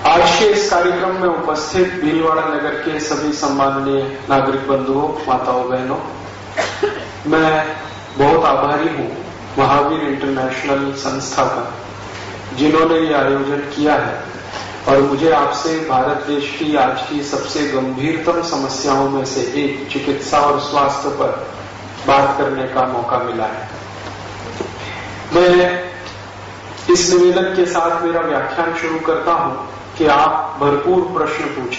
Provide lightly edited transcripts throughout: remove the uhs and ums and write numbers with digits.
आज के इस कार्यक्रम में उपस्थित भीलवाड़ा नगर के सभी सम्माननीय नागरिक बंधुओं, माताओं, बहनों, मैं बहुत आभारी हूं महावीर इंटरनेशनल संस्था का, जिन्होंने ये आयोजन किया है और मुझे आपसे भारत देश की आज की सबसे गंभीरतम समस्याओं में से एक चिकित्सा और स्वास्थ्य पर बात करने का मौका मिला है। मैं इस निवेदन के साथ मेरा व्याख्यान शुरू करता हूं कि आप भरपूर प्रश्न पूछें।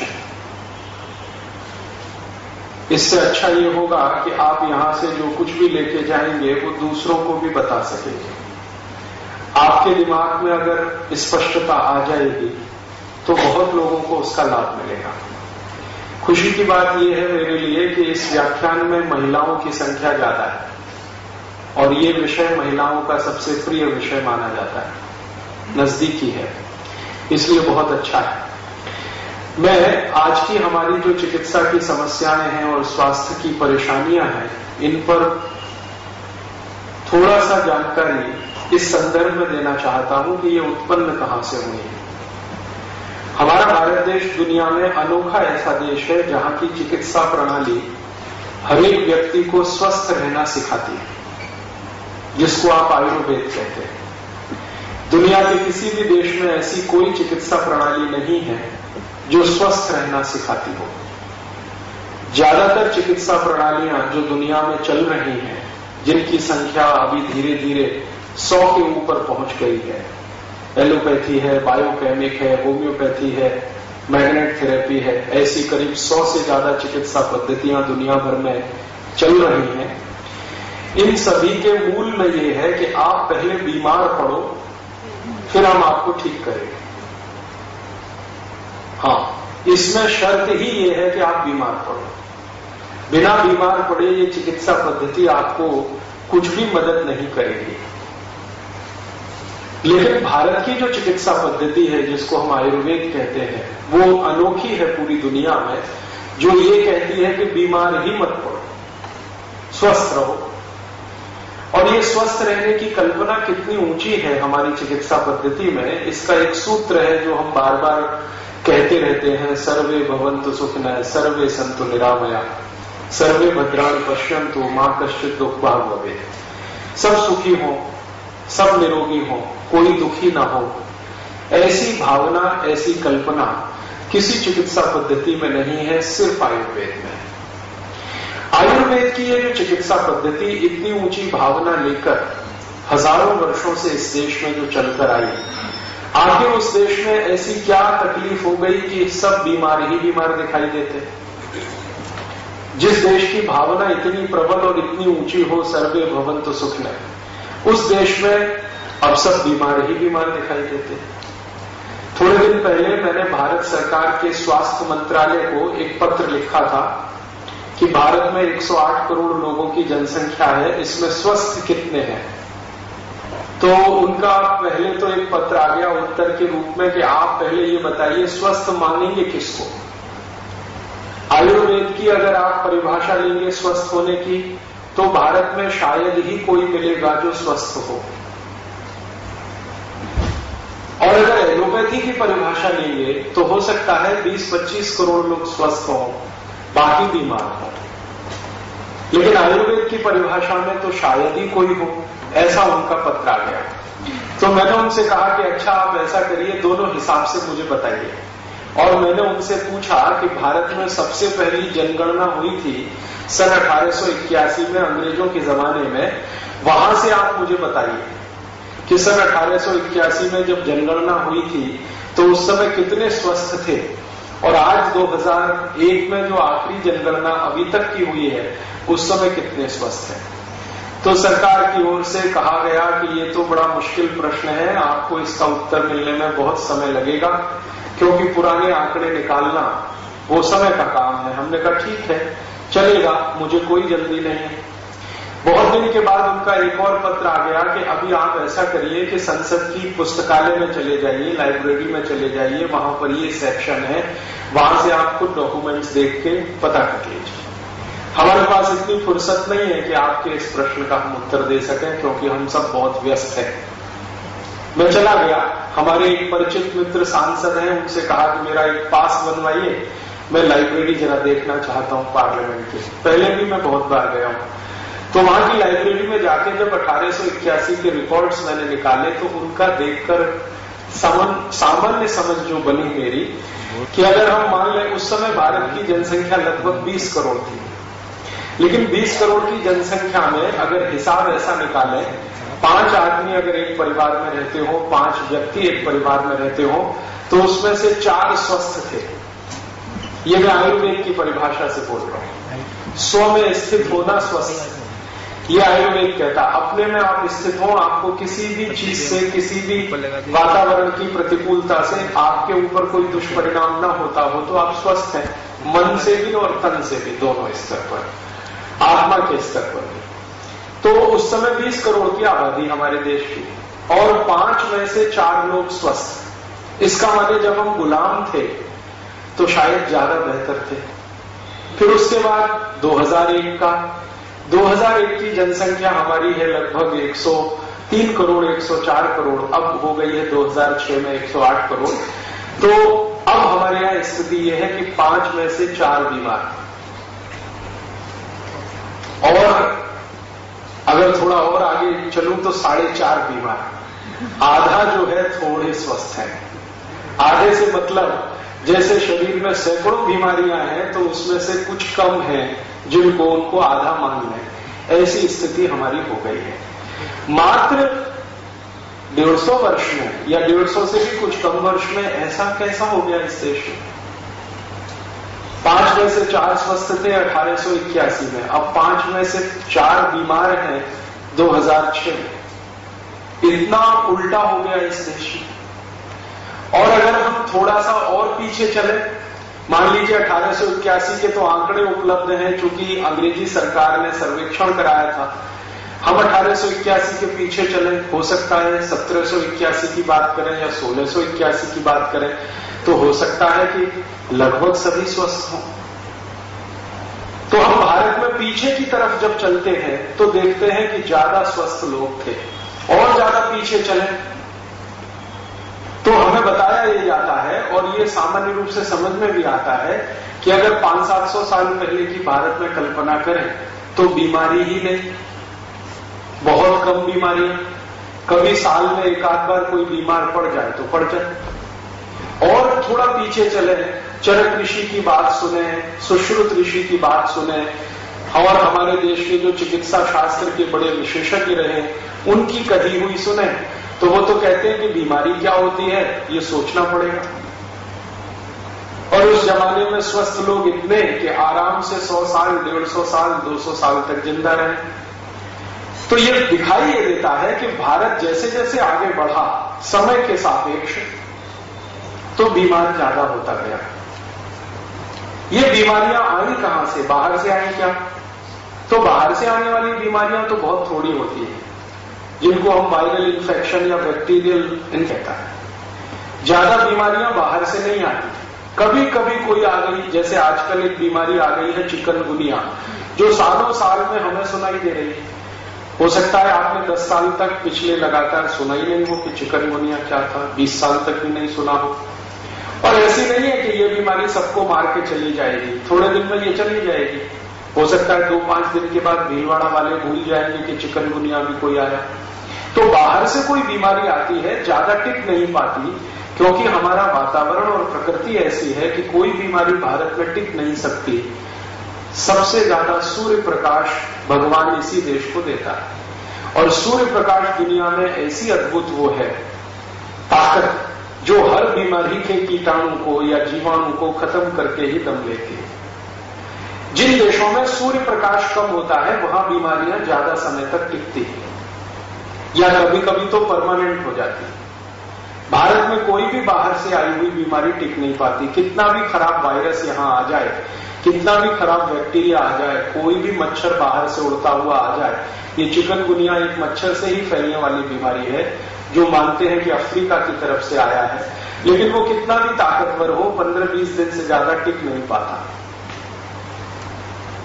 इससे अच्छा ये होगा कि आप यहां से जो कुछ भी लेके जाएंगे वो दूसरों को भी बता सकेंगे। आपके दिमाग में अगर स्पष्टता आ जाएगी तो बहुत लोगों को उसका लाभ मिलेगा। खुशी की बात यह है मेरे लिए कि इस व्याख्यान में महिलाओं की संख्या ज्यादा है और ये विषय महिलाओं का सबसे प्रिय विषय माना जाता है, नजदीकी है, इसलिए बहुत अच्छा है। मैं आज की हमारी जो चिकित्सा की समस्याएं हैं और स्वास्थ्य की परेशानियां हैं, इन पर थोड़ा सा जानकारी इस संदर्भ में देना चाहता हूं कि ये उत्पन्न कहां से हुई है। हमारा भारत देश दुनिया में अनोखा ऐसा देश है जहां की चिकित्सा प्रणाली हर एक व्यक्ति को स्वस्थ रहना सिखाती है, जिसको आप आयुर्वेद कहते हैं। दुनिया के किसी भी देश में ऐसी कोई चिकित्सा प्रणाली नहीं है जो स्वस्थ रहना सिखाती हो। ज्यादातर चिकित्सा प्रणालियां जो दुनिया में चल रही हैं, जिनकी संख्या अभी धीरे धीरे 100 के ऊपर पहुंच गई है, एलोपैथी है, बायोकेमिक है, होम्योपैथी है, मैग्नेट थेरेपी है, ऐसी करीब 100 से ज्यादा चिकित्सा पद्धतियां दुनिया भर में चल रही हैं। इन सभी के मूल में यह है कि आप पहले बीमार पड़ो, फिर हम आपको ठीक करेंगे। हाँ, इसमें शर्त ही ये है कि आप बीमार पड़ो। बिना बीमार पड़े ये चिकित्सा पद्धति आपको कुछ भी मदद नहीं करेगी। लेकिन भारत की जो चिकित्सा पद्धति है, जिसको हम आयुर्वेद कहते हैं, वो अनोखी है पूरी दुनिया में, जो ये कहती है कि बीमार ही मत पड़ो, स्वस्थ रहो। और ये स्वस्थ रहने की कल्पना कितनी ऊंची है हमारी चिकित्सा पद्धति में, इसका एक सूत्र है जो हम बार बार कहते रहते हैं, सर्वे भवन्तु सुखिनः सर्वे सन्तु निरामया सर्वे भद्राणि पश्यन्तु मा कश्चित् दुःखभाग् भवेत्। सब सुखी हो, सब निरोगी हो, कोई दुखी ना हो, ऐसी भावना, ऐसी कल्पना किसी चिकित्सा पद्धति में नहीं है, सिर्फ आयुर्वेद में। आयुर्वेद की ये जो चिकित्सा पद्धति इतनी ऊंची भावना लेकर हजारों वर्षों से इस देश में जो चलकर आई, आखिर उस देश में ऐसी क्या तकलीफ हो गई कि सब बीमार ही बीमार दिखाई देते। जिस देश की भावना इतनी प्रबल और इतनी ऊंची हो, सर्वे भवन्तु सुखिनः, उस देश में अब सब बीमार ही बीमार दिखाई देते। थोड़े दिन पहले मैंने भारत सरकार के स्वास्थ्य मंत्रालय को एक पत्र लिखा था कि भारत में 108 करोड़ लोगों की जनसंख्या है, इसमें स्वस्थ कितने हैं। तो उनका पहले तो एक पत्र आ गया उत्तर के रूप में कि आप पहले ये बताइए स्वस्थ मानेंगे किसको। आयुर्वेद की अगर आप परिभाषा लेंगे स्वस्थ होने की, तो भारत में शायद ही कोई मिलेगा जो स्वस्थ हो। और अगर एलोपैथी की परिभाषा लेंगे तो हो सकता है 20-25 करोड़ लोग स्वस्थ हों, बाकी बीमार हो। लेकिन आयुर्वेद की परिभाषा में तो शायद ही कोई हो, ऐसा उनका पत्र आ गया। तो मैंने उनसे कहा कि अच्छा आप ऐसा करिए, दोनों हिसाब से मुझे बताइए। और मैंने उनसे पूछा कि भारत में सबसे पहली जनगणना हुई थी सन 1881 में, अंग्रेजों के जमाने में, वहां से आप मुझे बताइए कि सन 1881 में जब जनगणना हुई थी तो उस समय कितने स्वस्थ थे, और आज 2001 में जो आखिरी जनगणना अभी तक की हुई है उस समय कितने स्वस्थ हैं। तो सरकार की ओर से कहा गया कि ये तो बड़ा मुश्किल प्रश्न है, आपको इसका उत्तर मिलने में बहुत समय लगेगा, क्योंकि पुराने आंकड़े निकालना वो समय का काम है। हमने कहा ठीक है, चलेगा, मुझे कोई जल्दी नहीं है। बहुत दिन के बाद उनका एक और पत्र आ गया कि अभी आप ऐसा करिए कि संसद की पुस्तकालय में चले जाइए, लाइब्रेरी में चले जाइए, वहां पर ये सेक्शन है, वहां से आप खुद डॉक्यूमेंट्स देख के पता कर लीजिए। हमारे पास इतनी फुर्सत नहीं है कि आपके इस प्रश्न का हम उत्तर दे सकें, क्योंकि हम सब बहुत व्यस्त हैं। मैं चला गया, हमारे एक परिचित मित्र सांसद हैं, उनसे कहा कि मेरा एक पास बनवाइए, मैं लाइब्रेरी जरा देखना चाहता हूं पार्लियामेंट की। पहले भी मैं बहुत बार गया हूं। तो वहां की लाइब्रेरी में जाके जब 1881 के रिकॉर्ड्स मैंने निकाले तो उनका देखकर सामान्य समझ जो बनी मेरी कि अगर हम मान लें उस समय भारत की जनसंख्या लगभग 20 करोड़ थी, लेकिन 20 करोड़ की जनसंख्या में अगर हिसाब ऐसा निकालें, 5 आदमी अगर एक परिवार में रहते हो, 5 व्यक्ति एक परिवार में रहते हो, तो उसमें से 4 स्वस्थ थे। ये मैं आयुर्वेद की परिभाषा से बोल रहा हूं। स्व में स्थित होना स्वस्थ, ये आयुर्वेद कहता है। अपने में आप स्थित हो, आपको किसी भी चीज से, किसी भी वातावरण की प्रतिकूलता से आपके ऊपर कोई दुष्परिणाम न होता हो तो आप स्वस्थ हैं, मन से भी और तन से भी, दोनों स्तर पर, आत्मा के स्तर पर भी। तो उस समय 20 करोड़ की आबादी हमारे देश की, और 5 में से 4 लोग स्वस्थ। इसका मतलब जब हम गुलाम थे तो शायद ज्यादा बेहतर थे। फिर उसके बाद 2001 की जनसंख्या हमारी है लगभग 103 करोड़, 104 करोड़, अब हो गई है 2006 में 108 करोड़। तो अब हमारे यहां स्थिति यह है कि 5 में से 4 बीमार, और अगर थोड़ा और आगे चलूं तो 4.5 बीमार। आधा जो है थोड़े स्वस्थ है। आधे से मतलब जैसे शरीर में सैकड़ों बीमारियां हैं तो उसमें से कुछ कम हैं जिनको उनको आधा मान लें, ऐसी स्थिति हमारी हो गई है। मात्र 150 वर्ष में या 150 से भी कुछ कम वर्ष में ऐसा कैसा हो गया इस देश में? 5 में से 4 स्वस्थ थे 1881 में, अब 5 में से 4 बीमार हैं 2006 में। इतना उल्टा हो गया इस देश में। और अगर हम थोड़ा सा और पीछे चले, मान लीजिए 1881 के तो आंकड़े उपलब्ध हैं, चूंकि अंग्रेजी सरकार ने सर्वेक्षण कराया था। हम 1881 के पीछे चले, हो सकता है 1781 की बात करें या 1681 की बात करें, तो हो सकता है कि लगभग सभी स्वस्थ हों। तो हम भारत में पीछे की तरफ जब चलते हैं तो देखते हैं कि ज्यादा स्वस्थ लोग थे। और ज्यादा पीछे चले तो हमें बताया ये जाता है, और ये सामान्य रूप से समझ में भी आता है कि अगर 500-700 साल पहले की भारत में कल्पना करें तो बीमारी ही नहीं, बहुत कम बीमारियां, कभी साल में एक आध बार कोई बीमार पड़ जाए तो पड़ जाए। और थोड़ा पीछे चले, चरक ऋषि की बात सुने, सुश्रुत ऋषि की बात सुने, और हमारे देश के जो चिकित्सा शास्त्र के बड़े विशेषज्ञ रहे उनकी कही हुई सुने, तो वो तो कहते हैं कि बीमारी क्या होती है ये सोचना पड़ेगा। और उस जमाने में स्वस्थ लोग इतने कि आराम से 100 साल, 150 साल, 200 साल तक जिंदा रहे। तो ये दिखाई ये देता है कि भारत जैसे जैसे आगे बढ़ा समय के सापेक्ष, तो बीमार ज्यादा होता गया। ये बीमारियां आई कहां से? बाहर से आई क्या? तो बाहर से आने वाली बीमारियां तो बहुत थोड़ी होती है, जिनको हम वायरल इन्फेक्शन या बैक्टीरियल इन्फेक्शन है। ज्यादा बीमारियां बाहर से नहीं आती, कभी कभी कोई आ गई, जैसे आजकल एक बीमारी आ गई है चिकनगुनिया, जो सालों साल में हमें सुनाई दे रही है। हो सकता है आपने 10 साल तक पिछले लगातार सुना ही नहीं हो कि चिकनगुनिया क्या था, 20 साल तक भी नहीं सुना हो। और ऐसी नहीं है कि ये बीमारी सबको मार के चली जाएगी, थोड़े दिन में ये चली जाएगी। हो सकता है 2-5 दिन के बाद भीलवाड़ा वाले भूल जाएंगे कि चिकनगुनिया भी कोई आया। तो बाहर से कोई बीमारी आती है, ज्यादा टिक नहीं पाती, क्योंकि हमारा वातावरण और प्रकृति ऐसी है कि कोई बीमारी भारत में टिक नहीं सकती। सबसे ज्यादा सूर्य प्रकाश भगवान इसी देश को देता है, और सूर्य प्रकाश दुनिया में ऐसी अद्भुत वो है ताकत जो हर बीमारी के कीटाणु को या जीवाणु को खत्म करके ही दम लेती है। जिन देशों में सूर्य प्रकाश कम होता है वहां बीमारियां ज्यादा समय तक टिकती है, या कभी कभी तो परमानेंट हो जाती है। भारत में कोई भी बाहर से आई हुई बीमारी टिक नहीं पाती। कितना भी खराब वायरस यहां आ जाए, कितना भी खराब बैक्टीरिया आ जाए, कोई भी मच्छर बाहर से उड़ता हुआ आ जाए, ये चिकनगुनिया एक मच्छर से ही फैलने वाली बीमारी है जो मानते हैं कि अफ्रीका की तरफ से आया है, लेकिन वो कितना भी ताकतवर हो 15-20 दिन से ज्यादा टिक नहीं पाता।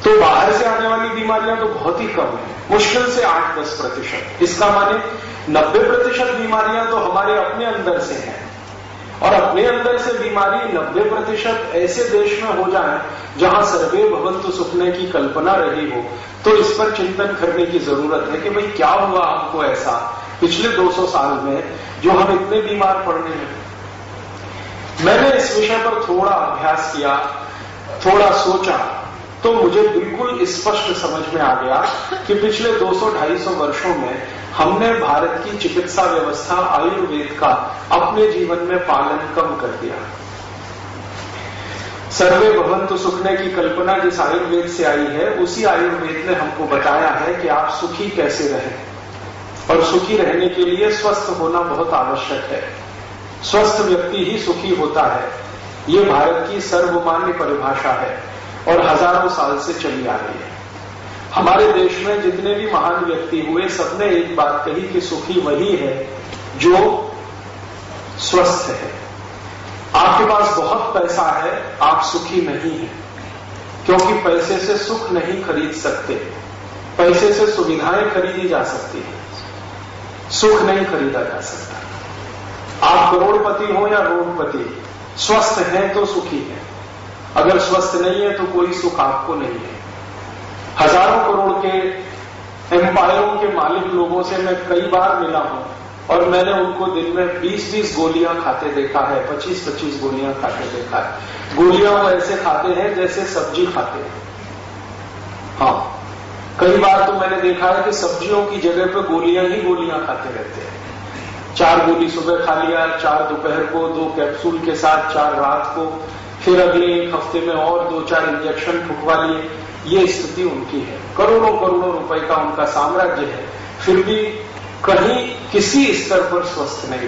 तो बाहर से आने वाली बीमारियां तो बहुत ही कम है, मुश्किल से 8-10%। इसका माने 90% बीमारियां तो हमारे अपने अंदर से हैं। और अपने अंदर से बीमारी 90% ऐसे देश में हो जाए जहां सर्वे भवन्तु सुखने की कल्पना रही हो, तो इस पर चिंतन करने की जरूरत है कि भाई क्या हुआ हमको ऐसा पिछले 200 साल में जो हम इतने बीमार पड़ रहे हैं। मैंने इस विषय पर थोड़ा अभ्यास किया, थोड़ा सोचा, तो मुझे बिल्कुल स्पष्ट समझ में आ गया कि पिछले 200-250 वर्षों में हमने भारत की चिकित्सा व्यवस्था आयुर्वेद का अपने जीवन में पालन कम कर दिया। सर्वे भवन्तु सुखने की कल्पना जिस आयुर्वेद से आई है, उसी आयुर्वेद ने हमको बताया है कि आप सुखी कैसे रहें, और सुखी रहने के लिए स्वस्थ होना बहुत आवश्यक है। स्वस्थ व्यक्ति ही सुखी होता है। ये भारत की सर्वमान्य परिभाषा है और हजारों साल से चली आ रही है। हमारे देश में जितने भी महान व्यक्ति हुए, सबने एक बात कही कि सुखी वही है जो स्वस्थ है। आपके पास बहुत पैसा है, आप सुखी नहीं हैं, क्योंकि पैसे से सुख नहीं खरीद सकते। पैसे से सुविधाएं खरीदी जा सकती है, सुख नहीं खरीदा जा सकता। आप करोड़पति हो या रोडपति, स्वस्थ हैं तो सुखी हैं। अगर स्वस्थ नहीं है तो कोई सुख आपको नहीं है। हजारों करोड़ के एम्पायरों के मालिक लोगों से मैं कई बार मिला हूं, और मैंने उनको दिन में 20-20 गोलियां खाते देखा है, 25-25 गोलियां खाते देखा है। गोलियां वो ऐसे खाते हैं जैसे सब्जी खाते हैं। हाँ, कई बार तो मैंने देखा है कि सब्जियों की जगह पे गोलियां ही गोलियां खाते रहते हैं। 4 गोली सुबह खा लिया, 4 दोपहर को, 2 कैप्सूल के साथ 4 रात को, फिर अगले 1 हफ्ते में और 2-4 इंजेक्शन ठुकवा लिए। ये स्थिति उनकी है। करोड़ों करोड़ों रुपए का उनका साम्राज्य है, फिर भी कहीं किसी स्तर पर स्वस्थ नहीं।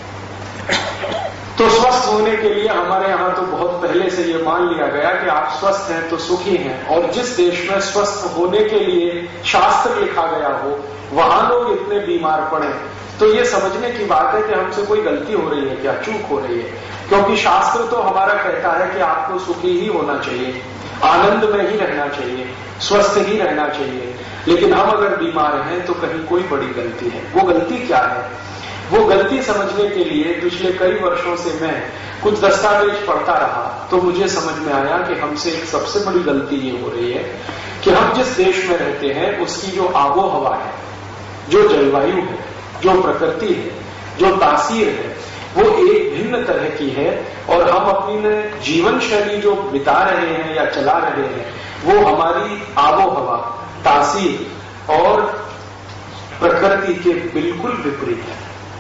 तो स्वस्थ होने के लिए हमारे यहां तो बहुत पहले से ये मान लिया गया कि आप स्वस्थ हैं तो सुखी हैं। और जिस देश में स्वस्थ होने के लिए शास्त्र लिखा गया हो, वहां लोग इतने बीमार पड़े, तो ये समझने की बात है कि हमसे कोई गलती हो रही है क्या, चूक हो रही है। क्योंकि शास्त्र तो हमारा कहता है कि आपको सुखी ही होना चाहिए, आनंद में ही रहना चाहिए, स्वस्थ ही रहना चाहिए। लेकिन हम अगर बीमार हैं तो कहीं कोई बड़ी गलती है। वो गलती क्या है? वो गलती समझने के लिए पिछले कई वर्षों से मैं कुछ दस्तावेज पढ़ता रहा, तो मुझे समझ में आया कि हमसे एक सबसे बड़ी गलती ये हो रही है कि हम जिस देश में रहते हैं उसकी जो आबो हवा है, जो जलवायु है, जो प्रकृति है, जो तासीर है, वो एक भिन्न तरह की है। और हम अपनी जीवन शैली जो बिता रहे हैं या चला रहे हैं, वो हमारी आबो हवा, तासीर और प्रकृति के बिल्कुल विपरीत है।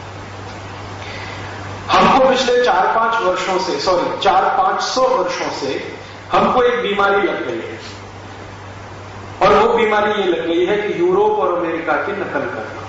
हमको पिछले 400-500 वर्षों से हमको एक बीमारी लग गई है, और वो बीमारी ये लग गई है कि यूरोप और अमेरिका की नकल करना,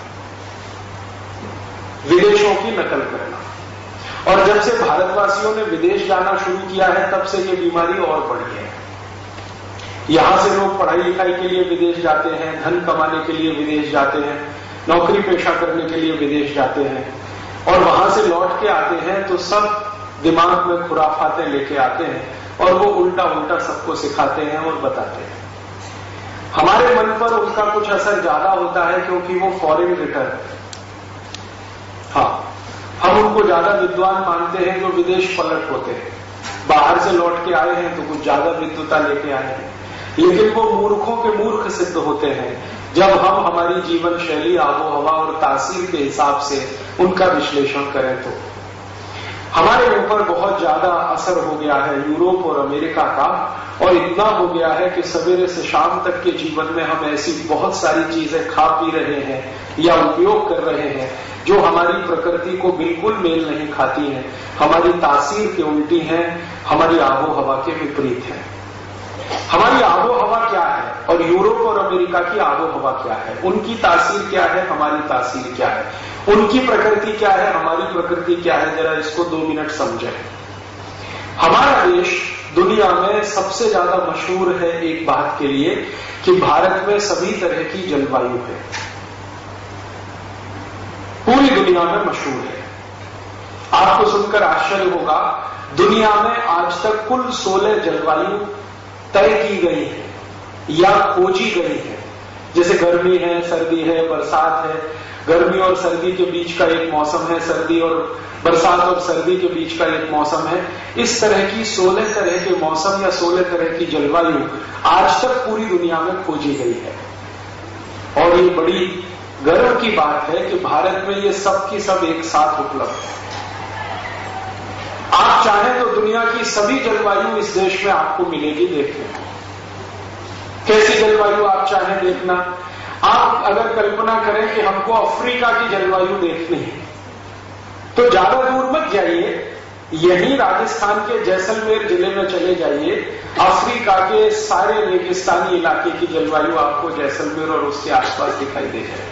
विदेशों की नकल करना। और जब से भारतवासियों ने विदेश जाना शुरू किया है, तब से ये बीमारी और बढ़ी है। यहां से लोग पढ़ाई लिखाई के लिए विदेश जाते हैं, धन कमाने के लिए विदेश जाते हैं, नौकरी पेशा करने के लिए विदेश जाते हैं, और वहां से लौट के आते हैं तो सब दिमाग में खुराफातें लेके आते हैं और वो उल्टा उल्टा सबको सिखाते हैं और बताते हैं। हमारे मन पर उनका कुछ असर ज्यादा होता है क्योंकि वो फॉरेन रिटर्न, हाँ, हम उनको ज्यादा विद्वान मानते हैं जो विदेश पलट होते हैं, बाहर से लौट के आए हैं तो कुछ ज्यादा विद्वता लेके आए हैं। लेकिन वो मूर्खों के मूर्ख सिद्ध होते हैं जब हम हमारी जीवन शैली, आबो हवा और तासीर के हिसाब से उनका विश्लेषण करें। तो हमारे ऊपर बहुत ज्यादा असर हो गया है यूरोप और अमेरिका का, और इतना हो गया है कि सवेरे से शाम तक के जीवन में हम ऐसी बहुत सारी चीजें खा पी रहे हैं या उपयोग कर रहे हैं जो हमारी प्रकृति को बिल्कुल मेल नहीं खाती हैं, हमारी तासीर के उल्टी हैं, हमारी आबो हवा के विपरीत है। हमारी आबो हवा क्या है और यूरोप और अमेरिका की आबो हवा क्या है? उनकी तासीर क्या है, हमारी तासीर क्या है? उनकी प्रकृति क्या है, हमारी प्रकृति क्या है? जरा इसको 2 मिनट समझें। हमारा देश दुनिया में सबसे ज्यादा मशहूर है एक बात के लिए कि भारत में सभी तरह की जलवायु है, पूरी दुनिया में मशहूर है। आपको सुनकर आश्चर्य होगा, दुनिया में आज तक कुल 16 जलवायु तय की गई है। या खोजी गई है। जैसे गर्मी है, सर्दी है, बरसात है, गर्मी और सर्दी के बीच का एक मौसम है, सर्दी और बरसात और सर्दी के बीच का एक मौसम है। इस तरह की 16 तरह के मौसम या 16 तरह की जलवायु आज तक पूरी दुनिया में खोजी गई है। और ये बड़ी गर्व की बात है कि भारत में ये सब की सब एक साथ उपलब्ध है। आप चाहें तो दुनिया की सभी जलवायु इस देश में आपको मिलेगी देखने को। कैसी जलवायु आप चाहें देखना, आप अगर कल्पना करें कि हमको अफ्रीका की जलवायु देखनी है तो ज्यादा दूर मत जाइए, यहीं राजस्थान के जैसलमेर जिले में चले जाइए, अफ्रीका के सारे रेगिस्तानी इलाके की जलवायु आपको जैसलमेर और उसके आसपास दिखाई दे जाएगी।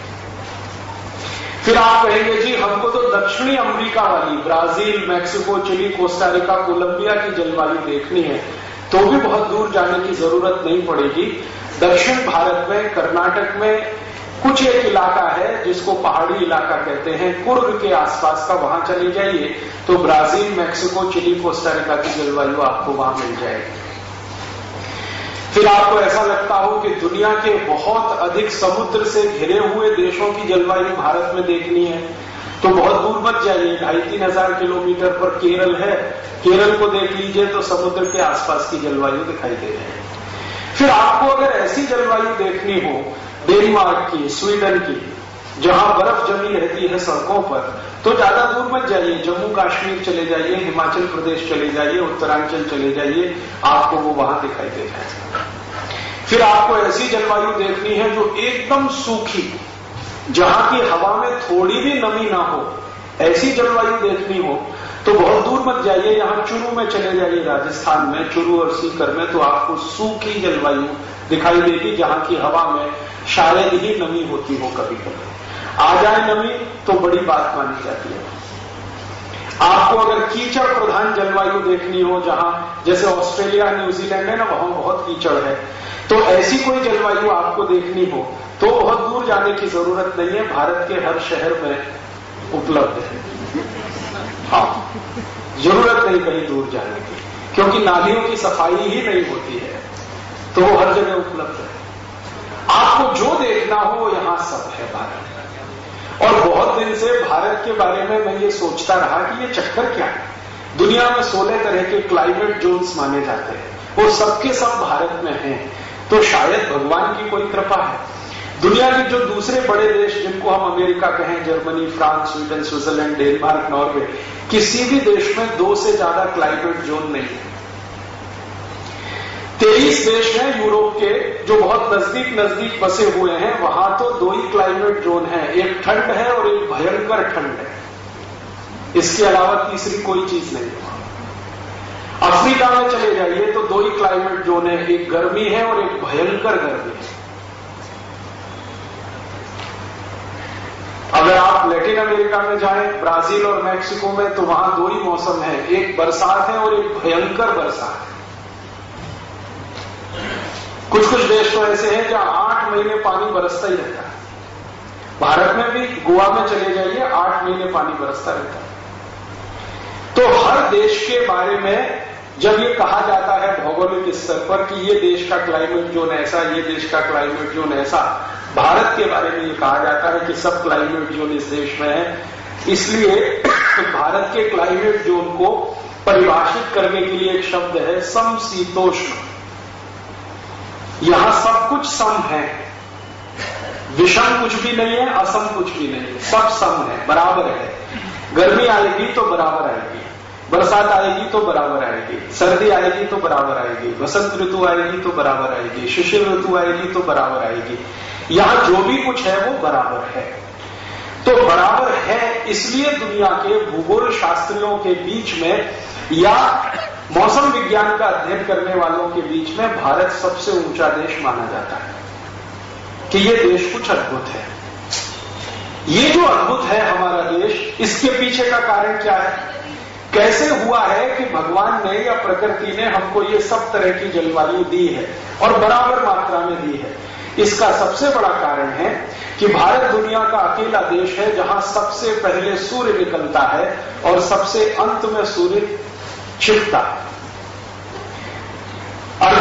फिर आप कहेंगे जी हमको तो दक्षिणी अमेरिका वाली Brazil, Mexico, Chile, Costa Rica, Colombia की जलवायु देखनी है, तो भी बहुत दूर जाने की जरूरत नहीं पड़ेगी। दक्षिण भारत में कर्नाटक में कुछ एक इलाका है जिसको पहाड़ी इलाका कहते हैं, कुर्ग के आसपास का, वहां चले जाइए तो ब्राजील, मैक्सिको, चिली, कोस्टारिका की जलवायु आपको वहां मिल जाएगी। फिर आपको ऐसा लगता हो कि दुनिया के बहुत अधिक समुद्र से घिरे हुए देशों की जलवायु भारत में देखनी है तो बहुत दूर मत जाइए, 2,500-3 हजार किलोमीटर पर केरल है, केरल को देख लीजिए तो समुद्र के आसपास की जलवायु दिखाई दे रही है। फिर आपको अगर ऐसी जलवायु देखनी हो डेनमार्क की, स्वीडन की, जहां बर्फ जमी रहती है सड़कों पर, तो ज्यादा दूर मत जाइए, जम्मू कश्मीर चले जाइए, हिमाचल प्रदेश चले जाइए, उत्तरांचल चले जाइए, आपको वो वहां दिखाई दे जाएगा। फिर आपको ऐसी जलवायु देखनी है जो एकदम सूखी, जहां की हवा में थोड़ी भी नमी ना हो, ऐसी जलवायु देखनी हो तो बहुत दूर मत जाइए, यहां चुरू में चले जाइए, राजस्थान में चुरू और सीकर में, तो आपको सूखी जलवायु दिखाई देगी जहां की हवा में शायद ही नमी होती हो, कभी कभी आ जाए नमी तो बड़ी बात मानी जाती है। आपको अगर कीचड़ प्रधान जलवायु देखनी हो, जहां जैसे ऑस्ट्रेलिया, न्यूजीलैंड है ना, वहां बहुत कीचड़ है, तो ऐसी कोई जलवायु आपको देखनी हो तो बहुत दूर जाने की जरूरत नहीं है, भारत के हर शहर में उपलब्ध है। हाँ, जरूरत नहीं कहीं दूर जाने की, क्योंकि नालियों की सफाई ही नहीं होती है, तो वो हर जगह उपलब्ध है। आपको जो देखना हो वो यहां सब है भारत में। और बहुत दिन से भारत के बारे में मैं ये सोचता रहा कि ये चक्कर क्या है। दुनिया में 16 तरह के क्लाइमेट जोन्स माने जाते हैं, वो सबके सब भारत में हैं, तो शायद भगवान की कोई कृपा है। दुनिया के जो दूसरे बड़े देश जिनको हम अमेरिका कहें, Germany, France, Sweden, Switzerland, Denmark, Norway, किसी भी देश में 2 से ज्यादा क्लाइमेट जोन नहीं है। 23 देश हैं यूरोप के जो बहुत नजदीक नजदीक बसे हुए हैं, वहां तो 2 ही क्लाइमेट जोन है, एक ठंड है और एक भयंकर ठंड है, इसके अलावा तीसरी कोई चीज नहीं है। अफ्रीका में चले जाइए तो 2 ही क्लाइमेट जोन है, एक गर्मी है और एक भयंकर गर्मी है। अगर आप लैटिन अमेरिका में जाएं, ब्राजील और मैक्सिको में, तो वहां 2 ही मौसम है, एक बरसात है और एक भयंकर बरसात है। कुछ कुछ देश तो ऐसे हैं जहां 8 महीने पानी बरसता ही रहता है। भारत में भी गोवा में चले जाइए, 8 महीने पानी बरसता रहता है। तो हर देश के बारे में जब ये कहा जाता है भौगोलिक स्तर पर कि ये देश का क्लाइमेट जोन ऐसा, ये देश का क्लाइमेट जोन ऐसा, भारत के बारे में ये कहा जाता है कि सब क्लाइमेट जोन इस देश में है। इसलिए भारत के क्लाइमेट जोन को परिभाषित करने के लिए एक शब्द है समशीतोष्ण। यहां सब कुछ सम है, विषम कुछ भी नहीं है, असम कुछ भी नहीं है, सब सम है, बराबर है। गर्मी आएगी तो बराबर आएगी, बरसात आएगी तो बराबर आएगी, सर्दी आएगी तो बराबर आएगी, वसंत ऋतु आएगी तो बराबर आएगी, शिशिर ऋतु आएगी तो बराबर आएगी। यहां जो भी कुछ है वो बराबर है। तो बराबर है, इसलिए दुनिया के भूगोल शास्त्रियों के बीच में या मौसम विज्ञान का अध्ययन करने वालों के बीच में भारत सबसे ऊंचा देश माना जाता है कि ये देश कुछ अद्भुत है। ये जो अद्भुत है हमारा देश, इसके पीछे का कारण क्या है? कैसे हुआ है कि भगवान ने या प्रकृति ने हमको ये सब तरह की जलवायु दी है और बराबर मात्रा में दी है? इसका सबसे बड़ा कारण है कि भारत दुनिया का अकेला देश है जहां सबसे पहले सूर्य निकलता है और सबसे अंत में सूर्य छिपता है। अर्थात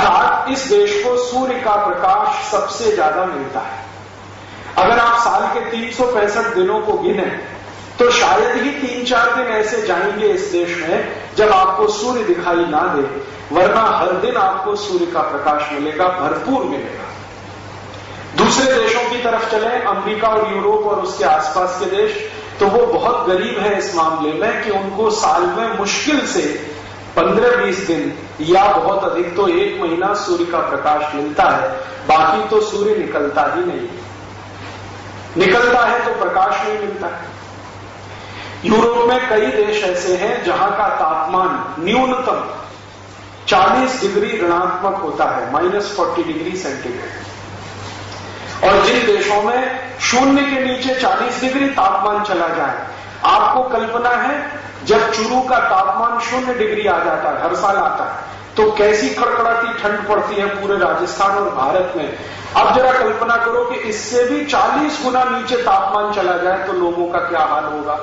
इस देश को सूर्य का प्रकाश सबसे ज्यादा मिलता है। अगर आप साल के 365 दिनों को गिने तो शायद ही 3-4 दिन ऐसे जाएंगे इस देश में जब आपको सूर्य दिखाई ना दे, वरना हर दिन आपको सूर्य का प्रकाश मिलेगा, भरपूर मिलेगा। दूसरे देशों की तरफ चलें, अमेरिका और यूरोप और उसके आसपास के देश, तो वो बहुत गरीब है इस मामले में कि उनको साल में मुश्किल से 15-20 दिन या बहुत अधिक तो 1 महीना सूर्य का प्रकाश मिलता है, बाकी तो सूर्य निकलता ही नहीं। निकलता है तो प्रकाश नहीं मिलता है। यूरोप में कई देश ऐसे हैं जहां का तापमान न्यूनतम 40 डिग्री ऋणात्मक होता है, -40 डिग्री सेंटीग्रेड। और जिन देशों में शून्य के नीचे 40 डिग्री तापमान चला जाए, आपको कल्पना है जब चुरू का तापमान 0 डिग्री आ जाता है, हर साल आता है, तो कैसी कड़कड़ाती ठंड पड़ती है पूरे राजस्थान और भारत में। अब जरा कल्पना करो कि इससे भी 40 गुना नीचे तापमान चला जाए तो लोगों का क्या हाल होगा।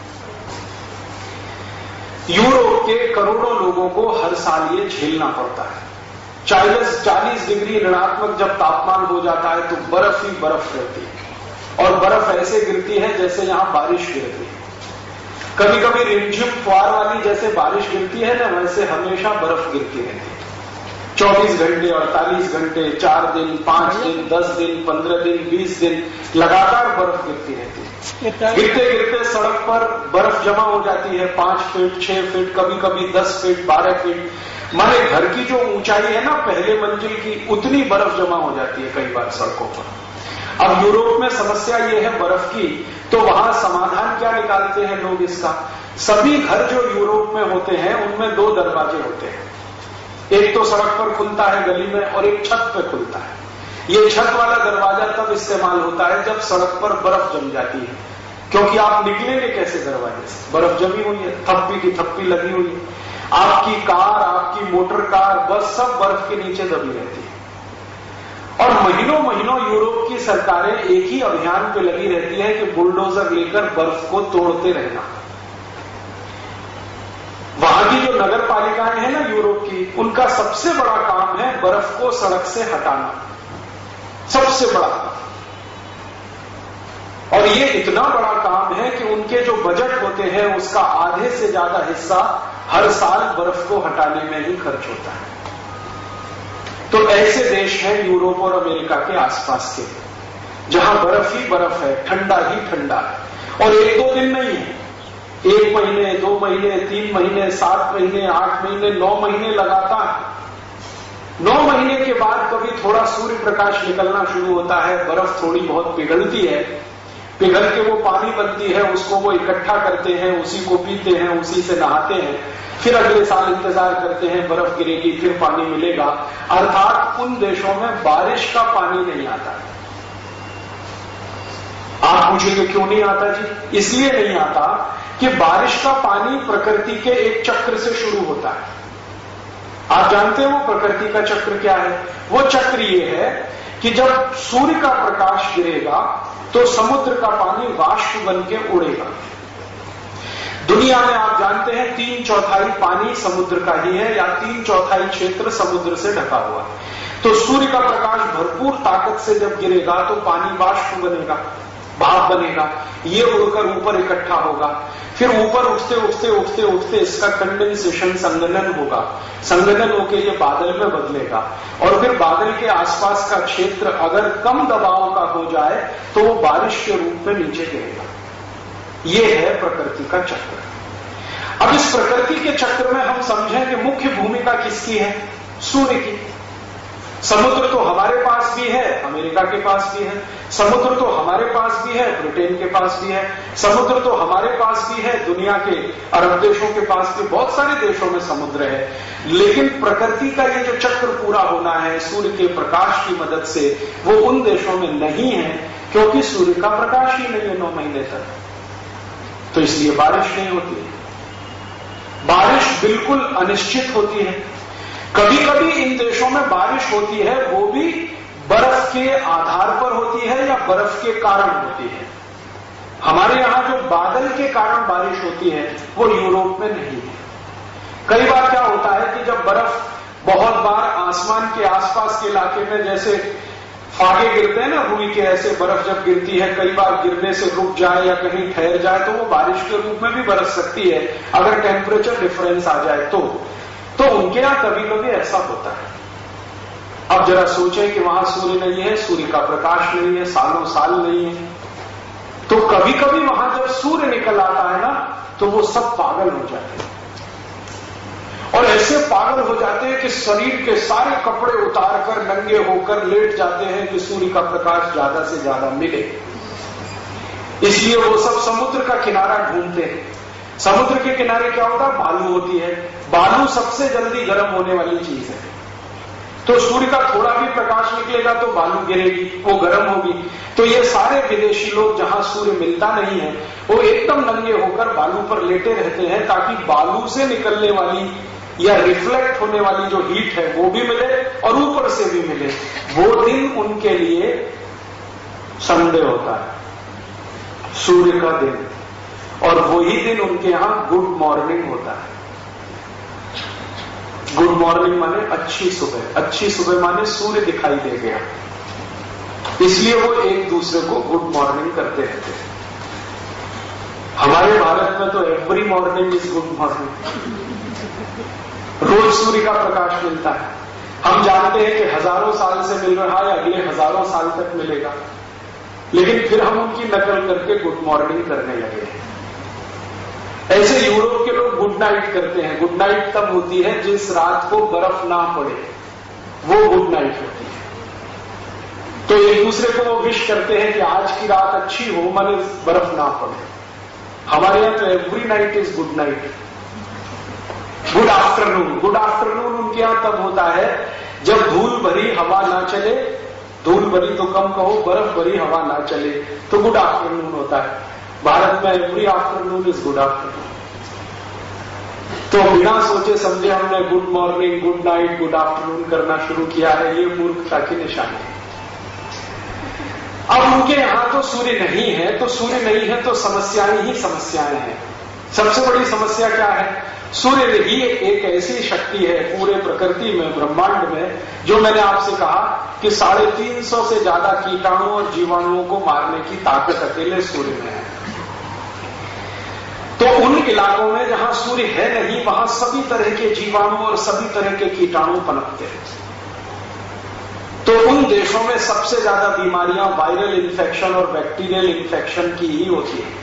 यूरोप के करोड़ों लोगों को हर साल ये झेलना पड़ता है। 40 डिग्री ऋणात्मक जब तापमान हो जाता है तो बर्फ ही बर्फ रहती है, और बर्फ ऐसे गिरती है जैसे यहां बारिश गिरती है। कभी कभी रिमझिम फुहार वाली जैसे बारिश गिरती है ना, वैसे हमेशा बर्फ गिरती रहती है। 24 घंटे, 48 घंटे, 4 दिन, 5 दिन, 10 दिन, 15 दिन, 20 दिन लगातार बर्फ गिरती रहती है। गिरते गिरते सड़क पर बर्फ जमा हो जाती है 5 फीट, 6 फीट, कभी कभी 10 फीट, 12 फीट। माने घर की जो ऊंचाई है ना पहले मंजिल की, उतनी बर्फ जमा हो जाती है कई बार सड़कों पर। अब यूरोप में समस्या ये है बर्फ की, तो वहां समाधान क्या निकालते हैं लोग इसका। सभी घर जो यूरोप में होते हैं उनमें 2 दरवाजे होते हैं। एक तो सड़क पर खुलता है गली में, और एक छत पे खुलता है। ये छत वाला दरवाजा तब इस्तेमाल होता है जब सड़क पर बर्फ जम जाती है, क्योंकि आप निकलेंगे कैसे दरवाजे से, बर्फ जमी हुई है, थप्पी की थप्पी लगी हुई है। आपकी कार, आपकी मोटर कार, बस सब बर्फ के नीचे दबी रहती है। और महीनों महीनों यूरोप की सरकारें एक ही अभियान पे लगी रहती है कि बुलडोजर लेकर बर्फ को तोड़ते रहना। वहां की जो नगर पालिकाएं हैं ना यूरोप की, उनका सबसे बड़ा काम है बर्फ को सड़क से हटाना, सबसे बड़ा। और ये इतना बड़ा काम है कि उनके जो बजट होते हैं उसका आधे से ज्यादा हिस्सा हर साल बर्फ को हटाने में ही खर्च होता है। तो ऐसे देश हैं यूरोप और अमेरिका के आसपास के, जहां बर्फ ही बर्फ है, ठंडा ही ठंडा है। और 1-2 दिन नहीं है, 1 महीने, 2 महीने, 3 महीने, 7 महीने, 8 महीने, 9 महीने लगातार। 9 महीने के बाद कभी थोड़ा सूर्य प्रकाश निकलना शुरू होता है, बर्फ थोड़ी बहुत पिघलती है, पिघल के वो पानी बनती है, उसको वो इकट्ठा करते हैं, उसी को पीते हैं, उसी से नहाते हैं। फिर अगले साल इंतजार करते हैं बर्फ गिरेगी, फिर पानी मिलेगा। अर्थात उन देशों में बारिश का पानी नहीं आता। आप पूछेंगे क्यों नहीं आता जी? इसलिए नहीं आता कि बारिश का पानी प्रकृति के एक चक्र से शुरू होता है। आप जानते हैं वो प्रकृति का चक्र क्या है? वो चक्र ये है कि जब सूर्य का प्रकाश गिरेगा तो समुद्र का पानी वाष्प बन के उड़ेगा। दुनिया में आप जानते हैं 3/4 पानी समुद्र का ही है, या 3/4 क्षेत्र समुद्र से ढका हुआ है। तो सूर्य का प्रकाश भरपूर ताकत से जब गिरेगा तो पानी वाष्प बनेगा, भाप बनेगा, ये उड़कर ऊपर इकट्ठा होगा। फिर ऊपर उठते उठते उठते उठते इसका कंडेंसेशन, संघनन होगा। संघनन होकर ये बादल में बदलेगा, और फिर बादल के आसपास का क्षेत्र अगर कम दबाव का हो जाए तो वो बारिश के रूप में नीचे गिरेगा। ये है प्रकृति का चक्र। अब इस प्रकृति के चक्र में हम समझें कि मुख्य भूमिका किसकी है? सूर्य की। समुद्र तो हमारे पास भी है, अमेरिका के पास भी है। समुद्र तो हमारे पास भी है, ब्रिटेन के पास भी है। समुद्र तो हमारे पास भी है, दुनिया के अरब देशों के पास भी, बहुत सारे देशों में समुद्र है। लेकिन प्रकृति का ये जो चक्र पूरा होना है सूर्य के प्रकाश की मदद से, वो उन देशों में नहीं है, क्योंकि सूर्य का प्रकाश ही नहीं है 9 महीने तक। तो इसलिए बारिश नहीं होती है। बारिश बिल्कुल अनिश्चित होती है। कभी कभी इन देशों में बारिश होती है, वो भी बर्फ के आधार पर होती है या बर्फ के कारण होती है। हमारे यहां जो बादल के कारण बारिश होती है वो यूरोप में नहीं है। कई बार क्या होता है कि जब बर्फ बहुत बार आसमान के आसपास के इलाके में जैसे फागे गिरते हैं ना, रुई के, ऐसे बर्फ जब गिरती है कई बार गिरने से रुक जाए या कहीं ठहर जाए तो वो बारिश के रूप में भी बरस सकती है अगर टेम्परेचर डिफरेंस आ जाए तो उनके यहां कभी कभी ऐसा होता है। अब जरा सोचें कि वहां सूर्य नहीं है, सूर्य का प्रकाश नहीं है, सालों साल नहीं है, तो कभी कभी वहां जब सूर्य निकल आता है ना तो वो सब पागल हो जाते हैं और ऐसे पागल हो जाते हैं कि शरीर के सारे कपड़े उतारकर नंगे होकर लेट जाते हैं कि सूर्य का प्रकाश ज्यादा से ज्यादा मिले। इसलिए वो सब समुद्र का किनारा ढूंढते हैं। समुद्र के किनारे क्या होता है, बालू होती है, बालू सबसे जल्दी गर्म होने वाली चीज है, तो सूर्य का थोड़ा भी प्रकाश निकलेगा तो बालू गिरेगी, वो गर्म होगी। तो ये सारे विदेशी लोग जहां सूर्य मिलता नहीं है वो एकदम नंगे होकर बालू पर लेटे रहते हैं ताकि बालू से निकलने वाली या रिफ्लेक्ट होने वाली जो हीट है वो भी मिले और ऊपर से भी मिले। वो दिन उनके लिए संडे होता है, सूर्य का दिन, और वही दिन उनके यहां गुड मॉर्निंग होता है। गुड मॉर्निंग माने अच्छी सुबह, अच्छी सुबह माने सूर्य दिखाई दे गया, इसलिए वो एक दूसरे को गुड मॉर्निंग करते रहते हैं। हमारे भारत में तो every morning is good morning, रोज सूर्य का प्रकाश मिलता है। हम जानते हैं कि हजारों साल से मिल रहा है, अगले हजारों साल तक मिलेगा, लेकिन फिर हम उनकी नकल करके गुड मॉर्निंग करने लगे हैं। ऐसे यूरोप के लोग गुड नाइट करते हैं। गुड नाइट तब होती है जिस रात को बर्फ ना पड़े, वो गुड नाइट होती है। तो एक दूसरे को वो विश करते हैं कि आज की रात अच्छी हो, माने बर्फ ना पड़े। हमारे यहां तो every night is good night, good afternoon. Good afternoon उनके यहां तब होता है जब धूल भरी हवा ना चले, धूल भरी तो कम कहो, बर्फ भरी हवा ना चले तो गुड आफ्टरनून होता है। भारत में every afternoon is good afternoon. तो बिना सोचे समझे हमने good morning, good night, good afternoon करना शुरू किया है, ये मूर्खता की निशानी है। अब उनके यहां तो सूर्य नहीं है, तो सूर्य नहीं है तो समस्याएं ही समस्याएं हैं। सबसे बड़ी समस्या क्या है, सूर्य ही एक ऐसी शक्ति है पूरे प्रकृति में, ब्रह्मांड में, जो मैंने आपसे कहा कि 350 से ज्यादा कीटाणु और जीवाणुओं को मारने की ताकत अकेले सूर्य में है। तो उन इलाकों में जहां सूर्य है नहीं, वहां सभी तरह के जीवाणु और सभी तरह के कीटाणु पनपते हैं। तो उन देशों में सबसे ज्यादा बीमारियां वायरल इन्फेक्शन और बैक्टीरियल इन्फेक्शन की ही होती है।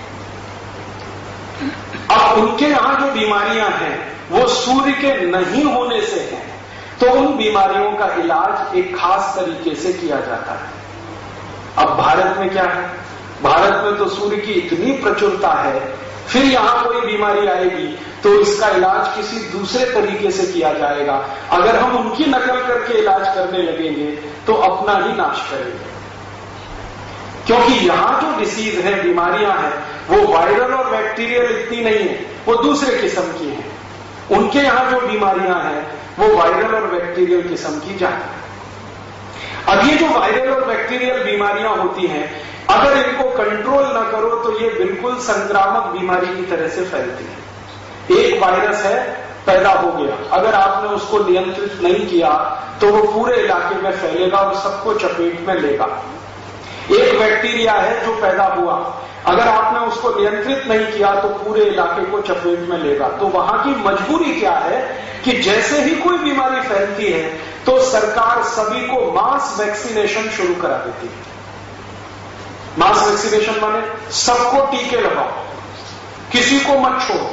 अब उनके यहां जो बीमारियां हैं वो सूर्य के नहीं होने से हैं, तो उन बीमारियों का इलाज एक खास तरीके से किया जाता है। अब भारत में क्या है, भारत में तो सूर्य की इतनी प्रचुरता है, फिर यहां कोई बीमारी आएगी तो इसका इलाज किसी दूसरे तरीके से किया जाएगा। अगर हम उनकी नकल करके इलाज करने लगेंगे तो अपना ही नाश करेंगे, क्योंकि यहां जो डिसीज है, बीमारियां हैं, वो वायरल और बैक्टीरियल इतनी नहीं है, वो दूसरे किस्म की है। उनके यहां जो बीमारियां हैं वो वायरल और बैक्टीरियल किस्म की ज्यादा है। अब ये जो वायरल और बैक्टीरियल बीमारियां होती हैं, अगर इनको कंट्रोल ना करो तो ये बिल्कुल संक्रामक बीमारी की तरह से फैलती है। एक वायरस है, पैदा हो गया, अगर आपने उसको नियंत्रित नहीं किया तो वो पूरे इलाके में फैलेगा और सबको चपेट में लेगा। एक बैक्टीरिया है जो पैदा हुआ, अगर आपने उसको नियंत्रित नहीं किया तो पूरे इलाके को चपेट में लेगा। तो वहां की मजबूरी क्या है कि जैसे ही कोई बीमारी फैलती है तो सरकार सभी को मास वैक्सीनेशन शुरू करा देती है। मास वैक्सीनेशन माने सबको टीके लगाओ, किसी को मत छोड़ो।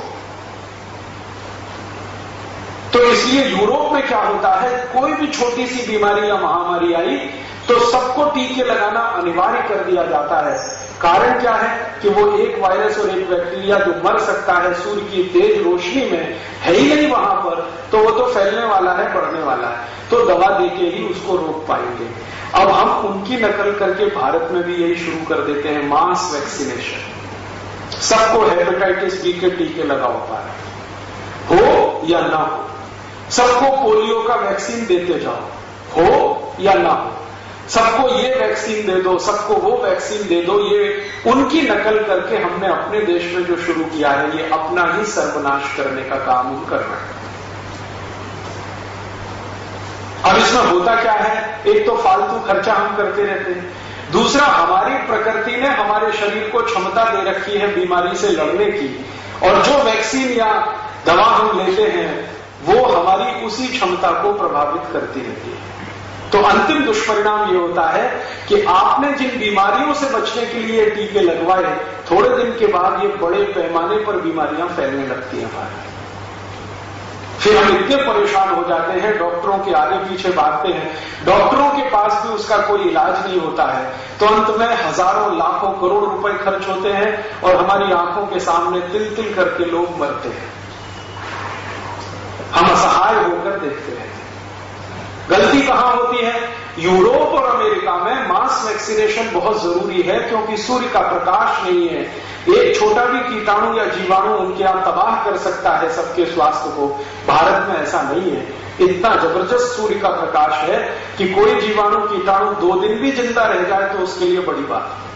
तो इसलिए यूरोप में क्या होता है, कोई भी छोटी सी बीमारी या महामारी आई तो सबको टीके लगाना अनिवार्य कर दिया जाता है। कारण क्या है कि वो एक वायरस और एक बैक्टीरिया जो मर सकता है सूर्य की तेज रोशनी में, है ही नहीं वहां पर, तो वो तो फैलने वाला है, बढ़ने वाला है, तो दवा देके ही उसको रोक पाएंगे। अब हम उनकी नकल करके भारत में भी यही शुरू कर देते हैं, मास वैक्सीनेशन। सबको हेपेटाइटिस बी के टीके लगाओ पाए, हो या ना हो, सबको पोलियो का वैक्सीन देते जाओ, हो या ना हो, सबको ये वैक्सीन दे दो, सबको वो वैक्सीन दे दो। ये उनकी नकल करके हमने अपने देश में जो शुरू किया है, ये अपना ही सर्वनाश करने का काम हम कर रहे हैं। अब इसमें इसमें होता क्या है, एक तो फालतू खर्चा हम करते रहते हैं, दूसरा हमारी प्रकृति ने हमारे शरीर को क्षमता दे रखी है बीमारी से लड़ने की, और जो वैक्सीन या दवा हम लेते हैं वो हमारी उसी क्षमता को प्रभावित करती रहती है। तो अंतिम दुष्परिणाम ये होता है कि आपने जिन बीमारियों से बचने के लिए टीके लगवाए, थोड़े दिन के बाद ये बड़े पैमाने पर बीमारियां फैलने लगती हैं हमारे। फिर हम इतने परेशान हो जाते हैं, डॉक्टरों के आगे पीछे भागते हैं, डॉक्टरों के पास भी उसका कोई इलाज नहीं होता है, तो अंत में हजारों लाखों करोड़ रुपए खर्च होते हैं और हमारी आंखों के सामने तिल तिल करके लोग मरते हैं। हम असहाय होकर देखते हैं। गलती कहां होती है? यूरोप और अमेरिका में मास वैक्सीनेशन बहुत जरूरी है, क्योंकि सूर्य का प्रकाश नहीं है, एक छोटा भी कीटाणु या जीवाणु उनके यहां तबाह कर सकता है सबके स्वास्थ्य को। भारत में ऐसा नहीं है, इतना जबरदस्त सूर्य का प्रकाश है कि कोई जीवाणु कीटाणु 2 दिन भी जिंदा रह जाए तो उसके लिए बड़ी बात है।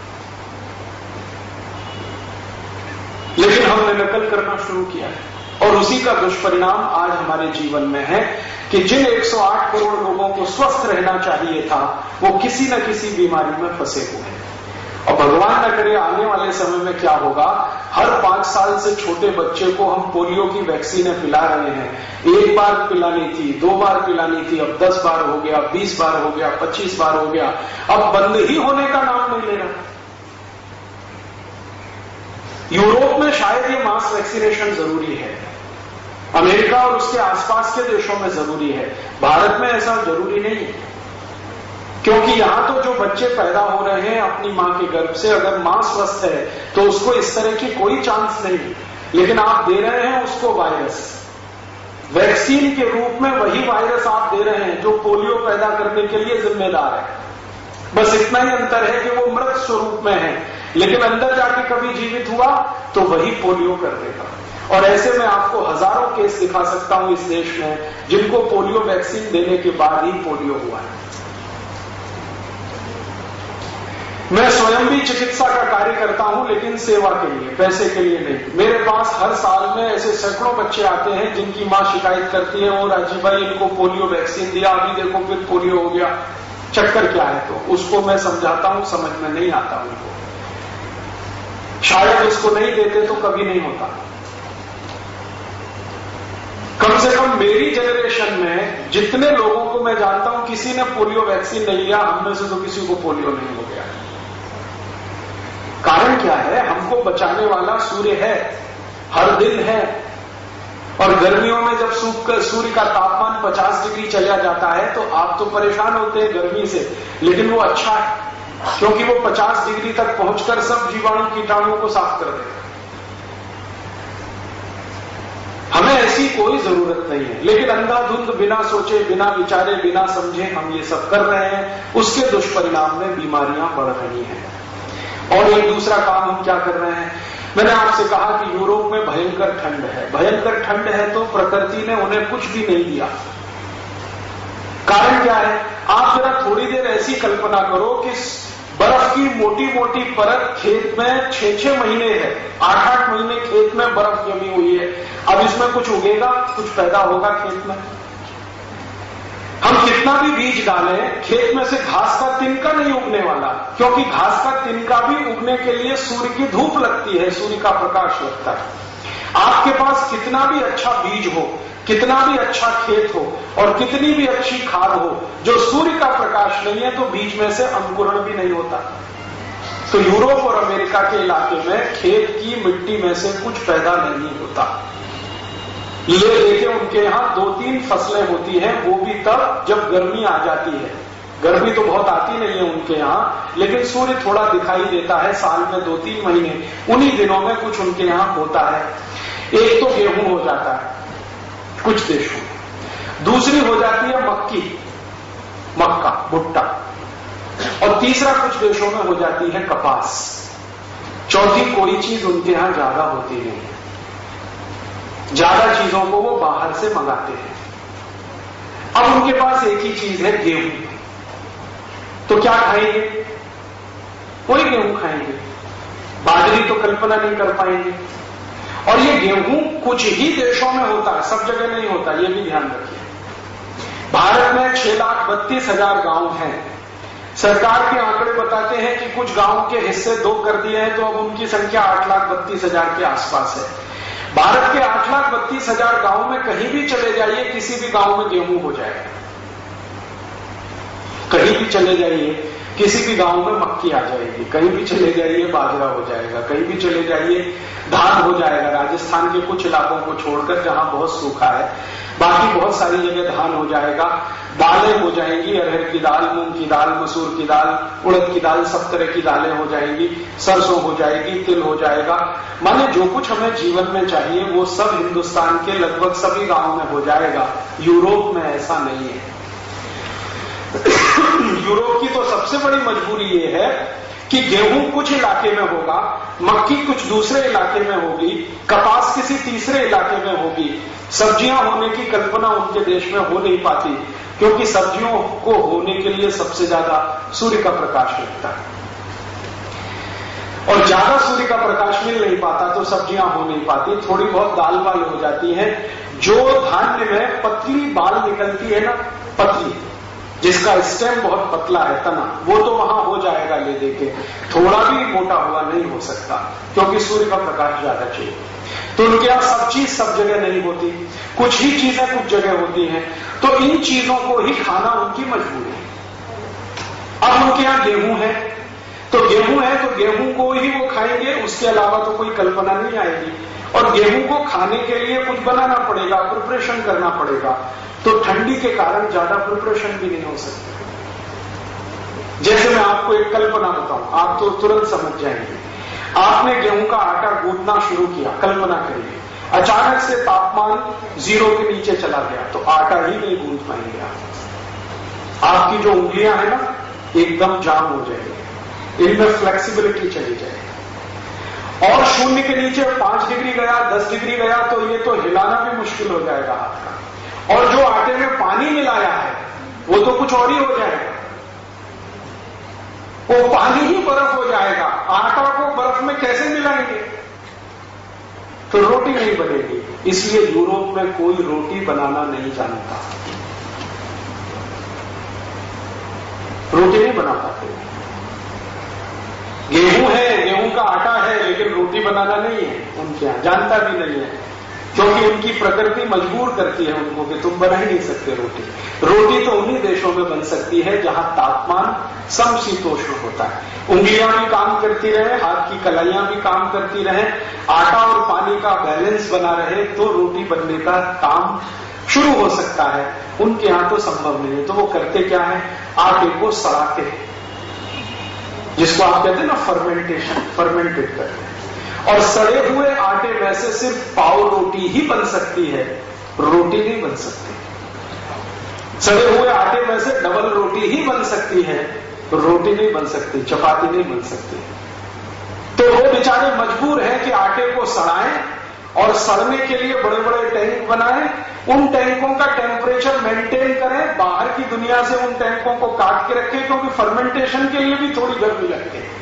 लेकिन हमने नकल करना शुरू किया है, और उसी का दुष्परिणाम आज हमारे जीवन में है कि जिन 108 करोड़ लोगों को स्वस्थ रहना चाहिए था, वो किसी न किसी बीमारी में फंसे हुए हैं। और भगवान न करे आने वाले समय में क्या होगा, हर 5 साल से छोटे बच्चे को हम पोलियो की वैक्सीनें पिला रहे हैं। 1 बार पिलानी थी, 2 बार पिलानी थी, अब 10 बार हो गया, 20 बार हो गया, 25 बार हो गया, अब बंद ही होने का नाम नहीं ले रहा। यूरोप में शायद ये मास वैक्सीनेशन जरूरी है, अमेरिका और उसके आसपास के देशों में जरूरी है, भारत में ऐसा जरूरी नहीं है, क्योंकि यहां तो जो बच्चे पैदा हो रहे हैं अपनी मां के गर्भ से, अगर मां स्वस्थ है तो उसको इस तरह की कोई चांस नहीं, लेकिन आप दे रहे हैं उसको वायरस, वैक्सीन के रूप में वही वायरस आप दे रहे हैं जो पोलियो पैदा करने के लिए जिम्मेदार है। बस इतना ही अंतर है कि वो मृत स्वरूप में है, लेकिन अंदर जाके कभी जीवित हुआ तो वही पोलियो कर देगा। और ऐसे में आपको हजारों केस दिखा सकता हूं इस देश में जिनको पोलियो वैक्सीन देने के बाद ही पोलियो हुआ है। मैं स्वयं भी चिकित्सा का कार्य करता हूं, लेकिन सेवा के लिए, पैसे के लिए नहीं। मेरे पास हर साल में ऐसे सैकड़ों बच्चे आते हैं जिनकी मां शिकायत करती है, ओ राजीव भाई इनको पोलियो वैक्सीन दिया, अभी देखो फिर पोलियो हो गया, चक्कर क्या है? तो उसको मैं समझाता हूं, समझ में नहीं आता उनको, शायद उसको नहीं देते तो कभी नहीं होता। कम से कम मेरी जनरेशन में जितने लोगों को मैं जानता हूं किसी ने पोलियो वैक्सीन नहीं लिया, हम में से तो किसी को पोलियो नहीं हो गया। कारण क्या है? हमको बचाने वाला सूर्य है, हर दिन है, और गर्मियों में जब सूर्य का तापमान 50 डिग्री चला जाता है तो आप तो परेशान होते हैं गर्मी से, लेकिन वो अच्छा है क्योंकि वो 50 डिग्री तक पहुंचकर सब जीवाणु कीटाणुओं को साफ कर देगा। हमें ऐसी कोई जरूरत नहीं है, लेकिन अंधाधुंध बिना सोचे, बिना विचारे, बिना समझे हम ये सब कर रहे हैं, उसके दुष्परिणाम में बीमारियां बढ़ रही हैं। और एक दूसरा काम हम क्या कर रहे हैं, मैंने आपसे कहा कि यूरोप में भयंकर ठंड है, भयंकर ठंड है तो प्रकृति ने उन्हें कुछ भी नहीं दिया। कारण क्या है? आप जरा थोड़ी देर ऐसी कल्पना करो कि बर्फ की मोटी मोटी परत खेत में 6-6 महीने है, 8-8 महीने खेत में बर्फ जमी हुई है, अब इसमें कुछ उगेगा, कुछ पैदा होगा खेत में? हम कितना भी बीज डालें, खेत में से घास का तिनका नहीं उगने वाला, क्योंकि घास का तिनका भी उगने के लिए सूर्य की धूप लगती है, सूर्य का प्रकाश लगता है। आपके पास कितना भी अच्छा बीज हो, कितना भी अच्छा खेत हो और कितनी भी अच्छी खाद हो, जो सूर्य का प्रकाश नहीं है तो बीज में से अंकुरण भी नहीं होता। तो यूरोप और अमेरिका के इलाके में खेत की मिट्टी में से कुछ पैदा नहीं होता। ये देखिए उनके यहां 2-3 फसलें होती हैं, वो भी तब जब गर्मी आ जाती है। गर्मी तो बहुत आती नहीं है उनके यहां, लेकिन सूर्य थोड़ा दिखाई देता है साल में 2-3 महीने, उन्हीं दिनों में कुछ उनके यहां होता है। एक तो गेहूं हो जाता है कुछ देशों में, दूसरी हो जाती है मक्का, भुट्टा, और तीसरा कुछ देशों में हो जाती है कपास। चौथी कोई चीज उनके यहां ज्यादा होती नहीं है, ज्यादा चीजों को वो बाहर से मंगाते हैं। अब उनके पास एक ही चीज है, गेहूं, तो क्या खाएंगे? कोई गेहूं खाएंगे, बाजरी तो कल्पना नहीं कर पाएंगे। और ये गेहूं कुछ ही देशों में होता है, सब जगह नहीं होता, ये भी ध्यान रखिए। भारत में 6,32,000 गांव हैं। सरकार के आंकड़े बताते हैं कि कुछ गांवों के हिस्से 2 कर दिए हैं, तो अब उनकी संख्या 8,32,000 के आसपास है। भारत के 8,32,000 गांव में कहीं भी चले जाइए, किसी भी गांव में गेहूं हो जाएगा। कहीं भी चले जाइए, किसी भी गांव में मक्की आ जाएगी, कहीं भी चले जाइए बाजरा हो जाएगा, कहीं भी चले जाइए धान हो जाएगा। राजस्थान के कुछ इलाकों को छोड़कर जहां बहुत सूखा है, बाकी बहुत सारी जगह धान हो जाएगा। दालें हो जाएंगी, अरहर की दाल, मूंग की दाल, मसूर की दाल, उड़द की दाल, सब तरह की दालें हो जाएंगी। सरसों हो जाएगी, तिल हो जाएगा। माने जो कुछ हमें जीवन में चाहिए वो सब हिंदुस्तान के लगभग सभी गांवों में हो जाएगा। यूरोप में ऐसा नहीं है। यूरोप की तो सबसे बड़ी मजबूरी ये है कि गेहूं कुछ इलाके में होगा, मक्की कुछ दूसरे इलाके में होगी, कपास किसी तीसरे इलाके में होगी। सब्जियां होने की कल्पना उनके देश में हो नहीं पाती, क्योंकि सब्जियों को होने के लिए सबसे ज्यादा सूर्य का प्रकाश लगता है, और ज्यादा सूर्य का प्रकाश मिल नहीं पाता तो सब्जियां हो नहीं पाती। थोड़ी बहुत दाल वाल हो जाती है। जो धान्य में पतली बाल निकलती है ना, पतली, जिसका स्टेम बहुत पतला है, तना, वो तो वहां हो जाएगा ले देके। थोड़ा भी मोटा हुआ नहीं हो सकता, क्योंकि सूर्य का प्रकाश ज्यादा चाहिए। तो उनके यहां सब चीज सब जगह नहीं होती, कुछ ही चीजें कुछ जगह होती हैं। तो इन चीजों को ही खाना उनकी मजबूरी है। अब उनके यहां गेहूं है, तो गेहूं है तो गेहूं को ही वो खाएंगे, उसके अलावा तो कोई कल्पना नहीं आएगी। और गेहूं को खाने के लिए कुछ बनाना पड़ेगा, प्रिपरेशन करना पड़ेगा। तो ठंडी के कारण ज्यादा प्रिपरेशन भी नहीं हो सकती। जैसे मैं आपको एक कल्पना बताऊं, आप तो तुरंत समझ जाएंगे। आपने गेहूं का आटा गूंथना शुरू किया, कल्पना करिए, अचानक से तापमान 0 के नीचे चला गया, तो आटा ही नहीं गूंथ पाएंगे आप। आपकी जो उंगलियां हैं ना, एकदम जाम हो जाएंगी, इनमें फ्लेक्सिबिलिटी चली जाएगी। और 0 के नीचे 5 डिग्री गया, 10 डिग्री गया, तो ये तो हिलाना भी मुश्किल हो जाएगा हाथ का। और जो आटे में पानी मिलाया है वो तो कुछ और ही हो जाएगा, वो पानी ही बर्फ हो जाएगा। आटा को बर्फ में कैसे मिलाएंगे? तो रोटी नहीं बनेगी। इसलिए यूरोप में कोई रोटी बनाना नहीं जानता, रोटी नहीं बना पाते। गेहूं है, गेहूं का आटा है, लेकिन रोटी बनाना नहीं है उनके यहां, जानता भी नहीं है, क्योंकि उनकी प्रकृति मजबूर करती है उनको कि तुम बना ही नहीं सकते रोटी। रोटी तो उन्हीं देशों में बन सकती है जहां तापमान समशीतोष्ण होता है। उंगलियां भी काम करती रहे, हाथ की कलाइयां भी काम करती रहे, आटा और पानी का बैलेंस बना रहे, तो रोटी बनने का काम शुरू हो सकता है। उनके यहां तो संभव नहीं है। तो वो करते क्या है? आटे को सड़ाते हैं, जिसको आप कहते हैं ना फर्मेंटेशन, फर्मेंटेड करते हैं। और सड़े हुए आटे में से सिर्फ पाव रोटी ही बन सकती है, रोटी नहीं बन सकती। सड़े हुए आटे में से डबल रोटी ही बन सकती है, रोटी नहीं बन सकती, चपाती नहीं बन सकती। तो वो बेचारे मजबूर हैं कि आटे को सड़ाएं और सड़ने के लिए बड़े बड़े टैंक बनाएं, उन टैंकों का टेम्परेचर मेंटेन करें, बाहर की दुनिया से उन टैंकों को काट के रखें, क्योंकि फर्मेंटेशन के लिए भी थोड़ी गर्मी लगती है।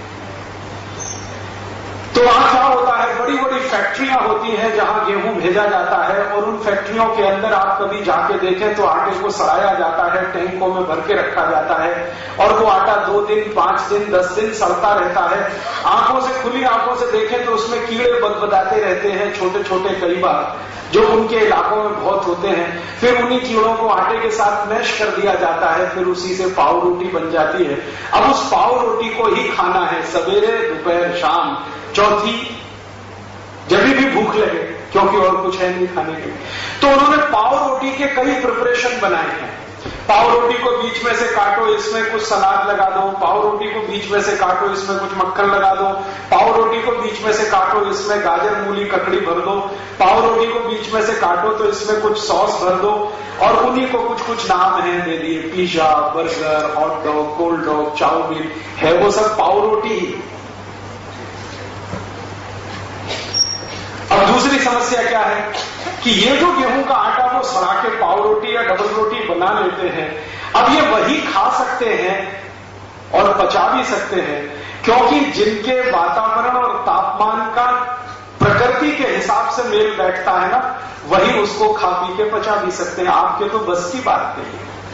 तो वहां क्या होता है, बड़ी बड़ी फैक्ट्रियां होती हैं जहां गेहूं भेजा जाता है, और उन फैक्ट्रियों के अंदर आप कभी जाके देखें तो आटे को सड़ाया जाता है, टैंकों में भर के रखा जाता है, और वो आटा 2 दिन, 5 दिन, 10 दिन सड़ता रहता है। आंखों से, खुली आंखों से देखें तो उसमें कीड़े बदबदाते रहते हैं, छोटे छोटे, कई बार, जो उनके इलाकों में बहुत होते हैं। फिर उन्हीं कीड़ों को आटे के साथ मैश कर दिया जाता है, फिर उसी से पाव रोटी बन जाती है। अब उस पाव रोटी को ही खाना है सवेरे, दोपहर, शाम, चौथी, जब भी भूख लगे, क्योंकि और कुछ है नहीं खाने के। तो उन्होंने पाव रोटी के कई प्रिपरेशन बनाए हैं। पाव रोटी को बीच में से काटो, इसमें कुछ सलाद लगा दो, पाव रोटी को बीच में से काटो, इसमें कुछ मक्खन लगा दो, पाव रोटी को बीच में से काटो, इसमें गाजर, मूली, ककड़ी भर दो, पाव रोटी को बीच में से काटो तो इसमें कुछ सॉस भर दो, और उन्हीं को कुछ कुछ नाम है दे दिए, pizza, burger, hot dog, cold dog, chow mein, है वो सब पाव रोटी ही। अब दूसरी समस्या क्या है कि ये जो गेहूं का आटा वो सड़ा के पाव रोटी या डबल रोटी बना लेते हैं, अब ये वही खा सकते हैं और पचा भी सकते हैं, क्योंकि जिनके वातावरण और तापमान का प्रकृति के हिसाब से मेल बैठता है ना, वही उसको खा पी के पचा भी सकते हैं। आपके तो बस की बात नहीं है।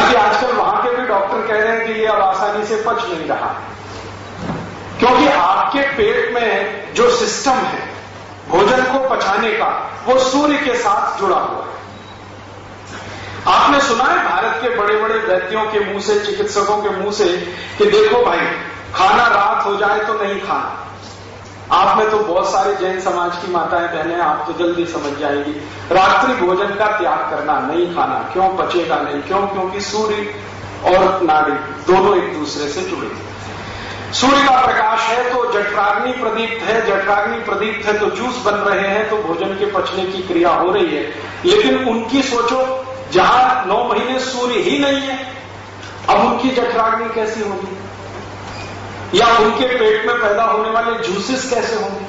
हालांकि आजकल वहां के भी डॉक्टर कह रहे हैं कि ये अब आसानी से पच नहीं रहा, क्योंकि आपके पेट में जो सिस्टम है भोजन को पचाने का, वो सूर्य के साथ जुड़ा हुआ है। आपने सुना है भारत के बड़े बड़े वैद्यों के मुंह से, चिकित्सकों के मुंह से कि देखो भाई, खाना रात हो जाए तो नहीं खाना। आप में तो बहुत सारे जैन समाज की माताएं बहनें, आप तो जल्दी समझ जाएगी। रात्रि भोजन का त्याग करना, नहीं खाना। क्यों? पचेगा नहीं। क्यों? क्योंकि सूर्य और नाड़ी दोनों एक दूसरे से जुड़े। सूर्य का प्रकाश है तो जठराग्नि प्रदीप्त है, जठराग्नि प्रदीप्त है तो जूस बन रहे हैं, तो भोजन के पचने की क्रिया हो रही है। लेकिन उनकी सोचो, जहां 9 महीने सूर्य ही नहीं है, अब उनकी जठराग्नि कैसी होगी, या उनके पेट में पैदा होने वाले जूसेस कैसे होंगे?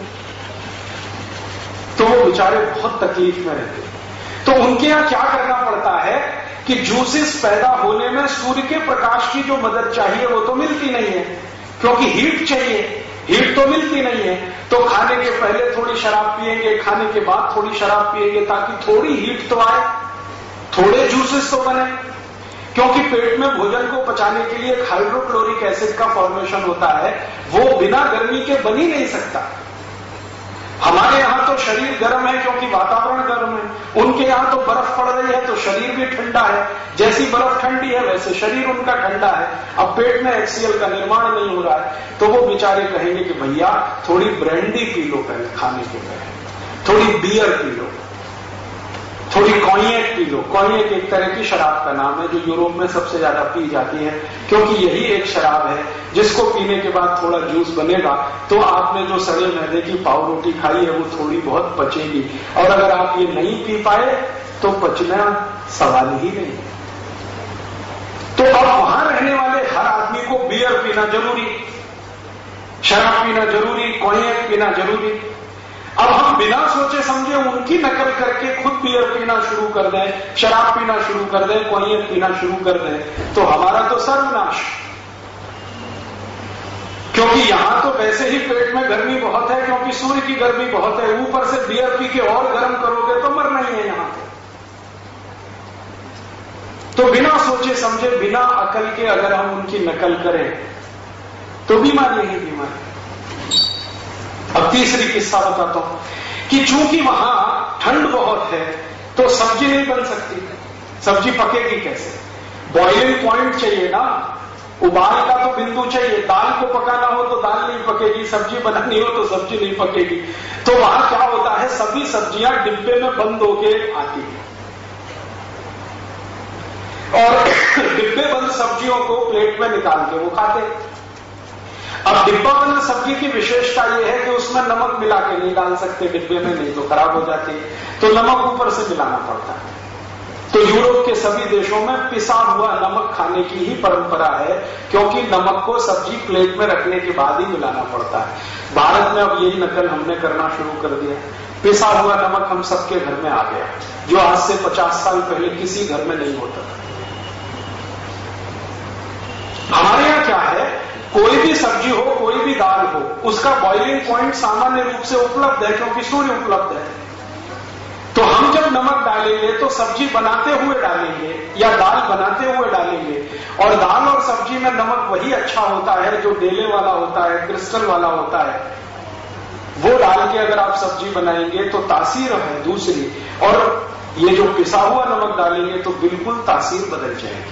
तो वो बेचारे बहुत तकलीफ में रहते। तो उनके यहां क्या करना पड़ता है कि जूसेस पैदा होने में सूर्य के प्रकाश की जो मदद चाहिए वो तो मिलती नहीं है, क्योंकि हीट चाहिए, हीट तो मिलती नहीं है। तो खाने के पहले थोड़ी शराब पिएंगे, खाने के बाद थोड़ी शराब पिएंगे, ताकि थोड़ी हीट तो आए, थोड़े जूसेस तो बने। क्योंकि पेट में भोजन को पचाने के लिए हाइड्रोक्लोरिक एसिड का फॉर्मेशन होता है, वो बिना गर्मी के बन ही नहीं सकता। हमारे यहां तो शरीर गर्म है क्योंकि वातावरण गर्म है, उनके यहां तो बर्फ पड़ रही है तो शरीर भी ठंडा है। जैसी बर्फ ठंडी है वैसे शरीर उनका ठंडा है। अब पेट में HCl का निर्माण नहीं हो रहा है, तो वो बेचारे कहेंगे कि भैया थोड़ी ब्रांडी पी लो पहले खाने के पहले, थोड़ी बियर पी लो, थोड़ी कॉन्यैक पी लो। कॉन्यैक एक तरह की शराब का नाम है जो यूरोप में सबसे ज्यादा पी जाती है, क्योंकि यही एक शराब है जिसको पीने के बाद थोड़ा जूस बनेगा तो आपने जो सड़े मैदे की पाव रोटी खाई है वो थोड़ी बहुत पचेगी, और अगर आप ये नहीं पी पाए तो पचना सवाल ही नहीं। तो अब वहां रहने वाले हर आदमी को बियर पीना जरूरी, शराब पीना जरूरी, कॉन्यैक पीना जरूरी। अब हम बिना सोचे समझे उनकी नकल करके खुद बियर पीना शुरू कर दें, शराब पीना शुरू कर दें, कॉन्यैक पीना शुरू कर दें, तो हमारा तो सर्वनाश। क्योंकि यहां तो वैसे ही पेट में गर्मी बहुत है, क्योंकि सूर्य की गर्मी बहुत है, ऊपर से बियर पी के और गर्म करोगे तो मरना ही है यहां तो बिना सोचे समझे, बिना अकल के अगर हम उनकी नकल करें तो बीमारी ही बीमारी। अब तीसरी किस्सा बताता हूं कि चूंकि वहां ठंड बहुत है तो सब्जी नहीं बन सकती। सब्जी पकेगी कैसे? बॉइलिंग पॉइंट चाहिए ना, उबाल का तो बिंदु चाहिए। दाल को पकाना हो तो दाल नहीं पकेगी, सब्जी बनानी हो तो सब्जी नहीं पकेगी। तो वहां क्या होता है, सभी सब्जियां डिब्बे में बंद होके आती है, और डिब्बे बंद सब्जियों को प्लेट में निकाल के वो खाते। अब डिब्बा बंद सब्जी की विशेषता यह है कि उसमें नमक मिला के नहीं डाल सकते डिब्बे में, नहीं तो खराब हो जाती है, तो नमक ऊपर से मिलाना पड़ता है। तो यूरोप के सभी देशों में पिसा हुआ नमक खाने की ही परंपरा है, क्योंकि नमक को सब्जी प्लेट में रखने के बाद ही मिलाना पड़ता है। भारत में अब यही नकल हमने करना शुरू कर दिया। पिसा हुआ नमक हम सबके घर में आ गया, जो आज से 50 साल पहले किसी घर में नहीं होता था। हमारे यहां क्या है, कोई भी सब्जी हो, कोई भी दाल हो, उसका बॉइलिंग पॉइंट सामान्य रूप से उपलब्ध है, क्योंकि सूर्य उपलब्ध है। तो हम जब नमक डालेंगे तो सब्जी बनाते हुए डालेंगे या दाल बनाते हुए डालेंगे, और दाल और सब्जी में नमक वही अच्छा होता है जो डेले वाला होता है, क्रिस्टल वाला होता है। वो डाल के अगर आप सब्जी बनाएंगे तो तासीर है दूसरी, और ये जो पिसा हुआ नमक डालेंगे तो बिल्कुल तासीर बदल जाएगी।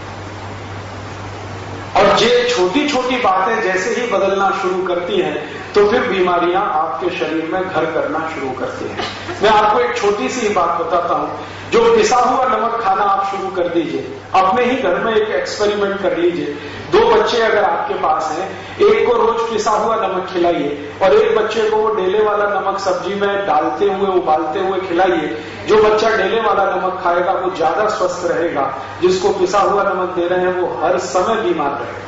और ये छोटी छोटी बातें जैसे ही बदलना शुरू करती हैं तो फिर बीमारियां आपके शरीर में घर करना शुरू करती हैं। मैं आपको एक छोटी सी बात बताता हूं, जो पिसा हुआ नमक खाना आप शुरू कर दीजिए, अपने ही घर में एक एक्सपेरिमेंट कर लीजिए। 2 बच्चे अगर आपके पास हैं, एक को रोज पिसा हुआ नमक खिलाइए और एक बच्चे को वो डेले वाला नमक सब्जी में डालते हुए, उबालते हुए खिलाइए। जो बच्चा डेले वाला नमक खाएगा वो ज्यादा स्वस्थ रहेगा, जिसको पिसा हुआ नमक दे रहे हैं वो हर समय बीमार रहेगा।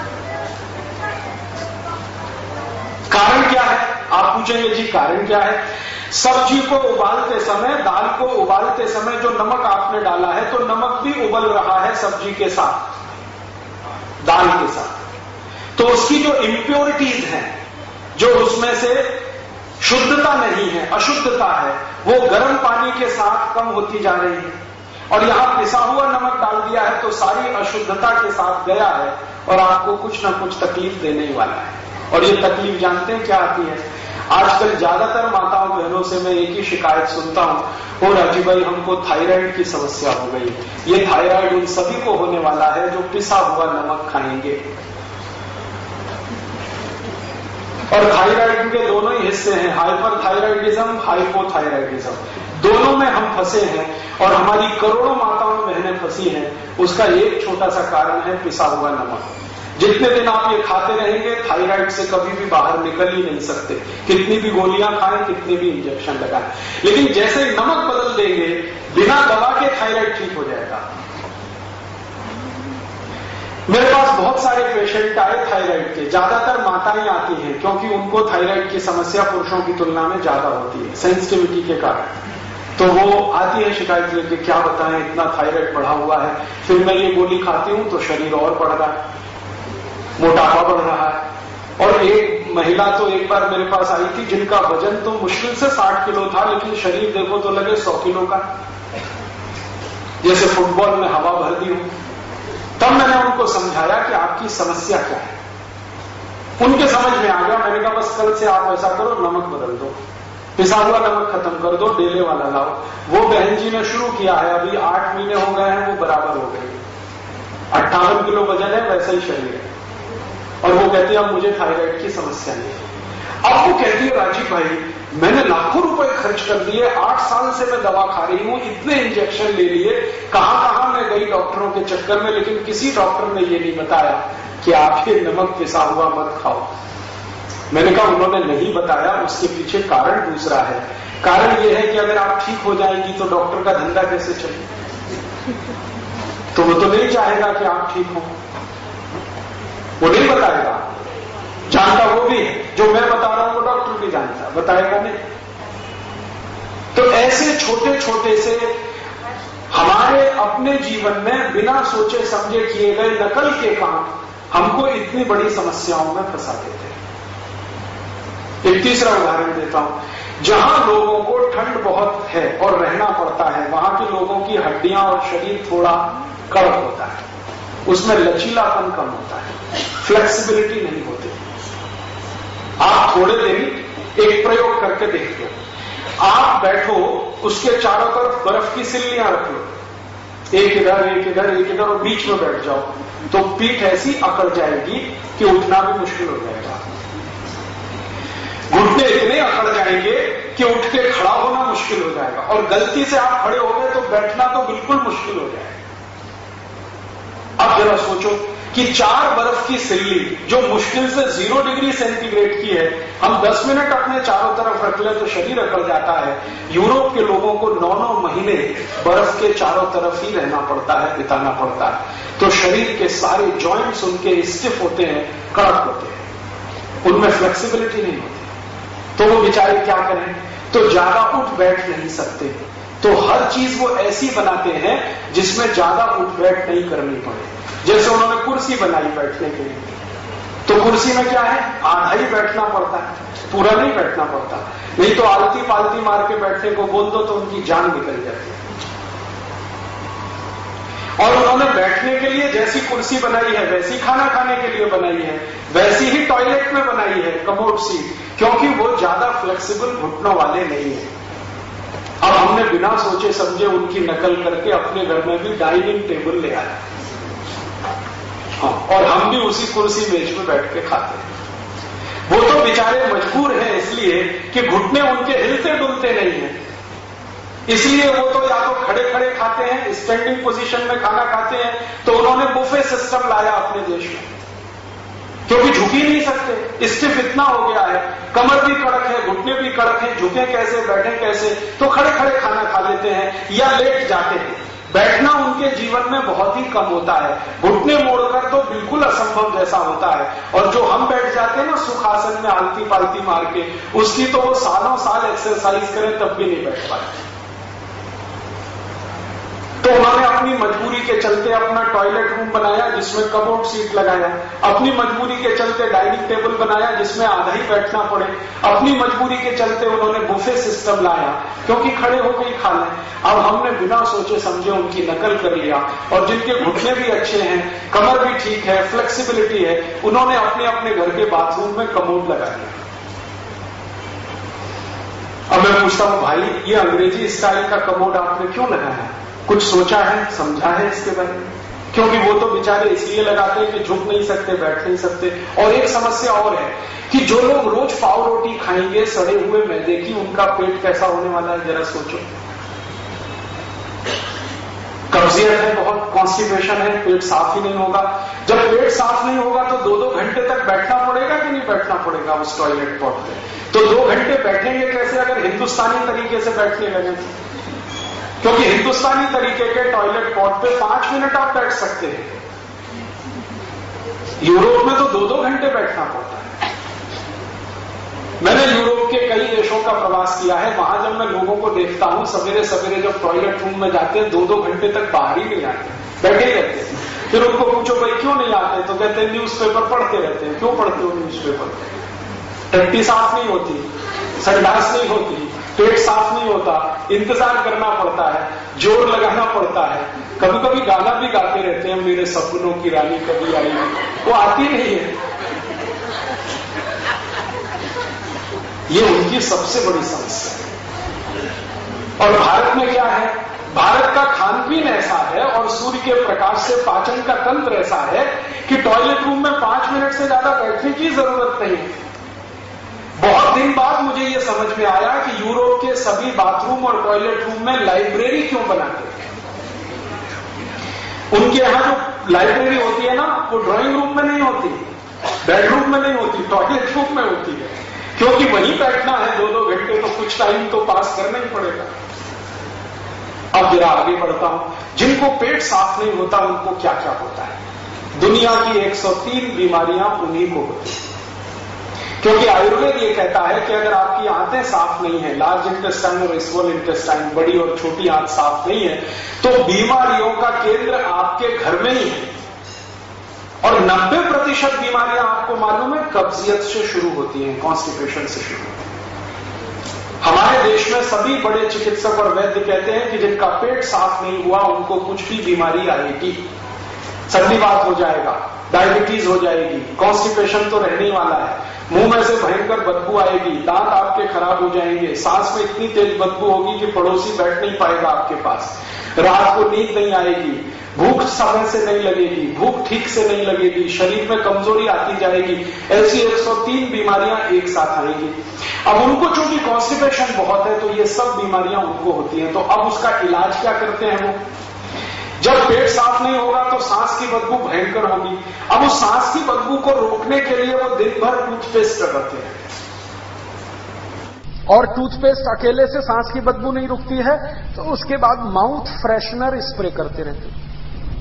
कारण क्या है? आप पूछेंगे जी कारण क्या है? सब्जी को उबालते समय, दाल को उबालते समय जो नमक आपने डाला है, तो नमक भी उबल रहा है सब्जी के साथ, दाल के साथ। तो उसकी जो इम्प्योरिटीज हैं, जो उसमें से शुद्धता नहीं है, अशुद्धता है, वो गर्म पानी के साथ कम होती जा रही है। और यहां पिसा हुआ नमक डाल दिया है तो सारी अशुद्धता के साथ गया है और आपको कुछ ना कुछ तकलीफ देने ही वाला है। और ये तकलीफ जानते हैं क्या आती है? आजकल ज्यादातर माताओं बहनों से मैं एक ही शिकायत सुनता हूं, और राजीव भाई हमको थायराइड की समस्या हो गई। ये थायराइड उन सभी को होने वाला है जो पिसा हुआ नमक खाएंगे। और थायराइड के दोनों ही हिस्से हैं, हाइपर थायराइडिज्म, हाइपोथायराइडिज्म, दोनों में हम फंसे हैं और हमारी करोड़ों माताओं बहनें फंसी हैं। उसका एक छोटा सा कारण है पिसा हुआ नमक। जितने दिन आप ये खाते रहेंगे थायराइड से कभी भी बाहर निकल ही नहीं सकते, कितनी भी गोलियां खाएं, कितने भी इंजेक्शन लगाएं। लेकिन जैसे ही नमक बदल देंगे, बिना दवा के थायराइड ठीक हो जाएगा। मेरे पास बहुत सारे पेशेंट आए थायराइड के, ज्यादातर माताएं आती हैं क्योंकि उनको थायराइड की समस्या पुरुषों की तुलना में ज्यादा होती है सेंसिटिविटी के कारण। तो वो आती है शिकायत लेके, क्या बताएं इतना थायराइड बढ़ा हुआ है, फिर मैं ये गोली खाती हूं तो शरीर और बढ़ रहा है, मोटापा बढ़ रहा है। और एक महिला तो एक बार मेरे पास आई थी जिनका वजन तो मुश्किल से 60 किलो था, लेकिन शरीर देखो तो लगे 100 किलो का, जैसे फुटबॉल में हवा भर दी हो। तब मैंने उनको समझाया कि आपकी समस्या क्या है। उनके समझ में आ गया। मैंने कहा बस कल से आप ऐसा करो, नमक बदल दो, पिसा हुआ नमक खत्म कर दो, डेले वाला लाओ। वो बहन जी ने शुरू किया है, अभी 8 महीने हो गए हैं, वो बराबर हो गई। 58 किलो वजन है, वैसा ही शरीर है। और वो कहती है अब मुझे थायराइड की समस्या नहीं है। अब वो कहती है राजीव भाई मैंने लाखों रुपए खर्च कर दिए, 8 साल से मैं दवा खा रही हूं, इतने इंजेक्शन ले लिए, कहां मैं गई डॉक्टरों के चक्कर में, लेकिन किसी डॉक्टर ने ये नहीं बताया कि आप ये नमक पिसा हुआ मत खाओ। मैंने कहा उन्होंने नहीं बताया, उसके पीछे कारण दूसरा है। कारण यह है कि अगर आप ठीक हो जाएंगी तो डॉक्टर का धंधा कैसे चले? तो वो तो नहीं चाहेगा कि आप ठीक हो, वो नहीं बताएगा। जानता वो भी है, जो मैं बता रहा हूं वो डॉक्टर भी जानता, बताएगा नहीं। तो ऐसे छोटे छोटे से हमारे अपने जीवन में बिना सोचे समझे किए गए नकल के काम हमको इतनी बड़ी समस्याओं में फंसा देते हैं। एक तीसरा उदाहरण देता हूं। जहां लोगों को ठंड बहुत है और रहना पड़ता है, वहां के लोगों की हड्डियां और शरीर थोड़ा कड़क होता है, उसमें लचीलापन कम होता है, फ्लेक्सिबिलिटी नहीं होती। आप थोड़े दिन एक प्रयोग करके देख लो। आप बैठो, उसके चारों तरफ बर्फ की सिल्लियां रख लो, एक इधर एक इधर एक इधर, और बीच में बैठ जाओ, तो पीठ ऐसी अकड़ जाएगी कि उठना भी मुश्किल हो जाएगा। घुटने इतने अकड़ जाएंगे कि उठ के खड़ा होना मुश्किल हो जाएगा, और गलती से आप खड़े हो गए तो बैठना तो बिल्कुल मुश्किल हो जाएगा। अब जरा सोचो कि 4 बर्फ की सिल्ली जो मुश्किल से 0 डिग्री सेंटीग्रेड की है, हम 10 मिनट अपने चारों तरफ रख ले तो शरीर अकड़ जाता है। यूरोप के लोगों को 9-9 महीने बर्फ के चारों तरफ ही रहना पड़ता है, बिताना पड़ता है। तो शरीर के सारे जॉइंट्स उनके स्टिफ होते हैं, कड़क होते हैं, उनमें फ्लेक्सिबिलिटी नहीं होती। तो वो बेचारे क्या करें? तो ज्यादा उठ बैठ नहीं सकते, तो हर चीज वो ऐसी बनाते हैं जिसमें ज्यादा उठ बैठ नहीं करनी पड़े। जैसे उन्होंने कुर्सी बनाई बैठने के लिए, तो कुर्सी में क्या है, आधा ही बैठना पड़ता है, पूरा नहीं बैठना पड़ता, नहीं तो आलती पालती मार के बैठने को बोल दो तो उनकी जान निकल जाती है। और उन्होंने बैठने के लिए जैसी कुर्सी बनाई है, वैसी खाना खाने के लिए बनाई है, वैसी ही टॉयलेट में बनाई है कमोड सीट, क्योंकि वो ज्यादा फ्लेक्सिबल घुटनों वाले नहीं है। अब हमने बिना सोचे समझे उनकी नकल करके अपने घर में भी डाइनिंग टेबल ले आया, हाँ, और हम भी उसी कुर्सी मेज में बैठ के खाते हैं। वो तो बेचारे मजबूर हैं इसलिए कि घुटने उनके हिलते डुलते नहीं है, इसलिए वो तो या तो खड़े खड़े खाते हैं, स्टैंडिंग पोजीशन में खाना खाते हैं। तो उन्होंने बुफे सिस्टम लाया अपने देश में, क्योंकि झुक ही नहीं सकते, स्टिफ इतना हो गया है, कमर भी कड़क है, घुटने भी कड़क है, झुके कैसे बैठे कैसे, तो खड़े खड़े खाना खा लेते हैं या लेट जाते हैं। बैठना उनके जीवन में बहुत ही कम होता है, घुटने मोड़कर तो बिल्कुल असंभव जैसा होता है। और जो हम बैठ जाते हैं ना सुखासन में आलती पालती मार के, उसकी तो वो सालों साल एक्सरसाइज करें तब भी नहीं बैठ पाते। तो उन्होंने अपनी मजबूरी के चलते अपना टॉयलेट रूम बनाया जिसमें कमोड सीट लगाया, अपनी मजबूरी के चलते डाइनिंग टेबल बनाया जिसमें आधा ही बैठना पड़े, अपनी मजबूरी के चलते उन्होंने बुफे सिस्टम लाया क्योंकि खड़े होकर ही खा लें। अब हमने बिना सोचे समझे उनकी नकल कर लिया, और जिनके घुटने भी अच्छे हैं, कमर भी ठीक है, फ्लेक्सिबिलिटी है, उन्होंने अपने अपने घर के बाथरूम में कमोड लगा दिया। अब मैं पूछता हूं, भाई ये अंग्रेजी स्टाइल का कमोड आपने क्यों लगाया? कुछ सोचा है, समझा है इसके बारे में? क्योंकि वो तो बेचारे इसलिए लगाते हैं कि झुक नहीं सकते, बैठ नहीं सकते। और एक समस्या और है कि जो लोग रोज पाव रोटी खाएंगे सड़े हुए मैदे की, उनका पेट कैसा होने वाला है जरा सोचो। कब्जियत है बहुत, कॉन्स्टिपेशन है, पेट साफ ही नहीं होगा। जब पेट साफ नहीं होगा तो 2-2 घंटे तक बैठना पड़ेगा कि नहीं बैठना पड़ेगा उस टॉयलेट पॉट पे? तो 2 घंटे बैठेंगे कैसे अगर हिंदुस्तानी तरीके से बैठने लगे? क्योंकि हिंदुस्तानी तरीके के टॉयलेट पॉट पे 5 मिनट आप बैठ सकते हैं, यूरोप में तो 2-2 घंटे बैठना पड़ता है। मैंने यूरोप के कई देशों का प्रवास किया है, वहां जब मैं लोगों को देखता हूं सवेरे सवेरे जब टॉयलेट रूम में जाते हैं 2-2 घंटे तक बाहर ही नहीं आते, बैठे ही रहते हैं। फिर उनको पूछो भाई क्यों नहीं आते, तो कहते हैं न्यूज़पेपर पढ़ते रहते हैं। क्यों पढ़ते हो न्यूज़पेपर? टट्टी साफ नहीं होती, संडास नहीं होती, पेट साफ नहीं होता, इंतजार करना पड़ता है, जोर लगाना पड़ता है, कभी कभी गाना भी गाते रहते हैं, मेरे सपनों की रानी कभी आई, वो आती नहीं है। ये उनकी सबसे बड़ी समस्या है। और भारत में क्या है? भारत का खान पीन ऐसा है और सूर्य के प्रकाश से पाचन का तंत्र ऐसा है कि टॉयलेट रूम में 5 मिनट से ज्यादा बैठने की जरूरत नहीं है। बहुत दिन बाद मुझे यह समझ में आया कि यूरोप के सभी बाथरूम और टॉयलेट रूम में लाइब्रेरी क्यों बनाते हैं। उनके यहां जो लाइब्रेरी होती है ना, वो ड्राइंग रूम में नहीं होती, बेडरूम में नहीं होती, टॉयलेट रूम में होती है। क्योंकि वहीं बैठना है 2-2 घंटे, तो कुछ टाइम तो पास करना ही पड़ेगा। अब जरा आगे बढ़ता हूं, जिनको पेट साफ नहीं होता उनको क्या क्या होता है। दुनिया की 103 बीमारियां उन्हीं को होती है। क्योंकि आयुर्वेद ये कहता है कि अगर आपकी आंतें साफ नहीं है, लार्ज इंटेस्टाइन और स्मॉल इंटेस्टाइन, बड़ी और छोटी आंत साफ नहीं है, तो बीमारियों का केंद्र आपके घर में ही है। और 90% बीमारियां आपको मालूम है कब्जियत से शुरू होती हैं, कॉन्स्टिपेशन से शुरू होती है। हमारे देश में सभी बड़े चिकित्सक और वैद्य कहते हैं कि जिनका पेट साफ नहीं हुआ उनको कुछ भी बीमारी आएगी, संधिवात हो जाएगा, डायबिटीज हो जाएगी, कॉन्स्टिपेशन तो रहने वाला है, मुंह में से भयंकर बदबू आएगी, दांत आपके खराब हो जाएंगे, सांस में इतनी तेज बदबू होगी कि पड़ोसी बैठ नहीं पाएगा आपके पास, रात को नींद नहीं आएगी, भूख समय से नहीं लगेगी, भूख ठीक से नहीं लगेगी, शरीर में कमजोरी आती जाएगी। ऐसी 103 बीमारियां एक साथ आएगी। अब उनको चूंकि कॉन्स्टिपेशन बहुत है तो ये सब बीमारियां उनको होती हैं। तो अब उसका इलाज क्या करते हैं वो? जब पेट साफ नहीं होगा तो सांस की बदबू भयंकर होगी। अब उस सांस की बदबू को रोकने के लिए वो दिन भर टूथपेस्ट रगड़ते हैं। और टूथपेस्ट अकेले से सांस की बदबू नहीं रुकती है, तो उसके बाद माउथ फ्रेशनर स्प्रे करते रहते हैं।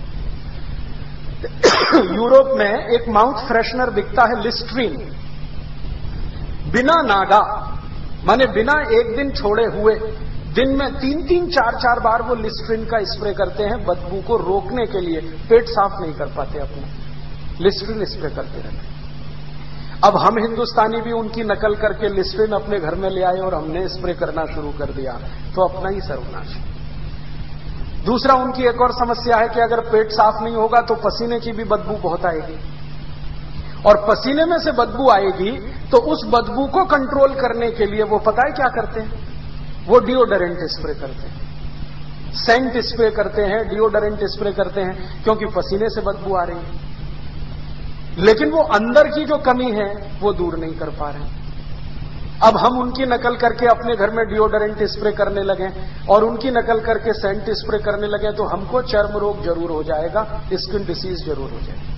यूरोप में एक माउथ फ्रेशनर बिकता है, लिस्ट्रीन, बिना नागा, माने बिना एक दिन छोड़े हुए दिन में 3-3, 4-4 बार वो लिस्ट्रीन का स्प्रे करते हैं बदबू को रोकने के लिए। पेट साफ नहीं कर पाते अपना, लिस्ट्रीन स्प्रे करते रहते हैं। अब हम हिंदुस्तानी भी उनकी नकल करके लिस्ट्रीन अपने घर में ले आए और हमने स्प्रे करना शुरू कर दिया, तो अपना ही सर्वनाश। दूसरा, उनकी एक और समस्या है कि अगर पेट साफ नहीं होगा तो पसीने की भी बदबू बहुत आएगी, और पसीने में से बदबू आएगी तो उस बदबू को कंट्रोल करने के लिए वो पता है क्या करते हैं? वो डिओडोरेंट स्प्रे करते हैं, सेंट स्प्रे करते हैं, डिओडोरेंट स्प्रे करते हैं, क्योंकि पसीने से बदबू आ रही है। लेकिन वो अंदर की जो कमी है वो दूर नहीं कर पा रहे। अब हम उनकी नकल करके अपने घर में डिओडोरेंट स्प्रे करने लगे और उनकी नकल करके सेंट स्प्रे करने लगे, तो हमको चर्म रोग जरूर हो जाएगा, स्किन डिसीज जरूर हो जाएगी।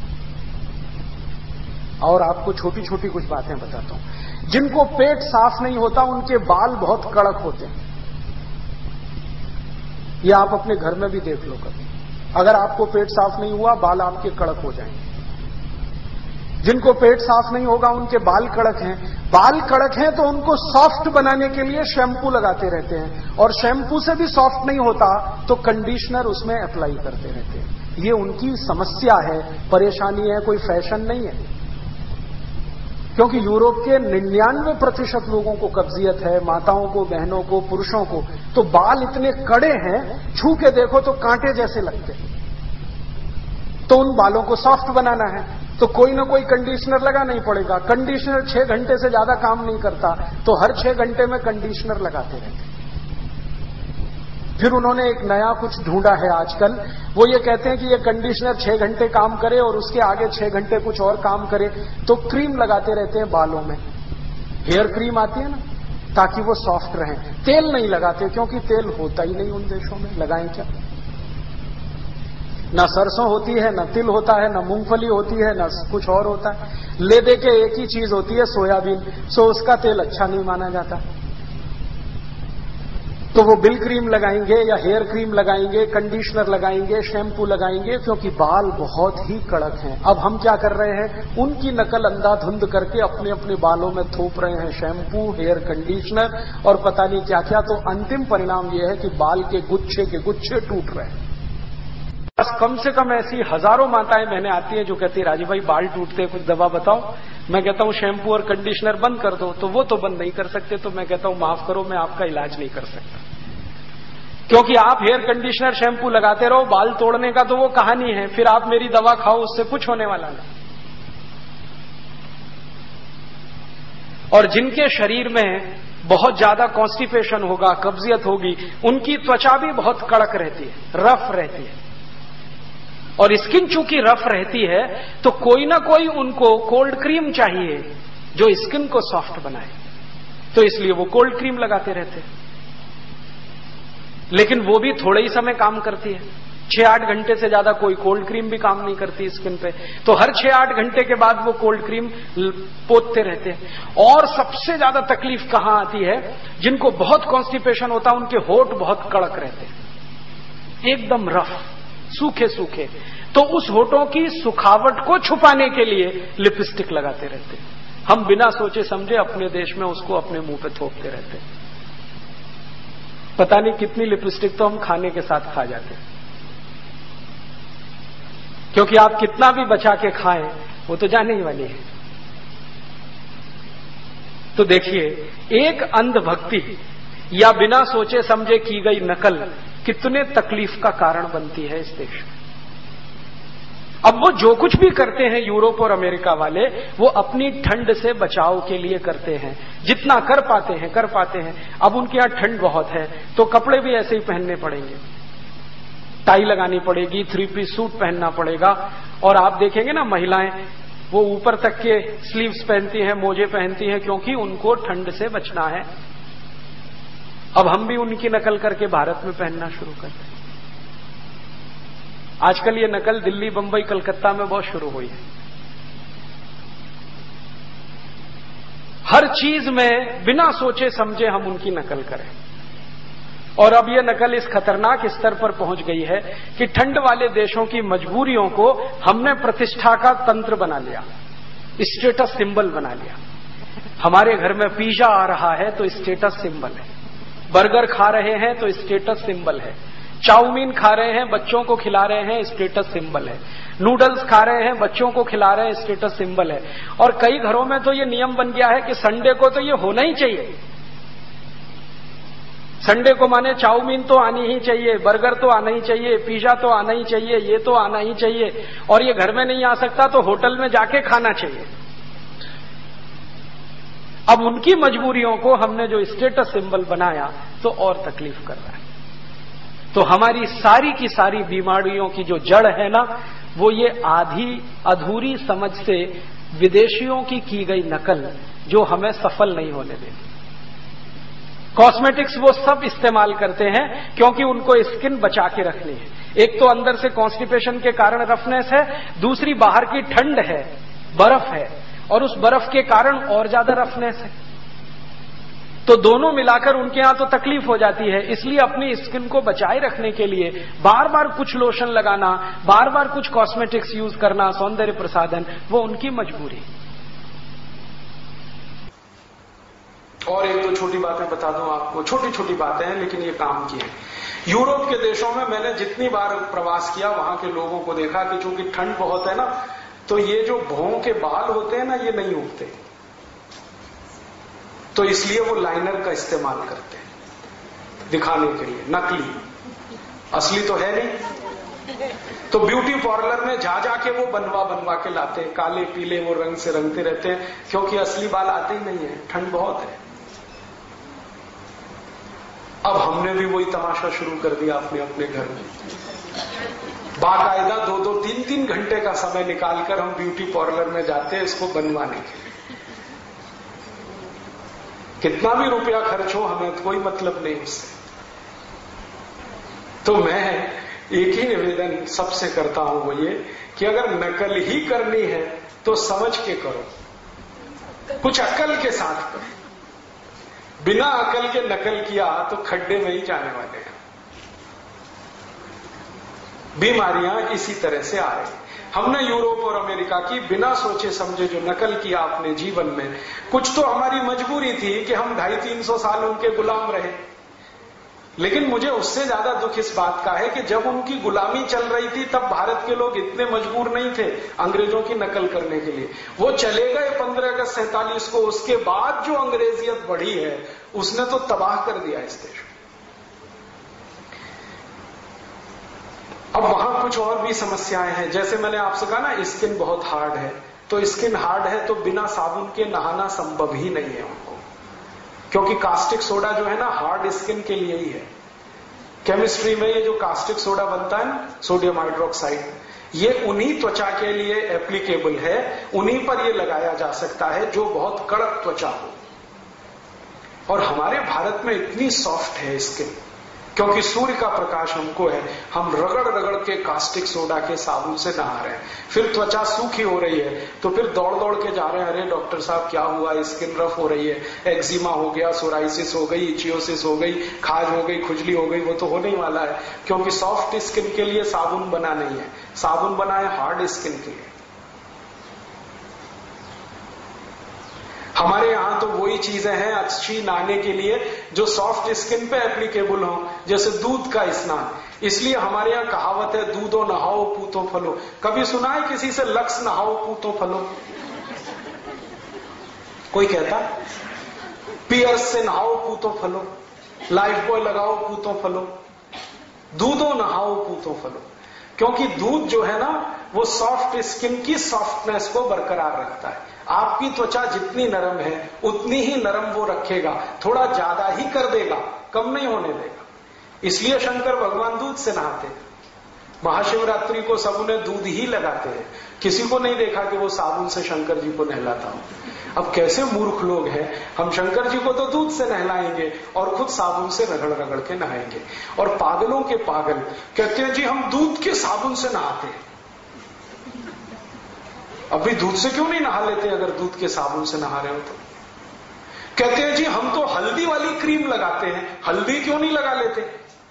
और आपको छोटी छोटी कुछ बातें बताता हूं। जिनको पेट साफ नहीं होता उनके बाल बहुत कड़क होते हैं। ये आप अपने घर में भी देख लो कभी, अगर आपको पेट साफ नहीं हुआ बाल आपके कड़क हो जाएंगे। जिनको पेट साफ नहीं होगा उनके बाल कड़क हैं। बाल कड़क हैं तो उनको सॉफ्ट बनाने के लिए शैम्पू लगाते रहते हैं, और शैम्पू से भी सॉफ्ट नहीं होता तो कंडीशनर उसमें अप्लाई करते रहते हैं। ये उनकी समस्या है, परेशानी है, कोई फैशन नहीं है। क्योंकि यूरोप के 99% लोगों को कब्जियत है, माताओं को, बहनों को, पुरुषों को। तो बाल इतने कड़े हैं, छू के देखो तो कांटे जैसे लगते हैं। तो उन बालों को सॉफ्ट बनाना है तो कोई ना कोई कंडीशनर लगाना ही पड़ेगा। कंडीशनर 6 घंटे से ज्यादा काम नहीं करता, तो हर 6 घंटे में कंडीशनर लगाते रहते। फिर उन्होंने एक नया कुछ ढूंढा है आजकल, वो ये कहते हैं कि ये कंडीशनर 6 घंटे काम करे और उसके आगे 6 घंटे कुछ और काम करे, तो क्रीम लगाते रहते हैं बालों में। हेयर क्रीम आती है ना, ताकि वो सॉफ्ट रहे। तेल नहीं लगाते, क्योंकि तेल होता ही नहीं उन देशों में, लगाएं क्या? ना सरसों होती है, ना तिल होता है, ना मूंगफली होती है, ना कुछ और होता है। ले दे के एक ही चीज होती है, सोयाबीन। सो उसका तेल अच्छा नहीं माना जाता। तो वो बिल क्रीम लगाएंगे या हेयर क्रीम लगाएंगे, कंडीशनर लगाएंगे, शैम्पू लगाएंगे, क्योंकि बाल बहुत ही कड़क हैं। अब हम क्या कर रहे हैं, उनकी नकल अंधाधुंध करके अपने अपने बालों में थोप रहे हैं शैम्पू, हेयर कंडीशनर और पता नहीं क्या क्या। तो अंतिम परिणाम यह है कि बाल के गुच्छे टूट रहे हैं। बस कम से कम ऐसी हजारों माताएं बहनें आती हैं जो कहती है, राजीव भाई बाल टूटते हैं, कुछ दवा बताओ। मैं कहता हूं शैम्पू और कंडीशनर बंद कर दो, तो वो तो बंद नहीं कर सकते। तो मैं कहता हूं माफ करो, मैं आपका इलाज नहीं कर सकता, क्योंकि आप हेयर कंडीशनर शैम्पू लगाते रहो, बाल तोड़ने का तो वो कहानी है, फिर आप मेरी दवा खाओ, उससे कुछ होने वाला नहीं। और जिनके शरीर में बहुत ज्यादा कॉन्स्टिपेशन होगा, कब्जियत होगी, उनकी त्वचा भी बहुत कड़क रहती है, रफ रहती है। और स्किन चूंकि रफ रहती है तो कोई ना कोई उनको कोल्ड क्रीम चाहिए जो स्किन को सॉफ्ट बनाए, तो इसलिए वो कोल्ड क्रीम लगाते रहते हैं। लेकिन वो भी थोड़े ही समय काम करती है, 6-8 घंटे से ज्यादा कोई कोल्ड क्रीम भी काम नहीं करती स्किन पे। तो हर 6-8 घंटे के बाद वो कोल्ड क्रीम पोतते रहते हैं। और सबसे ज्यादा तकलीफ कहां आती है, जिनको बहुत कॉन्स्टिपेशन होता है, उनके होठ बहुत कड़क रहते हैं, एकदम रफ, सूखे सूखे। तो उस होठों की सुखावट को छुपाने के लिए लिपस्टिक लगाते रहते हैं। हम बिना सोचे समझे अपने देश में उसको अपने मुंह पे थोपते रहते हैं। पता नहीं कितनी लिपस्टिक तो हम खाने के साथ खा जाते हैं, क्योंकि आप कितना भी बचा के खाएं वो तो जाने ही वाली है। तो देखिए, एक अंधभक्ति या बिना सोचे समझे की गई नकल कितने तकलीफ का कारण बनती है इस देश में। अब वो जो कुछ भी करते हैं यूरोप और अमेरिका वाले, वो अपनी ठंड से बचाव के लिए करते हैं, जितना कर पाते हैं। अब उनके यहां ठंड बहुत है तो कपड़े भी ऐसे ही पहनने पड़ेंगे, टाई लगानी पड़ेगी, 3 पीस सूट पहनना पड़ेगा। और आप देखेंगे ना, महिलाएं वो ऊपर तक के स्लीव्स पहनती हैं, मोजे पहनती हैं, क्योंकि उनको ठंड से बचना है। अब हम भी उनकी नकल करके भारत में पहनना शुरू करते हैं। आजकल ये नकल दिल्ली, बंबई, कलकत्ता में बहुत शुरू हुई है। हर चीज में बिना सोचे समझे हम उनकी नकल करें। और अब ये नकल इस खतरनाक स्तर पर पहुंच गई है कि ठंड वाले देशों की मजबूरियों को हमने प्रतिष्ठा का तंत्र बना लिया, स्टेटस सिंबल बना लिया। हमारे घर में पिज्जा आ रहा है तो स्टेटस सिंबल है, बर्गर खा रहे हैं तो स्टेटस सिंबल है, चाउमीन खा रहे हैं, बच्चों को खिला रहे हैं, स्टेटस सिंबल है, नूडल्स खा रहे हैं, बच्चों को खिला रहे हैं, स्टेटस सिंबल है। और कई घरों में तो ये नियम बन गया है कि संडे को तो ये होना ही चाहिए। संडे को माने चाउमीन तो आनी ही चाहिए, बर्गर तो आना ही चाहिए, पिज्जा तो आना ही चाहिए, ये तो आना ही चाहिए। और ये घर में नहीं आ सकता तो होटल में जाके खाना चाहिए। अब उनकी मजबूरियों को हमने जो स्टेटस सिंबल बनाया तो और तकलीफ कर रहा है। तो हमारी सारी की सारी बीमारियों की जो जड़ है ना, वो ये आधी अधूरी समझ से विदेशियों की गई नकल, जो हमें सफल नहीं होने देती। कॉस्मेटिक्स वो सब इस्तेमाल करते हैं क्योंकि उनको स्किन बचा के रखनी है। एक तो अंदर से कॉन्स्टिपेशन के कारण रफनेस है, दूसरी बाहर की ठंड है, बर्फ है, और उस बर्फ के कारण और ज्यादा रफनेस है। तो दोनों मिलाकर उनके यहां तो तकलीफ हो जाती है। इसलिए अपनी स्किन को बचाए रखने के लिए बार बार कुछ लोशन लगाना, बार बार कुछ कॉस्मेटिक्स यूज करना, सौंदर्य प्रसाधन, वो उनकी मजबूरी। और एक दो छोटी बातें बता दूं आपको, छोटी छोटी बातें हैं लेकिन ये काम की है। यूरोप के देशों में मैंने जितनी बार प्रवास किया, वहां के लोगों को देखा कि चूंकि ठंड बहुत है ना, तो ये जो भौं के बाल होते हैं ना, ये नहीं उगते। तो इसलिए वो लाइनर का इस्तेमाल करते हैं दिखाने के लिए, नकली, असली तो है नहीं। तो ब्यूटी पार्लर में जा जाके वो बनवा के लाते हैं, काले पीले वो रंग से रंगते रहते हैं, क्योंकि असली बाल आते ही नहीं है, ठंड बहुत है। अब हमने भी वही तमाशा शुरू कर दिया अपने अपने घर में, बाकायदा 2-3 घंटे का समय निकालकर हम ब्यूटी पार्लर में जाते हैं इसको बनवाने के लिए। कितना भी रुपया खर्च हो, हमें तो कोई मतलब नहीं उससे। तो मैं एक ही निवेदन सबसे करता हूं, वो ये कि अगर नकल ही करनी है तो समझ के करो, कुछ अकल के साथ करो। बिना अकल के नकल किया तो खड्डे में ही जाने वाले हैं। बीमारियां इसी तरह से आ रही। हमने यूरोप और अमेरिका की बिना सोचे समझे जो नकल किया अपने जीवन में, कुछ तो हमारी मजबूरी थी कि हम 250-300 साल उनके गुलाम रहे, लेकिन मुझे उससे ज्यादा दुख इस बात का है कि जब उनकी गुलामी चल रही थी तब भारत के लोग इतने मजबूर नहीं थे अंग्रेजों की नकल करने के लिए। वो चले गए 15 अगस्त 47 को, उसके बाद जो अंग्रेजियत बढ़ी है उसने तो तबाह कर दिया इस देश। अब वहां कुछ और भी समस्याएं हैं, जैसे मैंने आपसे कहा ना स्किन बहुत हार्ड है, तो स्किन हार्ड है तो बिना साबुन के नहाना संभव ही नहीं है उनको, क्योंकि कास्टिक सोडा जो है ना हार्ड स्किन के लिए ही है। केमिस्ट्री में ये जो कास्टिक सोडा बनता है ना, सोडियम हाइड्रोक्साइड, ये उन्हीं त्वचा के लिए एप्लीकेबल है, उन्हीं पर ये लगाया जा सकता है जो बहुत कड़क त्वचा हो। और हमारे भारत में इतनी सॉफ्ट है स्किन, क्योंकि सूर्य का प्रकाश हमको है, हम रगड़ रगड़ के कास्टिक सोडा के साबुन से नहा रहे हैं, फिर त्वचा सूखी हो रही है तो फिर दौड़ दौड़ के जा रहे हैं, अरे डॉक्टर साहब क्या हुआ, स्किन रफ हो रही है, एक्जिमा हो गया, सोराइसिस हो गई, इचियोसिस हो गई, खाज हो गई, खुजली हो गई। वो तो होने ही वाला है, क्योंकि सॉफ्ट स्किन के लिए साबुन बना नहीं है, साबुन बना है हार्ड स्किन के लिए। हमारे यहां तो वही चीजें हैं अच्छी नहाने के लिए जो सॉफ्ट स्किन पे एप्लीकेबल हो, जैसे दूध का स्नान। इसलिए हमारे यहां कहावत है, दूधो नहाओ पूतो फलो। कभी सुना है किसी से लक्स नहाओ पूतो फलो? कोई कहता? पियर्स से नहाओ पूतो फलो, लाइफ बॉय लगाओ पूतो फलो, दूधो नहाओ पूतो फलो। क्योंकि दूध जो है ना वो सॉफ्ट स्किन की सॉफ्टनेस को बरकरार रखता है। आपकी त्वचा जितनी नरम है उतनी ही नरम वो रखेगा, थोड़ा ज्यादा ही कर देगा, कम नहीं होने देगा। इसलिए शंकर भगवान दूध से नहाते हैं। महाशिवरात्रि को सब उन्हें दूध ही लगाते हैं, किसी को नहीं देखा कि वो साबुन से शंकर जी को नहलाता हो। अब कैसे मूर्ख लोग हैं, हम शंकर जी को तो दूध से नहलाएंगे और खुद साबुन से रगड़ रगड़ के नहाएंगे। और पागलों के पागल कहते हैं जी हम दूध के साबुन से नहाते हैं। अभी दूध से क्यों नहीं नहा लेते अगर दूध के साबुन से नहा रहे हो तो? कहते हैं जी हम तो हल्दी वाली क्रीम लगाते हैं, हल्दी क्यों नहीं लगा लेते?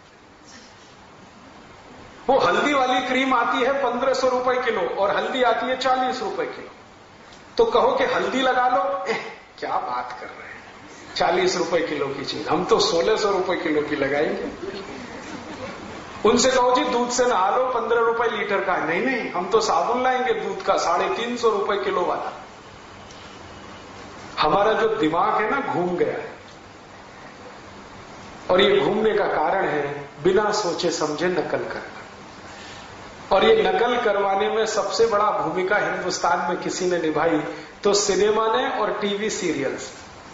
वो हल्दी वाली क्रीम आती है 1500 रुपए किलो और हल्दी आती है 40 रुपए किलो। तो कहो कि हल्दी लगा लो, क्या बात कर रहे हैं, 40 रुपए किलो की चीज, हम तो 1600 रुपए किलो की लगाएंगे। उनसे कहो जी दूध से नहा लो, 15 रुपए लीटर का। नहीं नहीं, हम तो साबुन लाएंगे दूध का 350 रुपए किलो वाला। हमारा जो दिमाग है ना घूम गया है, और ये घूमने का कारण है बिना सोचे समझे नकल करना। और ये नकल करवाने में सबसे बड़ा भूमिका हिंदुस्तान में किसी ने निभाई तो सिनेमा ने और टीवी सीरियल्स।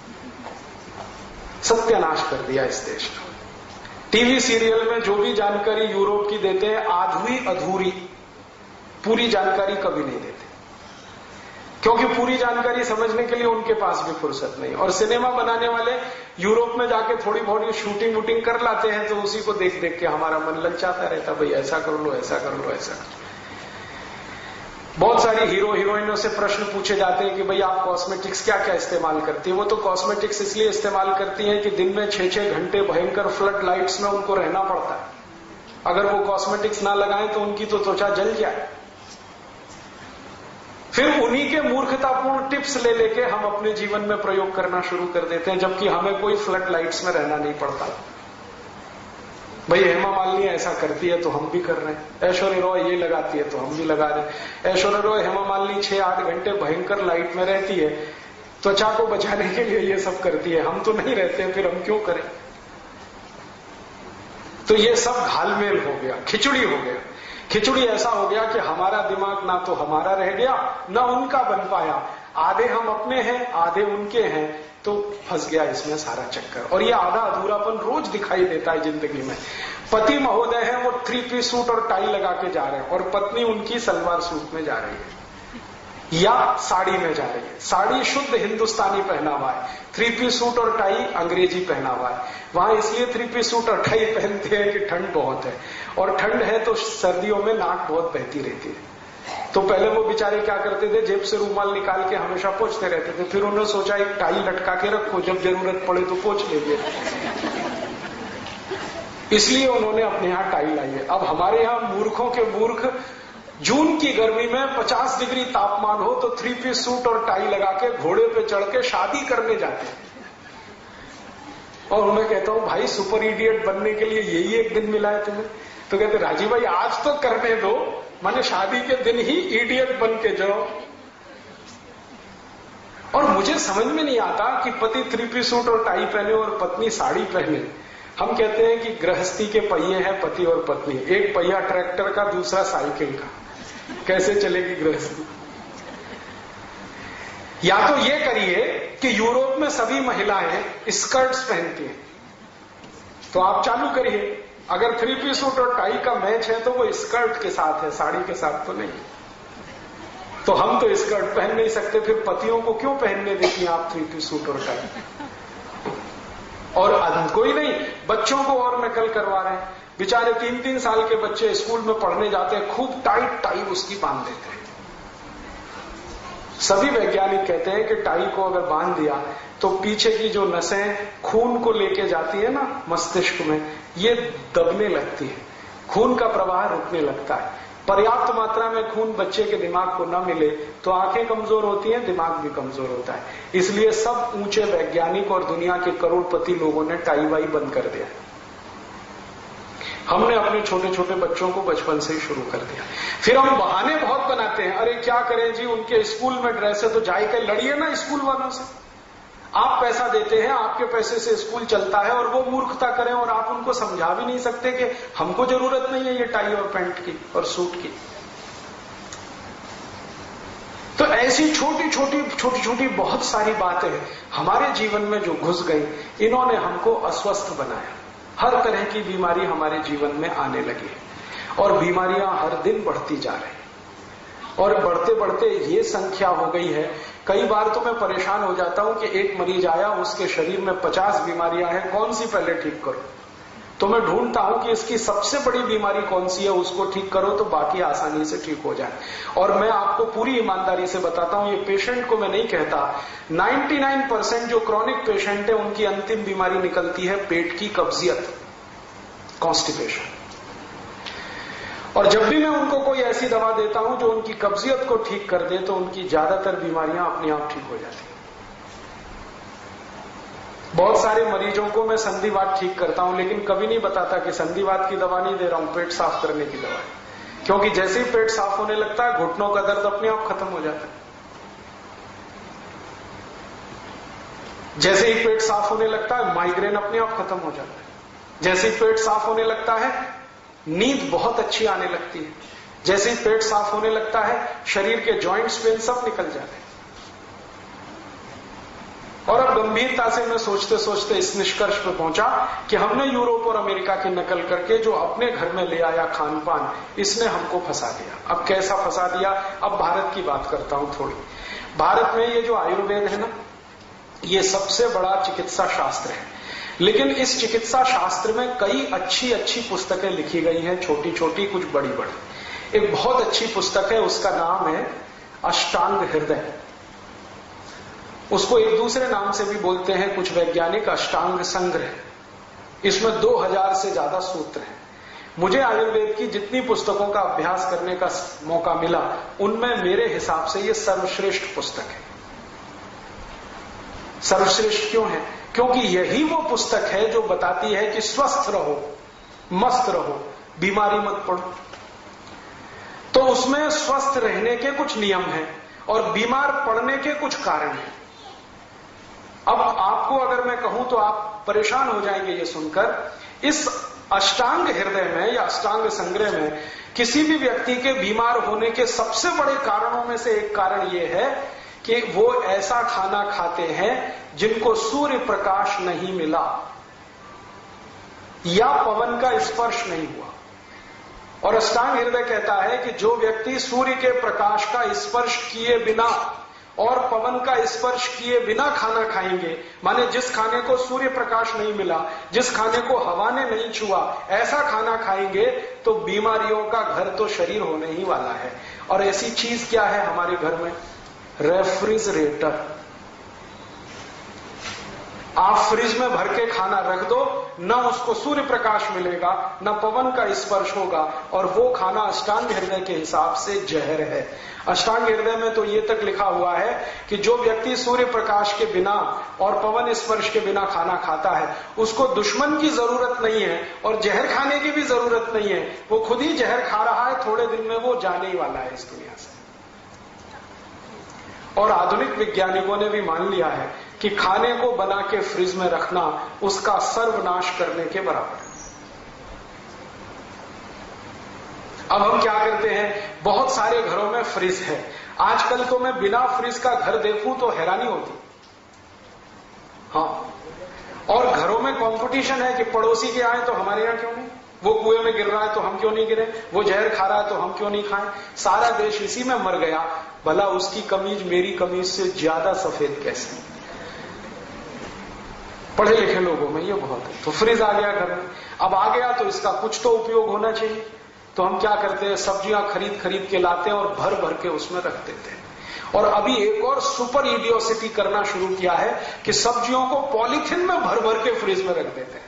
सत्यानाश कर दिया इस देश का। टीवी सीरियल में जो भी जानकारी यूरोप की देते हैं आधी अधूरी, पूरी जानकारी कभी नहीं देते, क्योंकि पूरी जानकारी समझने के लिए उनके पास भी फुर्सत नहीं। और सिनेमा बनाने वाले यूरोप में जाके थोड़ी बहुत शूटिंग वूटिंग कर लाते हैं तो उसी को देख देख के हमारा मन ललचाता रहता, भाई ऐसा कर लो, ऐसा कर लो, ऐसा कर लो। बहुत सारी हीरो हीरोइनों से प्रश्न पूछे जाते हैं कि भाई आप कॉस्मेटिक्स क्या क्या इस्तेमाल करती है? वो तो कॉस्मेटिक्स इसलिए इस्तेमाल करती हैं कि दिन में 6-6 घंटे भयंकर फ्लड लाइट्स में उनको रहना पड़ता है। अगर वो कॉस्मेटिक्स ना लगाएं तो उनकी तो त्वचा जल जाए। फिर उन्हीं के मूर्खतापूर्ण टिप्स ले लेके हम अपने जीवन में प्रयोग करना शुरू कर देते हैं, जबकि हमें कोई फ्लड लाइट्स में रहना नहीं पड़ता। भाई हेमा मालिनी ऐसा करती है तो हम भी कर रहे हैं, ऐश्वर्या रॉय ये लगाती है तो हम भी लगा रहे हैं। ऐश्वर्या रॉय हेमा मालिनी 6-8 घंटे भयंकर लाइट में रहती है त्वचा को बचाने के लिए ये सब करती है, हम तो नहीं रहते, फिर हम क्यों करें? तो ये सब घालमेल हो गया, खिचड़ी हो गया। खिचड़ी ऐसा हो गया कि हमारा दिमाग ना तो हमारा रह गया, ना उनका बन पाया। आधे हम अपने हैं, आधे उनके हैं, तो फंस गया इसमें सारा चक्कर। और ये आधा अधूरापन रोज दिखाई देता है जिंदगी में। पति महोदय है, वो 3 पीस सूट और टाई लगा के जा रहे हैं, और पत्नी उनकी सलवार सूट में जा रही है या साड़ी में जा रही है। साड़ी शुद्ध हिंदुस्तानी पहनावा है, 3 पीस सूट और टाई अंग्रेजी पहनावा है। वहां इसलिए 3 पीस सूट और टाई पहनते हैं कि ठंड बहुत है, और ठंड है तो सर्दियों में नाक बहुत बहती रहती है। तो पहले वो बेचारे क्या करते थे, जेब से रूमाल निकाल के हमेशा पोंछते रहते थे। फिर उन्होंने सोचा एक टाई लटका के रखो, जब जरूरत पड़े तो पोंछ लेंगे, इसलिए उन्होंने अपने यहां टाई लाई है। अब हमारे यहां मूर्खों के मूर्ख जून की गर्मी में 50 डिग्री तापमान हो तो 3 पीस सूट और टाई लगा के घोड़े पे चढ़ के शादी करने जाते हैं। और मैं कहता हूं भाई सुपर इडियट बनने के लिए यही एक दिन मिला है तुम्हें? तो कहते राजीव भाई आज तो करने दो, माने शादी के दिन ही इडियट बन के जाओ। और मुझे समझ में नहीं आता कि पति 3 पीस सूट और टाई पहने और पत्नी साड़ी पहने। हम कहते हैं कि गृहस्थी के पहिए हैं पति और पत्नी, एक पहिया ट्रैक्टर का, दूसरा साइकिल का, कैसे चलेगी गृहस्थी? या तो ये करिए कि यूरोप में सभी महिलाएं स्कर्ट्स पहनती हैं, तो आप चालू करिए। अगर 3 पीस सूट और टाई का मैच है तो वो स्कर्ट के साथ है, साड़ी के साथ तो नहीं। तो हम तो स्कर्ट पहन नहीं सकते, फिर पतियों को क्यों पहनने देती हैं आप 3 पीस सूट और टाई? और कोई नहीं, बच्चों को और नकल करवा रहे हैं। बेचारे 3-3 साल के बच्चे स्कूल में पढ़ने जाते हैं, खूब टाइट टाई उसकी बांध देते हैं। सभी वैज्ञानिक कहते हैं कि टाई को अगर बांध दिया तो पीछे की जो नसें खून को लेके जाती है ना मस्तिष्क में, ये दबने लगती है, खून का प्रवाह रुकने लगता है। पर्याप्त मात्रा में खून बच्चे के दिमाग को न मिले तो आंखें कमजोर होती हैं, दिमाग भी कमजोर होता है। इसलिए सब ऊंचे वैज्ञानिक और दुनिया के करोड़पति लोगों ने टाई वाई बंद कर दिया। हमने अपने छोटे छोटे बच्चों को बचपन से ही शुरू कर दिया। फिर हम बहाने बहुत बनाते हैं, अरे क्या करें जी, उनके स्कूल में ड्रेस है तो जाकर लड़िए ना स्कूल वालों से। आप पैसा देते हैं, आपके पैसे से स्कूल चलता है, और वो मूर्खता करें और आप उनको समझा भी नहीं सकते कि हमको जरूरत नहीं है ये टाई और पैंट की और सूट की। तो ऐसी छोटी छोटी बहुत सारी बातें हमारे जीवन में जो घुस गई, इन्होंने हमको अस्वस्थ बनाया। हर तरह की बीमारी हमारे जीवन में आने लगी और बीमारियां हर दिन बढ़ती जा रही, और बढ़ते बढ़ते ये संख्या हो गई है। कई बार तो मैं परेशान हो जाता हूं कि एक मरीज आया, उसके शरीर में 50 बीमारियां हैं, कौन सी पहले ठीक करो? तो मैं ढूंढता हूं कि इसकी सबसे बड़ी बीमारी कौन सी है, उसको ठीक करो तो बाकी आसानी से ठीक हो जाए। और मैं आपको पूरी ईमानदारी से बताता हूं, ये पेशेंट को मैं नहीं कहता, 99% जो क्रॉनिक पेशेंट है उनकी अंतिम बीमारी निकलती है पेट की कब्जियत, कॉन्स्टिपेशन। और जब भी मैं उनको कोई ऐसी दवा देता हूं जो उनकी कब्जियत को ठीक कर दे, तो उनकी ज्यादातर बीमारियां अपने आप ठीक हो जाती हैं। बहुत सारे मरीजों को मैं संधिवात ठीक करता हूं, लेकिन कभी नहीं बताता कि संधिवात की दवा नहीं दे रहा हूं, पेट साफ करने की दवा है। क्योंकि जैसे ही पेट साफ होने लगता है, घुटनों का दर्द अपने आप खत्म हो जाता है। जैसे ही पेट साफ होने लगता है, माइग्रेन अपने आप खत्म हो जाता है। जैसे ही पेट साफ होने लगता है, नींद बहुत अच्छी आने लगती है। जैसे ही पेट साफ होने लगता है, शरीर के जॉइंट्स पेन सब निकल जाते हैं। और अब गंभीरता से मैं सोचते सोचते इस निष्कर्ष पर पहुंचा कि हमने यूरोप और अमेरिका की नकल करके जो अपने घर में ले आया खान पान, इसने हमको फंसा दिया। अब कैसा फंसा दिया? अब भारत की बात करता हूं थोड़ी। भारत में ये जो आयुर्वेद है ना, ये सबसे बड़ा चिकित्सा शास्त्र है। लेकिन इस चिकित्सा शास्त्र में कई अच्छी अच्छी पुस्तकें लिखी गई हैं, छोटी छोटी, कुछ बड़ी बड़ी। एक बहुत अच्छी पुस्तक है, उसका नाम है अष्टांग हृदय। उसको एक दूसरे नाम से भी बोलते हैं कुछ वैज्ञानिक, अष्टांग संग्रह। इसमें 2000 से ज्यादा सूत्र हैं। मुझे आयुर्वेद की जितनी पुस्तकों का अभ्यास करने का मौका मिला, उनमें मेरे हिसाब से ये सर्वश्रेष्ठ पुस्तक है। सर्वश्रेष्ठ क्यों है? क्योंकि यही वो पुस्तक है जो बताती है कि स्वस्थ रहो, मस्त रहो, बीमारी मत पड़ो। तो उसमें स्वस्थ रहने के कुछ नियम हैं और बीमार पड़ने के कुछ कारण हैं। अब आपको अगर मैं कहूं तो आप परेशान हो जाएंगे ये सुनकर, इस अष्टांग हृदय में या अष्टांग संग्रह में किसी भी व्यक्ति के बीमार होने के सबसे बड़े कारणों में से एक कारण यह है कि वो ऐसा खाना खाते हैं जिनको सूर्य प्रकाश नहीं मिला या पवन का स्पर्श नहीं हुआ। और अष्टांग हृदय कहता है कि जो व्यक्ति सूर्य के प्रकाश का स्पर्श किए बिना और पवन का स्पर्श किए बिना खाना खाएंगे, माने जिस खाने को सूर्य प्रकाश नहीं मिला, जिस खाने को हवा ने नहीं छुआ, ऐसा खाना खाएंगे तो बीमारियों का घर तो शरीर होने ही वाला है। और ऐसी चीज क्या है हमारे घर में? रेफ्रिजरेटर। आप फ्रिज में भर के खाना रख दो, न उसको सूर्य प्रकाश मिलेगा, न पवन का स्पर्श होगा, और वो खाना अष्टांग हृदय के हिसाब से जहर है। अष्टांग हृदय में तो ये तक लिखा हुआ है कि जो व्यक्ति सूर्य प्रकाश के बिना और पवन स्पर्श के बिना खाना खाता है, उसको दुश्मन की जरूरत नहीं है और जहर खाने की भी जरूरत नहीं है, वो खुद ही जहर खा रहा है, थोड़े दिन में वो जाने ही वाला है इस दुनिया से। और आधुनिक वैज्ञानिकों ने भी मान लिया है कि खाने को बना के फ्रिज में रखना उसका सर्वनाश करने के बराबर है। अब हम क्या करते हैं, बहुत सारे घरों में फ्रिज है। आजकल तो मैं बिना फ्रिज का घर देखूं तो हैरानी होती। हाँ, और घरों में कंपटीशन है कि पड़ोसी के आए तो हमारे यहां क्यों नहीं, वो कुएं में गिर रहा है तो हम क्यों नहीं गिरे, वो जहर खा रहा है तो हम क्यों नहीं खाएं। सारा देश इसी में मर गया, भला उसकी कमीज मेरी कमीज से ज्यादा सफेद कैसे? पढ़े लिखे लोगों में ये बहुत है। तो फ्रिज आ गया घर में, अब आ गया तो इसका कुछ तो उपयोग होना चाहिए। तो हम क्या करते हैं, सब्जियां खरीद खरीद के लाते हैं और भर भर के उसमें रख देते हैं। और अभी एक और सुपर इडियोसिटी करना शुरू किया है कि सब्जियों को पॉलीथिन में भर भर के फ्रिज में रख देते हैं।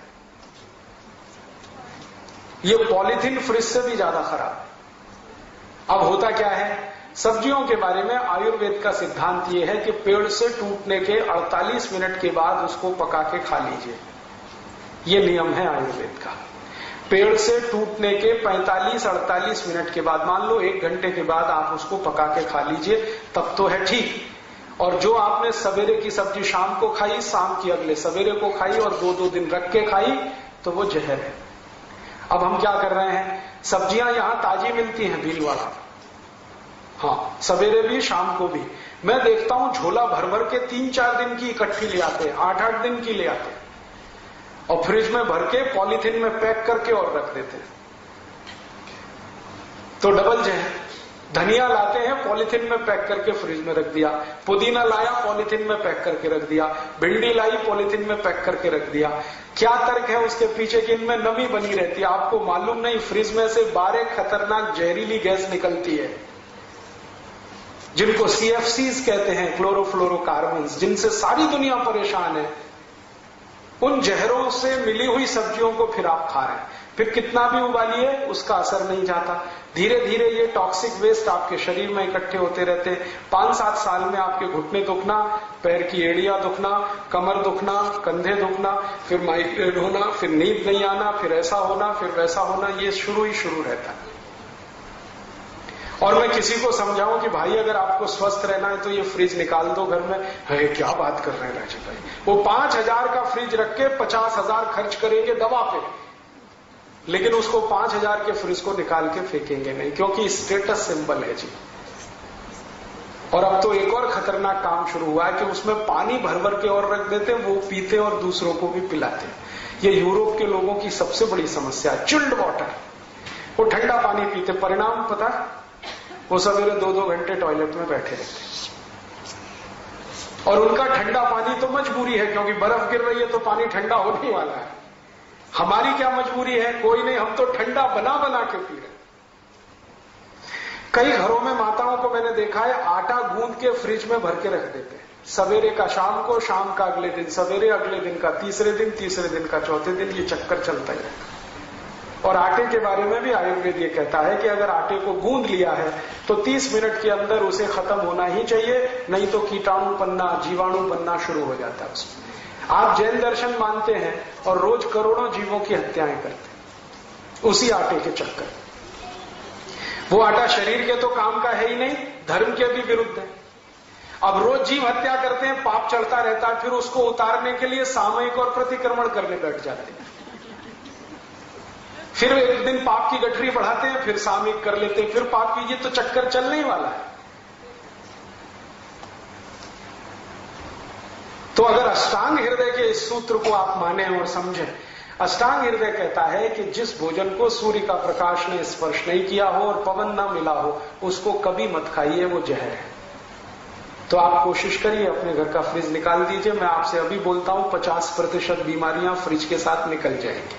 ये पॉलीथिन फ्रिज से भी ज्यादा खराब है। अब होता क्या है, सब्जियों के बारे में आयुर्वेद का सिद्धांत यह है कि पेड़ से टूटने के 48 मिनट के बाद उसको पका के खा लीजिए। ये नियम है आयुर्वेद का। पेड़ से टूटने के 45-48 मिनट के बाद, मान लो 1 घंटे के बाद आप उसको पका के खा लीजिए, तब तो है ठीक। और जो आपने सवेरे की सब्जी शाम को खाई, शाम की अगले सवेरे को खाई और 2-2 दिन रख के खाई, तो वो जहर है। अब हम क्या कर रहे हैं, सब्जियां यहां ताजी मिलती हैं भीलवाड़ा, हाँ, सवेरे भी शाम को भी। मैं देखता हूं झोला भर भर के 3-4 दिन की इकट्ठी ले आते हैं, 8-8 दिन की ले आते हैं और फ्रिज में भर के पॉलीथिन में पैक करके और रख देते हैं। तो डबल जहर। धनिया लाते हैं, पॉलीथिन में पैक करके फ्रिज में रख दिया, पुदीना लाया पॉलीथिन में पैक करके रख दिया, भिंडी लाई पॉलीथिन में पैक करके रख दिया। क्या तर्क है उसके पीछे कि इनमें नमी बनी रहती है? आपको मालूम नहीं, फ्रिज में से 12 खतरनाक जहरीली गैस निकलती है जिनको CFCs कहते हैं, क्लोरोफ्लोरोकार्बन्स, जिनसे सारी दुनिया परेशान है। उन जहरों से मिली हुई सब्जियों को फिर आप खा रहे हैं, फिर कितना भी उबालिए उसका असर नहीं जाता। धीरे धीरे ये टॉक्सिक वेस्ट आपके शरीर में इकट्ठे होते रहते हैं। 5-7 साल में आपके घुटने दुखना, पैर की एड़ियां दुखना, कमर दुखना, कंधे दुखना, फिर माइग्रेन होना, फिर नींद नहीं आना, फिर ऐसा होना, फिर वैसा होना, ये शुरू ही शुरू रहता है। और मैं किसी को समझाऊं कि भाई अगर आपको स्वस्थ रहना है तो ये फ्रिज निकाल दो घर में, है क्या बात कर रहे हैं राजीव भाई, वो 5,000 का फ्रिज रख के 50,000 खर्च करेंगे दवा पे, लेकिन उसको 5,000 के फ्रिज को निकाल के फेंकेंगे नहीं, क्योंकि स्टेटस सिंबल है जी। और अब तो एक और खतरनाक काम शुरू हुआ है कि उसमें पानी भर भर के और रख देते हैं, वो पीते और दूसरों को भी पिलाते हैं। ये यूरोप के लोगों की सबसे बड़ी समस्या है, चिल्ड वाटर। वो ठंडा पानी पीते, परिणाम पता है, वो सवेरे 2-2 घंटे टॉयलेट में बैठे रहते। और उनका ठंडा पानी तो मजबूरी है, क्योंकि बर्फ गिर रही है तो पानी ठंडा होने वाला है। हमारी क्या मजबूरी है? कोई नहीं, हम तो ठंडा बना बना के पी रहे। कई घरों में माताओं को मैंने देखा है, आटा गूंद के फ्रिज में भर के रख देते हैं, सवेरे का शाम को, शाम का अगले दिन सवेरे, अगले दिन का तीसरे दिन, तीसरे दिन का चौथे दिन, ये चक्कर चलता ही रहता। और आटे के बारे में भी आयुर्वेद ये कहता है कि अगर आटे को गूंद लिया है तो 30 मिनट के अंदर उसे खत्म होना ही चाहिए, नहीं तो कीटाणु बनना, जीवाणु बनना शुरू हो जाता है उसमें। आप जैन दर्शन मानते हैं और रोज करोड़ों जीवों की हत्याएं करते हैं उसी आटे के चक्कर। वो आटा शरीर के तो काम का है ही नहीं, धर्म के भी विरुद्ध है। अब रोज जीव हत्या करते हैं, पाप चढ़ता रहता है, फिर उसको उतारने के लिए सामयिक और प्रतिक्रमण करने बैठ जाते हैं। फिर एक दिन पाप की गठरी बढ़ाते हैं, फिर सामयिक कर लेते हैं, फिर पाप की, ये तो चक्कर चलने ही वाला है। तो अगर अष्टांग हृदय के इस सूत्र को आप माने और समझें, अष्टांग हृदय कहता है कि जिस भोजन को सूर्य का प्रकाश ने स्पर्श नहीं किया हो और पवन ना मिला हो, उसको कभी मत खाइए, वो जहर है। तो आप कोशिश करिए, अपने घर का फ्रिज निकाल दीजिए। मैं आपसे अभी बोलता हूं 50% बीमारियां फ्रिज के साथ निकल जाएंगी।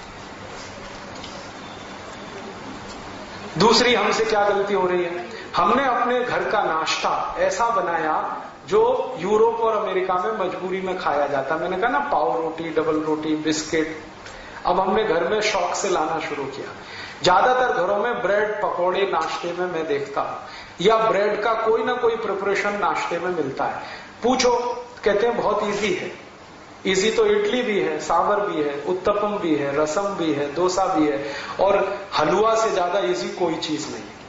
दूसरी हमसे क्या गलती हो रही है, हमने अपने घर का नाश्ता ऐसा बनाया जो यूरोप और अमेरिका में मजबूरी में खाया जाता। मैंने कहा ना, पाव रोटी, डबल रोटी, बिस्किट, अब हमने घर में शौक से लाना शुरू किया। ज्यादातर घरों में ब्रेड पकौड़े नाश्ते में मैं देखता हूं, या ब्रेड का कोई ना कोई प्रिपरेशन नाश्ते में मिलता है। पूछो, कहते हैं बहुत इजी है। इजी तो इडली भी है, सांभर भी है, उत्तपम भी है, रसम भी है, डोसा भी है, और हलवा से ज्यादा इजी कोई चीज नहीं है।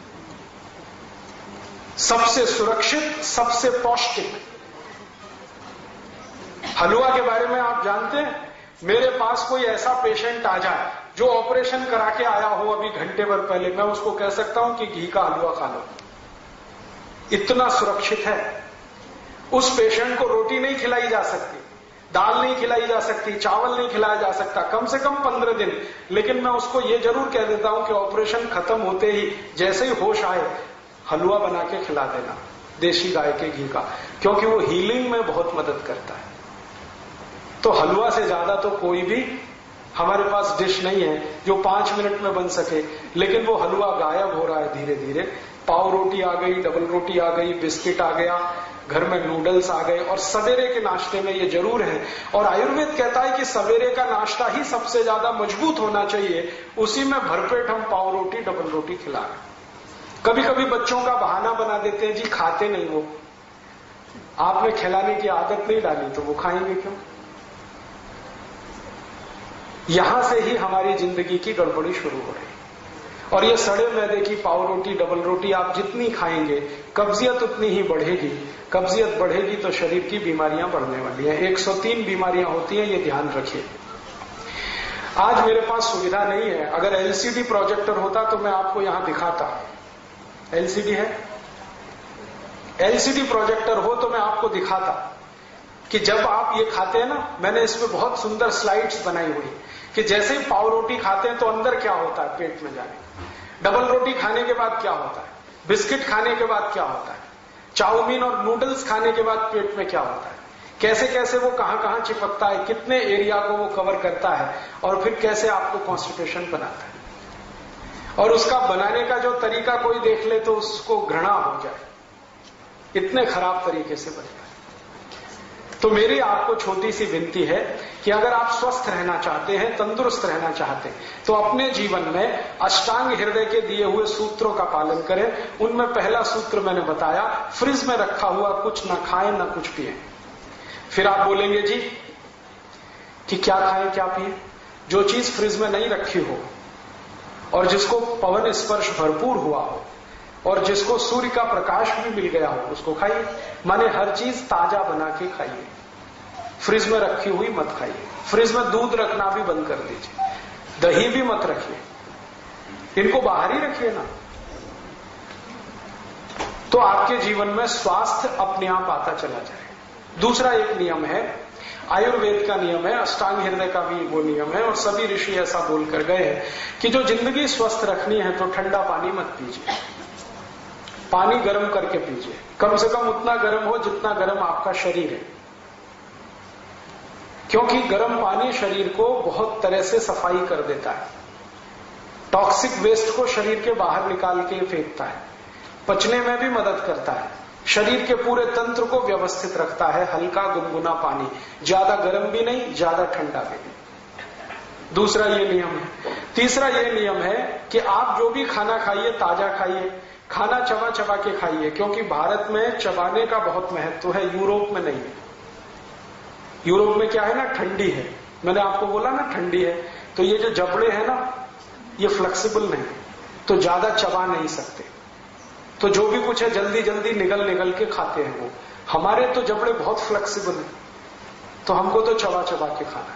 सबसे सुरक्षित, सबसे पौष्टिक हलवा के बारे में आप जानते हैं? मेरे पास कोई ऐसा पेशेंट आ जाए जो ऑपरेशन करा के आया हो अभी घंटे भर पहले, मैं उसको कह सकता हूं कि घी का हलवा खा लो, इतना सुरक्षित है। उस पेशेंट को रोटी नहीं खिलाई जा सकती, दाल नहीं खिलाई जा सकती, चावल नहीं खिलाया जा सकता, कम से कम 15 दिन। लेकिन मैं उसको ये जरूर कह देता हूं कि ऑपरेशन खत्म होते ही जैसे ही होश आए, हलवा बना के खिला देना, देशी गाय के घी का, क्योंकि वो हीलिंग में बहुत मदद करता है। तो हलवा से ज्यादा तो कोई भी हमारे पास डिश नहीं है जो 5 मिनट में बन सके। लेकिन वो हलवा गायब हो रहा है धीरे धीरे। पाव रोटी आ गई, डबल रोटी आ गई, बिस्किट आ गया, घर में नूडल्स आ गए, और सवेरे के नाश्ते में ये जरूर है। और आयुर्वेद कहता है कि सवेरे का नाश्ता ही सबसे ज्यादा मजबूत होना चाहिए, उसी में भरपेट हम पाव रोटी, डबल रोटी खिला रहे। कभी कभी बच्चों का बहाना बना देते हैं, जी खाते नहीं वो, आपने खिलाने की आदत नहीं डाली तो वो खाएंगे क्यों? यहां से ही हमारी जिंदगी की गड़बड़ी शुरू हो रही। और ये सड़े मैदे की पाव रोटी, डबल रोटी आप जितनी खाएंगे, कब्जियत उतनी ही बढ़ेगी। कब्जियत बढ़ेगी तो शरीर की बीमारियां बढ़ने वाली हैं। 103 बीमारियां होती हैं, ये ध्यान रखिए। आज मेरे पास सुविधा नहीं है, अगर एलसीडी प्रोजेक्टर होता तो मैं आपको यहां दिखाता। एलसीडी है, एलसीडी प्रोजेक्टर हो तो मैं आपको दिखाता कि जब आप ये खाते हैं ना, मैंने इसमें बहुत सुंदर स्लाइड्स बनाई हुई कि जैसे ही पाव रोटी खाते हैं तो अंदर क्या होता है पेट में जाने, डबल रोटी खाने के बाद क्या होता है, बिस्किट खाने के बाद क्या होता है, चाउमीन और नूडल्स खाने के बाद पेट में क्या होता है, कैसे कैसे वो कहां कहां चिपकता है, कितने एरिया को वो कवर करता है, और फिर कैसे आपको कॉन्स्टिपेशन बनाता है। और उसका बनाने का जो तरीका कोई देख ले तो उसको घृणा हो जाए, इतने खराब तरीके से बनता है। तो मेरी आपको छोटी सी विनती है कि अगर आप स्वस्थ रहना चाहते हैं, तंदुरुस्त रहना चाहते हैं, तो अपने जीवन में अष्टांग हृदय के दिए हुए सूत्रों का पालन करें। उनमें पहला सूत्र मैंने बताया, फ्रिज में रखा हुआ कुछ ना खाएं ना कुछ पिए। फिर आप बोलेंगे जी कि क्या खाएं क्या पिए? जो चीज फ्रिज में नहीं रखी हो और जिसको पवन स्पर्श भरपूर हुआ हो और जिसको सूर्य का प्रकाश भी मिल गया हो, उसको खाइए। माने हर चीज ताजा बना के खाइए, फ्रिज में रखी हुई मत खाइए। फ्रिज में दूध रखना भी बंद कर दीजिए, दही भी मत रखिए, इनको बाहर ही रखिए ना। तो आपके जीवन में स्वास्थ्य अपने आप आता चला जाए। दूसरा एक नियम है, आयुर्वेद का नियम है, अष्टांग हृदय का भी वो नियम है, और सभी ऋषि ऐसा बोलकर गए हैं कि जो जिंदगी स्वस्थ रखनी है तो ठंडा पानी मत पीजिए, पानी गर्म करके पीजिए। कम से कम उतना गर्म हो जितना गर्म आपका शरीर है, क्योंकि गर्म पानी शरीर को बहुत तरह से सफाई कर देता है, टॉक्सिक वेस्ट को शरीर के बाहर निकाल के फेंकता है, पचने में भी मदद करता है, शरीर के पूरे तंत्र को व्यवस्थित रखता है। हल्का गुनगुना पानी, ज्यादा गर्म भी नहीं, ज्यादा ठंडा भी नहीं। दूसरा ये नियम है। तीसरा ये नियम है कि आप जो भी खाना खाइए ताजा खाइए, खाना चबा चबा के खाइए, क्योंकि भारत में चबाने का बहुत महत्व है, यूरोप में नहीं है। यूरोप में क्या है ना, ठंडी है, मैंने आपको बोला ना ठंडी है, तो ये जो जबड़े हैं ना ये फ्लेक्सिबल नहीं, तो ज्यादा चबा नहीं सकते, तो जो भी कुछ है जल्दी जल्दी निगल निगल के खाते हैं वो। हमारे तो जबड़े बहुत फ्लेक्सिबल हैं, तो हमको तो चबा चबा के खाना है।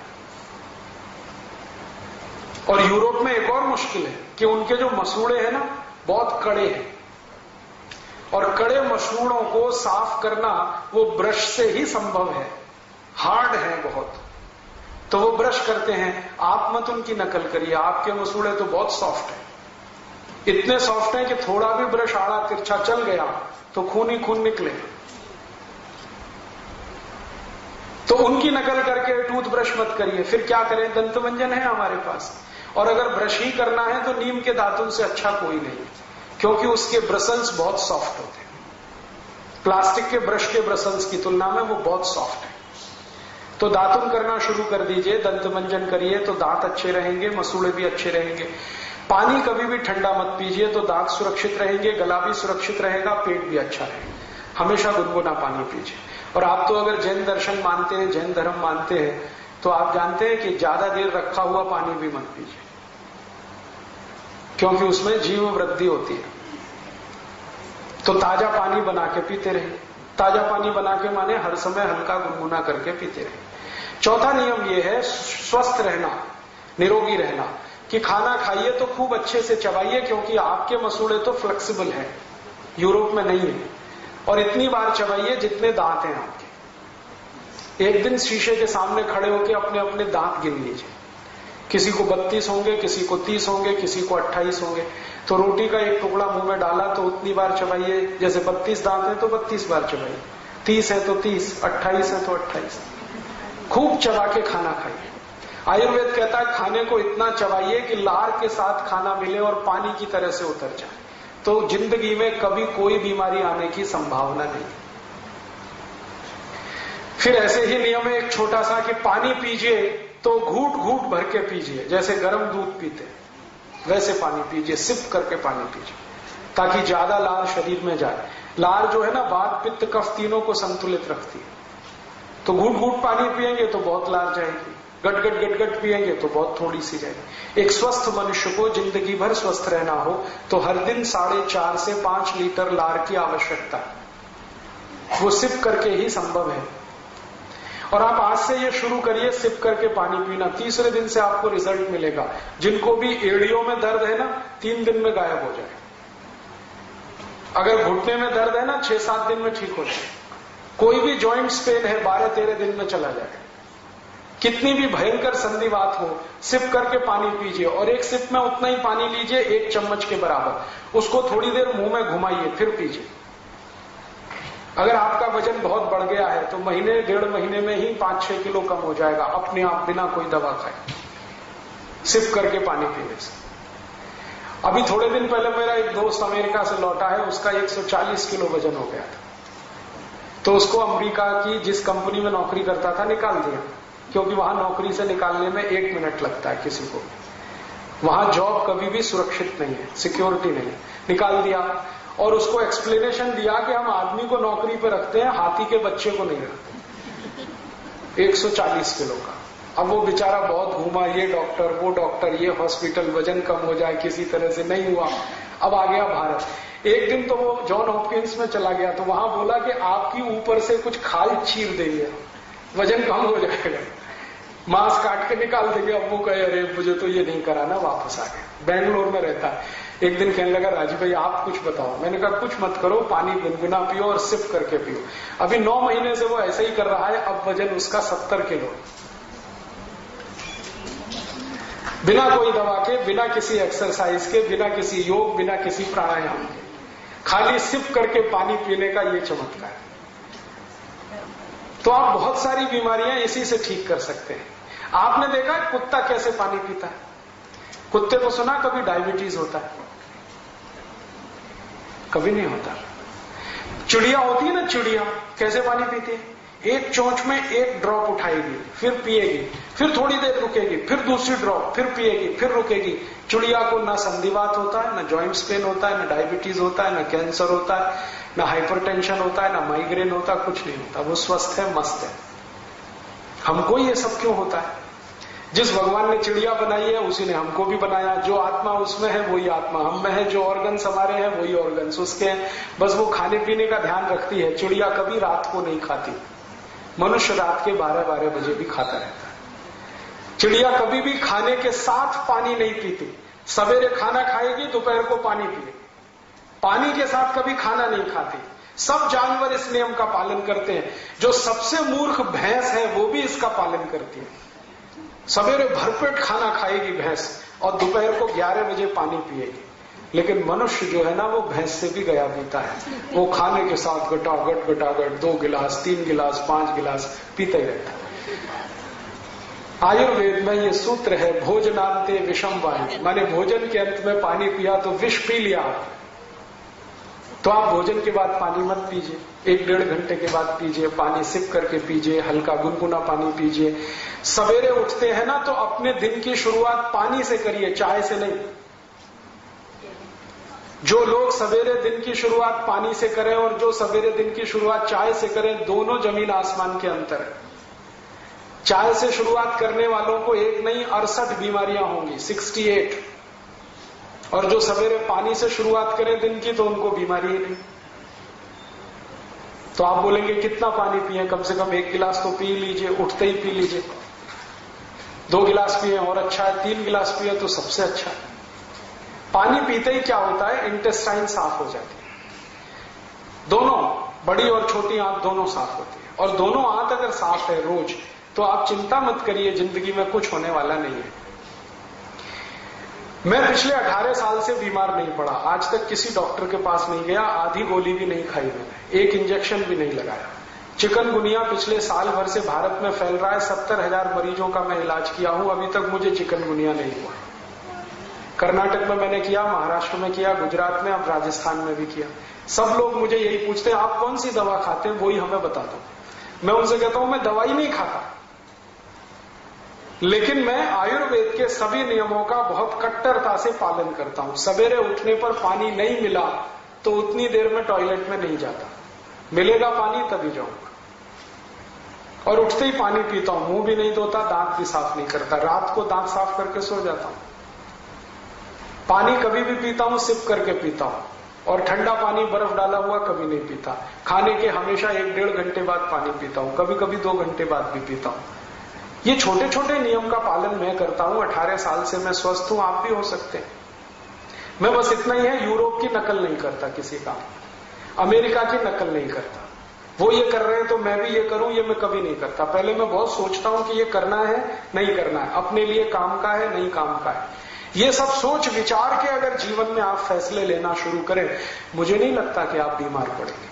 और यूरोप में एक और मुश्किल है कि उनके जो मसूड़े हैं ना बहुत कड़े हैं, और कड़े मसूड़ों को साफ करना वो ब्रश से ही संभव है, हार्ड है बहुत, तो वो ब्रश करते हैं। आप मत उनकी नकल करिए, आपके मसूड़े तो बहुत सॉफ्ट है, इतने सॉफ्ट है कि थोड़ा भी ब्रश आड़ा तिरछा चल गया तो खून ही खून निकले। तो उनकी नकल करके टूथब्रश मत करिए। फिर क्या करें, दंतमंजन है हमारे पास, और अगर ब्रश ही करना है तो नीम के दातुन से अच्छा कोई नहीं, क्योंकि उसके ब्रसल्स बहुत सॉफ्ट होते हैं। प्लास्टिक के ब्रश के ब्रसल्स की तुलना में वो बहुत सॉफ्ट है। तो दातुन करना शुरू कर दीजिए, दंतमंजन करिए तो दांत अच्छे रहेंगे, मसूड़े भी अच्छे रहेंगे। पानी कभी भी ठंडा मत पीजिए, तो दांत सुरक्षित रहेंगे, गला भी सुरक्षित रहेगा, पेट भी अच्छा रहेगा। हमेशा गुनगुना पानी पीजिए। और आप तो अगर जैन दर्शन मानते हैं, जैन धर्म मानते हैं, तो आप जानते हैं कि ज्यादा देर रखा हुआ पानी भी मत पीजिए, क्योंकि उसमें जीव वृद्धि होती है। तो ताजा पानी बना के पीते रहिए। ताजा पानी बना के माने हर समय हल्का गुनगुना करके पीते रहिए। चौथा नियम यह है स्वस्थ रहना, निरोगी रहना, कि खाना खाइए तो खूब अच्छे से चबाइए, क्योंकि आपके मसूड़े तो फ्लेक्सिबल है, यूरोप में नहीं है। और इतनी बार चबाइए जितने दांत हैं आपके। एक दिन शीशे के सामने खड़े होकर अपने अपने दांत गिन लीजिए, किसी को 32 होंगे, किसी को 30 होंगे, किसी को 28 होंगे। तो रोटी का एक टुकड़ा मुंह में डाला तो उतनी बार चबाइए, जैसे 32 दांत है तो 32 बार चबाइए, 30 है तो 30, 28 है तो 28। खूब चबा के खाना खाइए। आयुर्वेद कहता है खाने को इतना चबाइए कि लार के साथ खाना मिले और पानी की तरह से उतर जाए, तो जिंदगी में कभी कोई बीमारी आने की संभावना नहीं। फिर ऐसे ही नियम है एक छोटा सा कि पानी पीजिए तो घूट घूट भर के पीजिए, जैसे गर्म दूध पीते वैसे पानी पीजिए, सिप करके पानी पीजिए, ताकि ज्यादा लार शरीर में जाए। लार जो है ना वात पित्त कफ तीनों को संतुलित रखती है। तो घूट घूट पानी पिएंगे तो बहुत लार जाएगी, गट गट गट गट पिएंगे तो बहुत थोड़ी सी जाएगी। एक स्वस्थ मनुष्य को जिंदगी भर स्वस्थ रहना हो तो हर दिन 4.5 से 5 लीटर लार की आवश्यकता है, वो सिप करके ही संभव है। और आप आज से ये शुरू करिए सिप करके पानी पीना, तीसरे दिन से आपको रिजल्ट मिलेगा। जिनको भी एड़ियों में दर्द है ना 3 दिन में गायब हो जाए, अगर घुटने में दर्द है ना 6-7 दिन में ठीक हो जाए, कोई भी जॉइंट्स पेन है 12-13 दिन में चला जाए। कितनी भी भयंकर संधिवात हो, सिप करके पानी पीजिए, और एक सिप में उतना ही पानी लीजिए 1 चम्मच के बराबर, उसको थोड़ी देर मुंह में घुमाइए फिर पीजिए। अगर आपका वजन बहुत बढ़ गया है तो महीने 1.5 महीने में ही 5-6 किलो कम हो जाएगा अपने आप, बिना कोई दवा खाए, सिप करके पानी पीने से। अभी थोड़े दिन पहले मेरा एक दोस्त अमेरिका से लौटा है, उसका 140 किलो वजन हो गया था। तो उसको अमेरिका की जिस कंपनी में नौकरी करता था निकाल दिया, क्योंकि वहां नौकरी से निकालने में 1 मिनट लगता है किसी को। वहां जॉब कभी भी सुरक्षित नहीं है, सिक्योरिटी नहीं है। निकाल दिया और उसको एक्सप्लेनेशन दिया कि हम आदमी को नौकरी पे रखते हैं, हाथी के बच्चे को नहीं रखते। 140 किलो का। अब वो बेचारा बहुत घूमा, ये डॉक्टर वो डॉक्टर, ये हॉस्पिटल, वजन कम हो जाए, किसी तरह से नहीं हुआ। अब आ गया भारत। एक दिन तो वो जॉन हॉपकिंस में चला गया, तो वहां बोला कि आपकी ऊपर से कुछ खाल चीर देंगे, वजन कम हो जाएगा, मांस काट के निकाल देंगे। अब वो कहे अरे मुझे तो ये नहीं कराना, वापस आ गया। बेंगलोर में रहता है। एक दिन कहने लगा राजीव भाई आप कुछ बताओ। मैंने कहा कुछ मत करो, पानी गुनगुना पियो और सिप करके पियो। अभी 9 महीने से वो ऐसे ही कर रहा है, अब वजन उसका 70 किलो, बिना कोई दवा के, बिना किसी एक्सरसाइज के, बिना किसी योग, बिना किसी प्राणायाम के, खाली सिप करके पानी पीने का ये चमत्कार है। तो आप बहुत सारी बीमारियां इसी से ठीक कर सकते हैं। आपने देखा कुत्ता कैसे पानी पीता है? कुत्ते को सुना कभी डायबिटीज होता है? कभी नहीं होता। चिड़िया होती है ना, चिड़िया कैसे पानी पीती है? एक चोंच में 1 ड्रॉप उठाएगी, फिर पिएगी, फिर थोड़ी देर रुकेगी, फिर दूसरी ड्रॉप, फिर पिएगी, फिर रुकेगी। चिड़िया को ना संधिवात होता है, ना जॉइंट्स पेन होता है, ना डायबिटीज होता है, ना कैंसर होता है, ना हाइपरटेंशन होता है, ना माइग्रेन होता है, कुछ नहीं होता। वो स्वस्थ है, मस्त है। हमको ये सब क्यों होता है? जिस भगवान ने चिड़िया बनाई है उसी ने हमको भी बनाया। जो आत्मा उसमें है वही आत्मा हम में है, जो ऑर्गन्स हमारे हैं वही ऑर्गन्स उसके हैं। बस वो खाने पीने का ध्यान रखती है। चिड़िया कभी रात को नहीं खाती, मनुष्य रात के 12-12 बजे भी खाता रहता है। चिड़िया कभी भी खाने के साथ पानी नहीं पीती। सवेरे खाना खाएगी, दोपहर को पानी पिएगी, पानी के साथ कभी खाना नहीं खाती। सब जानवर इस नियम का पालन करते हैं। जो सबसे मूर्ख भैंस है वो भी इसका पालन करती है। सवेरे भरपेट खाना खाएगी भैंस और दोपहर को 11 बजे पानी पिएगी। लेकिन मनुष्य जो है ना, वो भैंस से भी गया पीता है। वो खाने के साथ गटागट 2 गिलास 3 गिलास 5 गिलास पीता ही रहता है। आयुर्वेद में ये सूत्र है, भोजनांते विषम वायु, माने भोजन के अंत में पानी पिया तो विष पी लिया। तो आप भोजन के बाद पानी मत पीजिए, 1-1.5 घंटे के बाद पीजिए, पानी सिप करके पीजिए, हल्का गुनगुना पानी पीजिए। सवेरे उठते हैं ना तो अपने दिन की शुरुआत पानी से करिए, चाय से नहीं। जो लोग सवेरे दिन की शुरुआत पानी से करें और जो सवेरे दिन की शुरुआत चाय से करें, दोनों जमीन आसमान के अंतर है। चाय से शुरुआत करने वालों को एक नहीं 68 बीमारियां होंगी, 68। और जो सवेरे पानी से शुरुआत करें दिन की तो उनको बीमारी ही नहीं। तो आप बोलेंगे कितना पानी पिए? कम से कम 1 गिलास तो पी लीजिए, उठते ही पी लीजिए। 2 गिलास पिए और अच्छा है, 3 गिलास पिए तो सबसे अच्छा है। पानी पीते ही क्या होता है, इंटेस्टाइन साफ हो जाती है। दोनों बड़ी और छोटी आंत दोनों साफ होती है। और दोनों आंत अगर साफ है रोज, तो आप चिंता मत करिए, जिंदगी में कुछ होने वाला नहीं है। मैं पिछले 18 साल से बीमार नहीं पड़ा, आज तक किसी डॉक्टर के पास नहीं गया, आधी गोली भी नहीं खाई मैंने, 1 इंजेक्शन भी नहीं लगाया। चिकनगुनिया पिछले साल भर से भारत में फैल रहा है, 70,000 मरीजों का मैं इलाज किया हूं, अभी तक मुझे चिकनगुनिया नहीं हुआ। कर्नाटक में मैंने किया, महाराष्ट्र में किया, गुजरात में, अब राजस्थान में भी किया। सब लोग मुझे यही पूछते हैं आप कौन सी दवा खाते हैं, वही हमें बता दो। मैं उनसे कहता हूं मैं दवाई नहीं खाता, लेकिन मैं आयुर्वेद के सभी नियमों का बहुत कट्टरता से पालन करता हूं। सवेरे उठने पर पानी नहीं मिला तो उतनी देर में टॉयलेट में नहीं जाता, मिलेगा पानी तभी जाऊंगा। और उठते ही पानी पीता हूं, मुंह भी नहीं धोता, दांत भी साफ नहीं करता, रात को दांत साफ करके सो जाता हूं। पानी कभी भी पीता हूं सिप करके पीता हूं, और ठंडा पानी बर्फ डाला हुआ कभी नहीं पीता। खाने के हमेशा 1-1.5 घंटे बाद पानी पीता हूं, कभी कभी 2 घंटे बाद भी पीता हूं। ये छोटे छोटे नियम का पालन मैं करता हूं, 18 साल से मैं स्वस्थ हूं, आप भी हो सकते हैं। मैं बस इतना ही है, यूरोप की नकल नहीं करता किसी का, अमेरिका की नकल नहीं करता। वो ये कर रहे हैं तो मैं भी ये करूं, ये मैं कभी नहीं करता। पहले मैं बहुत सोचता हूं कि ये करना है नहीं करना है, अपने लिए काम का है नहीं काम का है। ये सब सोच विचार के अगर जीवन में आप फैसले लेना शुरू करें, मुझे नहीं लगता कि आप बीमार पड़ेंगे।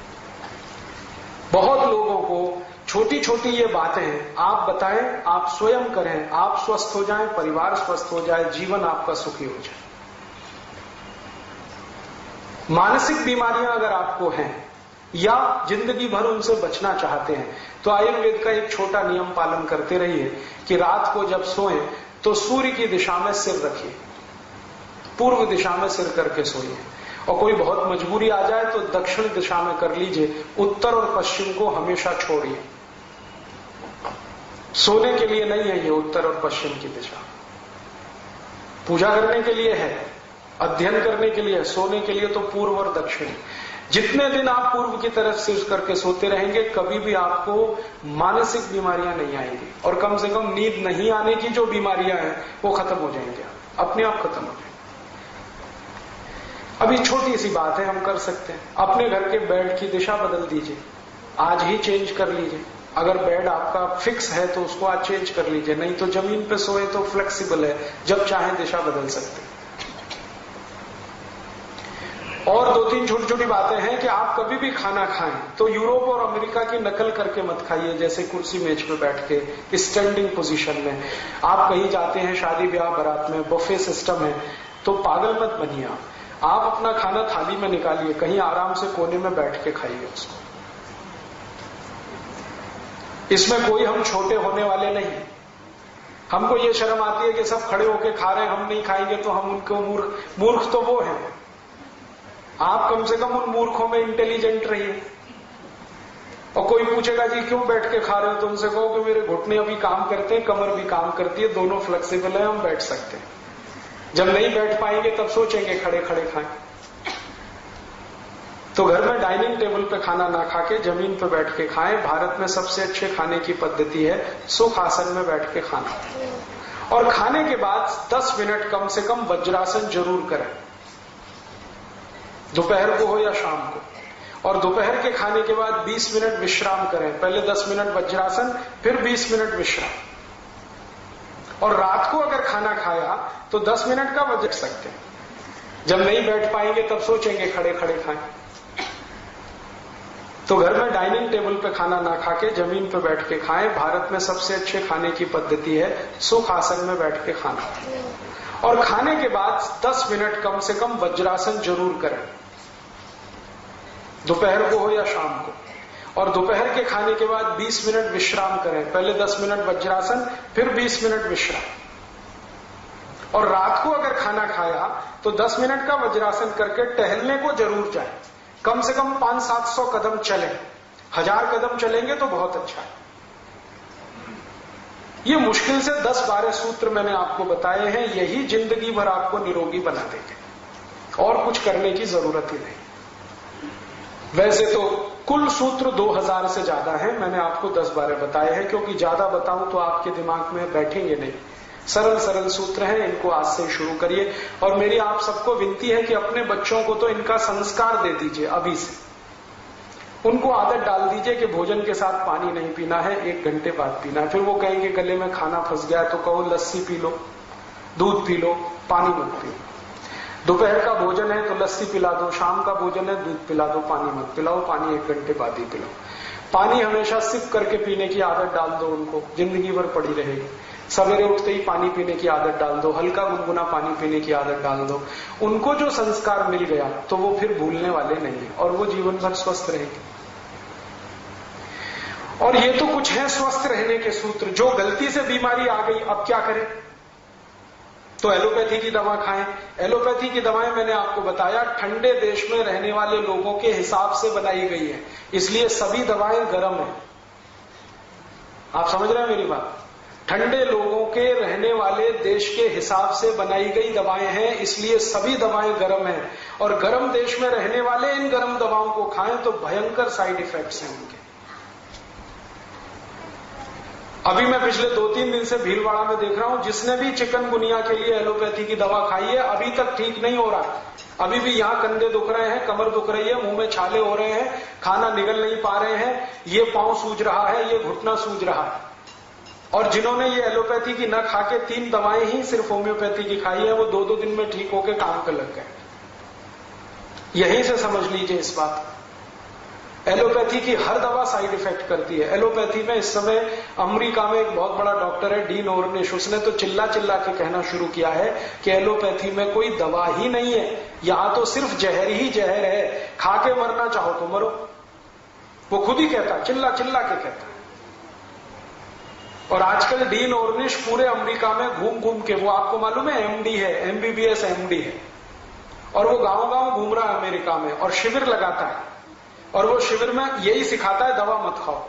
बहुत लोगों को छोटी छोटी ये बातें आप बताएं, आप स्वयं करें, आप स्वस्थ हो जाएं, परिवार स्वस्थ हो जाए, जीवन आपका सुखी हो जाए। मानसिक बीमारियां अगर आपको हैं या जिंदगी भर उनसे बचना चाहते हैं, तो आयुर्वेद का एक छोटा नियम पालन करते रहिए कि रात को जब सोएं तो सूर्य की दिशा में सिर रखिए, पूर्व दिशा में सिर करके सोइए। और कोई बहुत मजबूरी आ जाए तो दक्षिण दिशा में कर लीजिए, उत्तर और पश्चिम को हमेशा छोड़िए। सोने के लिए नहीं है ये उत्तर और पश्चिम की दिशा, पूजा करने के लिए है, अध्ययन करने के लिए है, सोने के लिए तो पूर्व और दक्षिण। जितने दिन आप पूर्व की तरफ सिर करके सोते रहेंगे, कभी भी आपको मानसिक बीमारियां नहीं आएंगी, और कम से कम नींद नहीं आने की जो बीमारियां हैं वो खत्म हो जाएंगे, अपने आप खत्म हो जाएंगे। अभी छोटी सी बात है, हम कर सकते हैं, अपने घर के बेड की दिशा बदल दीजिए, आज ही चेंज कर लीजिए। अगर बेड आपका फिक्स है तो उसको आज चेंज कर लीजिए, नहीं तो जमीन पे सोए तो फ्लेक्सिबल है, जब चाहे दिशा बदल सकते हैं। और 2-3 छोटी छोटी बातें हैं कि आप कभी भी खाना खाएं तो यूरोप और अमेरिका की नकल करके मत खाइए, जैसे कुर्सी मेज पे बैठ के स्टैंडिंग पोजीशन में। आप कहीं जाते हैं शादी ब्याह बारात में, बफे सिस्टम है, तो पागल मत बनिए। आप अपना खाना थाली में निकालिए, कहीं आराम से कोने में बैठ के खाइए उसको। इसमें कोई हम छोटे होने वाले नहीं। हमको ये शर्म आती है कि सब खड़े होके खा रहे हैं, हम नहीं खाएंगे तो हम उनको मूर्ख तो वो हैं। आप कम से कम उन मूर्खों में इंटेलिजेंट रहिए। और कोई पूछेगा जी क्यों बैठ के खा रहे हो, तो उनसे कहो कि मेरे घुटने अभी काम करते हैं, कमर भी काम करती है, दोनों फ्लेक्सिबल है, हम बैठ सकते हैं। जब नहीं बैठ पाएंगे तब सोचेंगे खड़े खड़े खाएं। तो घर में डाइनिंग टेबल पे खाना ना खा के जमीन पे बैठ के खाएं। भारत में सबसे अच्छे खाने की पद्धति है सुख आसन में बैठ के खाना। और खाने के बाद 10 मिनट कम से कम वज्रासन जरूर करें, दोपहर को हो या शाम को। और दोपहर के खाने के बाद 20 मिनट विश्राम करें, पहले 10 मिनट वज्रासन, फिर 20 मिनट विश्राम। और रात को अगर खाना खाया तो 10 मिनट का वज्र सकते हैं। जब नहीं बैठ पाएंगे तब सोचेंगे खड़े खड़े खाएं। तो घर में डाइनिंग टेबल पे खाना ना खा के जमीन पे बैठ के खाएं। भारत में सबसे अच्छे खाने की पद्धति है सुख आसन में बैठ के खाना। और खाने के बाद 10 मिनट कम से कम वज्रासन जरूर करें, दोपहर को हो या शाम को। और दोपहर के खाने के बाद 20 मिनट विश्राम करें, पहले 10 मिनट वज्रासन, फिर 20 मिनट विश्राम। और रात को अगर खाना खाया तो 10 मिनट का वज्रासन करके टहलने को जरूर जाए, कम से कम 500-700 कदम चले। 1000 कदम चलेंगे तो बहुत अच्छा है। ये मुश्किल से 10-12 सूत्र मैंने आपको बताए हैं, यही जिंदगी भर आपको निरोगी बना देंगे और कुछ करने की जरूरत ही नहीं। वैसे तो कुल सूत्र 2000 से ज्यादा है, मैंने आपको 10-12 बताए हैं, क्योंकि ज्यादा बताऊं तो आपके दिमाग में बैठेंगे नहीं। सरल सरल सूत्र हैं, इनको आज से शुरू करिए। और मेरी आप सबको विनती है कि अपने बच्चों को तो इनका संस्कार दे दीजिए अभी से। उनको आदत डाल दीजिए कि भोजन के साथ पानी नहीं पीना है, 1 घंटे बाद पीना है। फिर वो कहेंगे गले में खाना फंस गया, तो कहो लस्सी पी लो, दूध पी लो, पानी मत पियो। दोपहर का भोजन है तो लस्सी पिला दो, शाम का भोजन है दूध पिला दो, पानी मत पिलाओ, पानी 1 घंटे बाद ही पिलाओ। पानी हमेशा सिप करके पीने की आदत डाल दो उनको, जिंदगी भर पड़ी रहेगी। सवेरे उठते ही पानी पीने की आदत डाल दो, हल्का गुनगुना पानी पीने की आदत डाल दो। उनको जो संस्कार मिल गया तो वो फिर भूलने वाले नहीं है और वो जीवन भर स्वस्थ रहेंगे। और ये तो कुछ है स्वस्थ रहने के सूत्र। जो गलती से बीमारी आ गई अब क्या करें? तो एलोपैथी की दवा खाएं। एलोपैथी की दवाएं मैंने आपको बताया ठंडे देश में रहने वाले लोगों के हिसाब से बनाई गई है, इसलिए सभी दवाएं गर्म है। आप समझ रहे हैं मेरी बात? ठंडे लोगों के रहने वाले देश के हिसाब से बनाई गई दवाएं हैं, इसलिए सभी दवाएं गर्म हैं। और गर्म देश में रहने वाले इन गर्म दवाओं को खाएं तो भयंकर साइड इफेक्ट्स हैं उनके। अभी मैं पिछले 2-3 दिन से भीलवाड़ा में देख रहा हूं, जिसने भी चिकनगुनिया के लिए एलोपैथी की दवा खाई है अभी तक ठीक नहीं हो रहा। अभी भी यहां कंधे दुख रहे हैं, कमर दुख रही है, मुंह में छाले हो रहे हैं, खाना निगल नहीं पा रहे हैं, ये पांव सूज रहा है, ये घुटना सूज रहा है। और जिन्होंने ये एलोपैथी की न खा के 3 दवाएं ही सिर्फ होम्योपैथी की खाई है, वो 2-2 दिन में ठीक होकर काम पे लग गए। यहीं से समझ लीजिए इस बात। एलोपैथी की हर दवा साइड इफेक्ट करती है। एलोपैथी में इस समय अमेरिका में एक बहुत बड़ा डॉक्टर है डीन ऑर्निश, उसने तो चिल्ला चिल्ला के कहना शुरू किया है कि एलोपैथी में कोई दवा ही नहीं है, यहां तो सिर्फ जहर ही जहर है, खा के मरना चाहो तो मरो। वो खुद ही कहता है, चिल्ला चिल्ला के कहता है। और आजकल डीन ऑर्निश पूरे अमेरिका में घूम घूम के, वो आपको मालूम है एमडी है, एमबीबीएस एमडी है, और वो गांव गांव घूम रहा है अमेरिका में और शिविर लगाता है। और वो शिविर में यही सिखाता है दवा मत खाओ।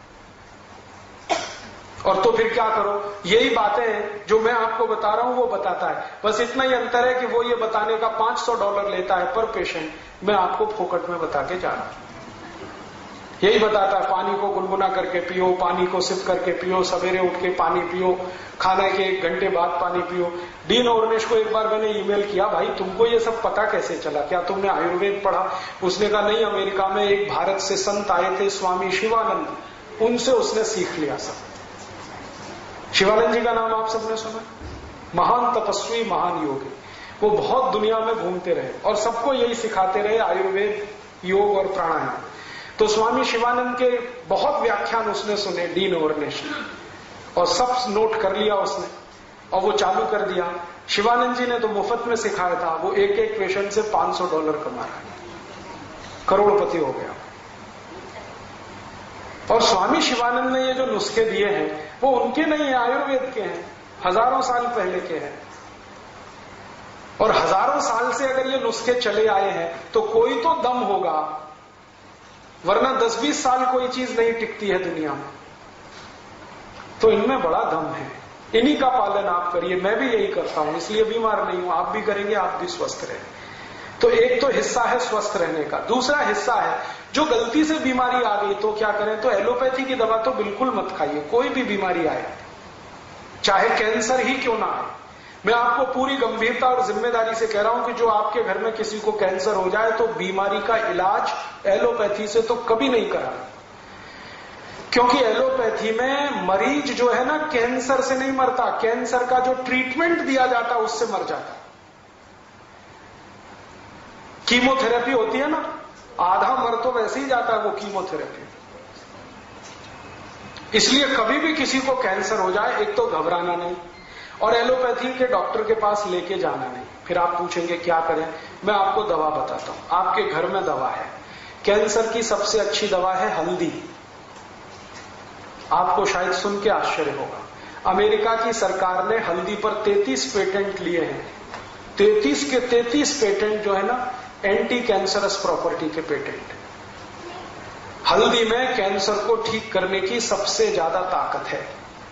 और तो फिर क्या करो? यही बातें जो मैं आपको बता रहा हूं वो बताता है, बस इतना ही अंतर है कि वो ये बताने का $500 लेता है पर पेशेंट, मैं आपको फोकट में बता के जा रहा हूं। यही बताता है पानी को गुनगुना करके पियो, पानी को सिप करके पियो, सवेरे उठ के पानी पियो, खाने के 1 घंटे बाद पानी पियो। डीन ऑर्निश को एक बार मैंने ईमेल किया, भाई तुमको ये सब पता कैसे चला, क्या तुमने आयुर्वेद पढ़ा? उसने कहा नहीं, अमेरिका में एक भारत से संत आए थे स्वामी शिवानंद, उनसे उसने सीख लिया सब। शिवानंद जी का नाम आप सबने सुना? महान तपस्वी, महान योगी। वो बहुत दुनिया में घूमते रहे और सबको यही सिखाते रहे, आयुर्वेद, योग और प्राणायाम। तो स्वामी शिवानंद के बहुत व्याख्यान उसने सुने डीन ऑर्निश, और सब नोट कर लिया उसने और वो चालू कर दिया। शिवानंद जी ने तो मुफ्त में सिखाया था, वो एक पेशेंट से $500 कमा रहा है, करोड़पति हो गया। और स्वामी शिवानंद ने ये जो नुस्खे दिए हैं वो उनके नहीं है, आयुर्वेद के हैं, हजारों साल पहले के हैं। और हजारों साल से अगर ये नुस्खे चले आए हैं तो कोई तो दम होगा, वरना 10-20 साल कोई चीज नहीं टिकती है दुनिया में। तो इनमें बड़ा दम है, इन्हीं का पालन आप करिए। मैं भी यही करता हूं, इसलिए बीमार नहीं हूं। आप भी करेंगे, आप भी स्वस्थ रहेंगे। तो एक तो हिस्सा है स्वस्थ रहने का। दूसरा हिस्सा है जो गलती से बीमारी आ गई तो क्या करें? तो एलोपैथी की दवा तो बिल्कुल मत खाइए। कोई भी बीमारी आए, चाहे कैंसर ही क्यों ना आए, मैं आपको पूरी गंभीरता और जिम्मेदारी से कह रहा हूं कि जो आपके घर में किसी को कैंसर हो जाए तो बीमारी का इलाज एलोपैथी से तो कभी नहीं करा, क्योंकि एलोपैथी में मरीज जो है ना कैंसर से नहीं मरता, कैंसर का जो ट्रीटमेंट दिया जाता उससे मर जाता। कीमोथेरेपी होती है ना, आधा मर तो वैसे ही जाता है वो कीमोथेरेपी। इसलिए कभी भी किसी को कैंसर हो जाए, एक तो घबराना नहीं और एलोपैथी के डॉक्टर के पास लेके जाना नहीं। फिर आप पूछेंगे क्या करें? मैं आपको दवा बताता हूं। आपके घर में दवा है। कैंसर की सबसे अच्छी दवा है हल्दी। आपको शायद सुन के आश्चर्य होगा, अमेरिका की सरकार ने हल्दी पर 33 पेटेंट लिए हैं। 33 के 33 पेटेंट जो है ना एंटी कैंसरस प्रॉपर्टी के पेटेंट। हल्दी में कैंसर को ठीक करने की सबसे ज्यादा ताकत है।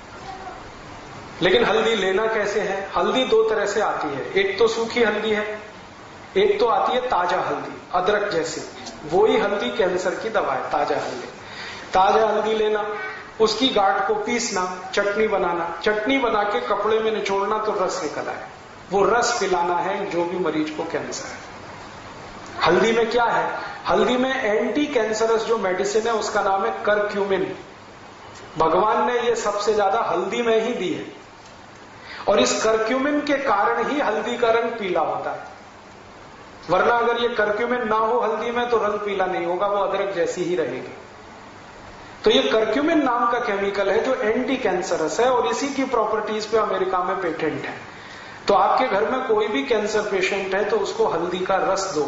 लेकिन हल्दी लेना कैसे है? हल्दी दो तरह से आती है, एक तो सूखी हल्दी है, एक तो आती है ताजा हल्दी, अदरक जैसी। वो ही हल्दी कैंसर की दवा है, ताजा हल्दी। ताजा हल्दी लेना, उसकी गांठ को पीसना, चटनी बनाना, चटनी बना के कपड़े में निचोड़ना तो रस निकल आए, वो रस पिलाना है जो भी मरीज को कैंसर है। हल्दी में क्या है? हल्दी में एंटी कैंसरस जो मेडिसिन है उसका नाम है करक्यूमिन। भगवान ने ये सबसे ज्यादा हल्दी में ही दी है और इस करक्यूमिन के कारण ही हल्दी का रंग पीला होता है। वरना अगर ये करक्यूमिन ना हो हल्दी में तो रंग पीला नहीं होगा, वो अदरक जैसी ही रहेगी। तो ये करक्यूमिन नाम का केमिकल है जो एंटी कैंसरस है और इसी की प्रॉपर्टीज पे अमेरिका में पेटेंट है। तो आपके घर में कोई भी कैंसर पेशेंट है तो उसको हल्दी का रस दो,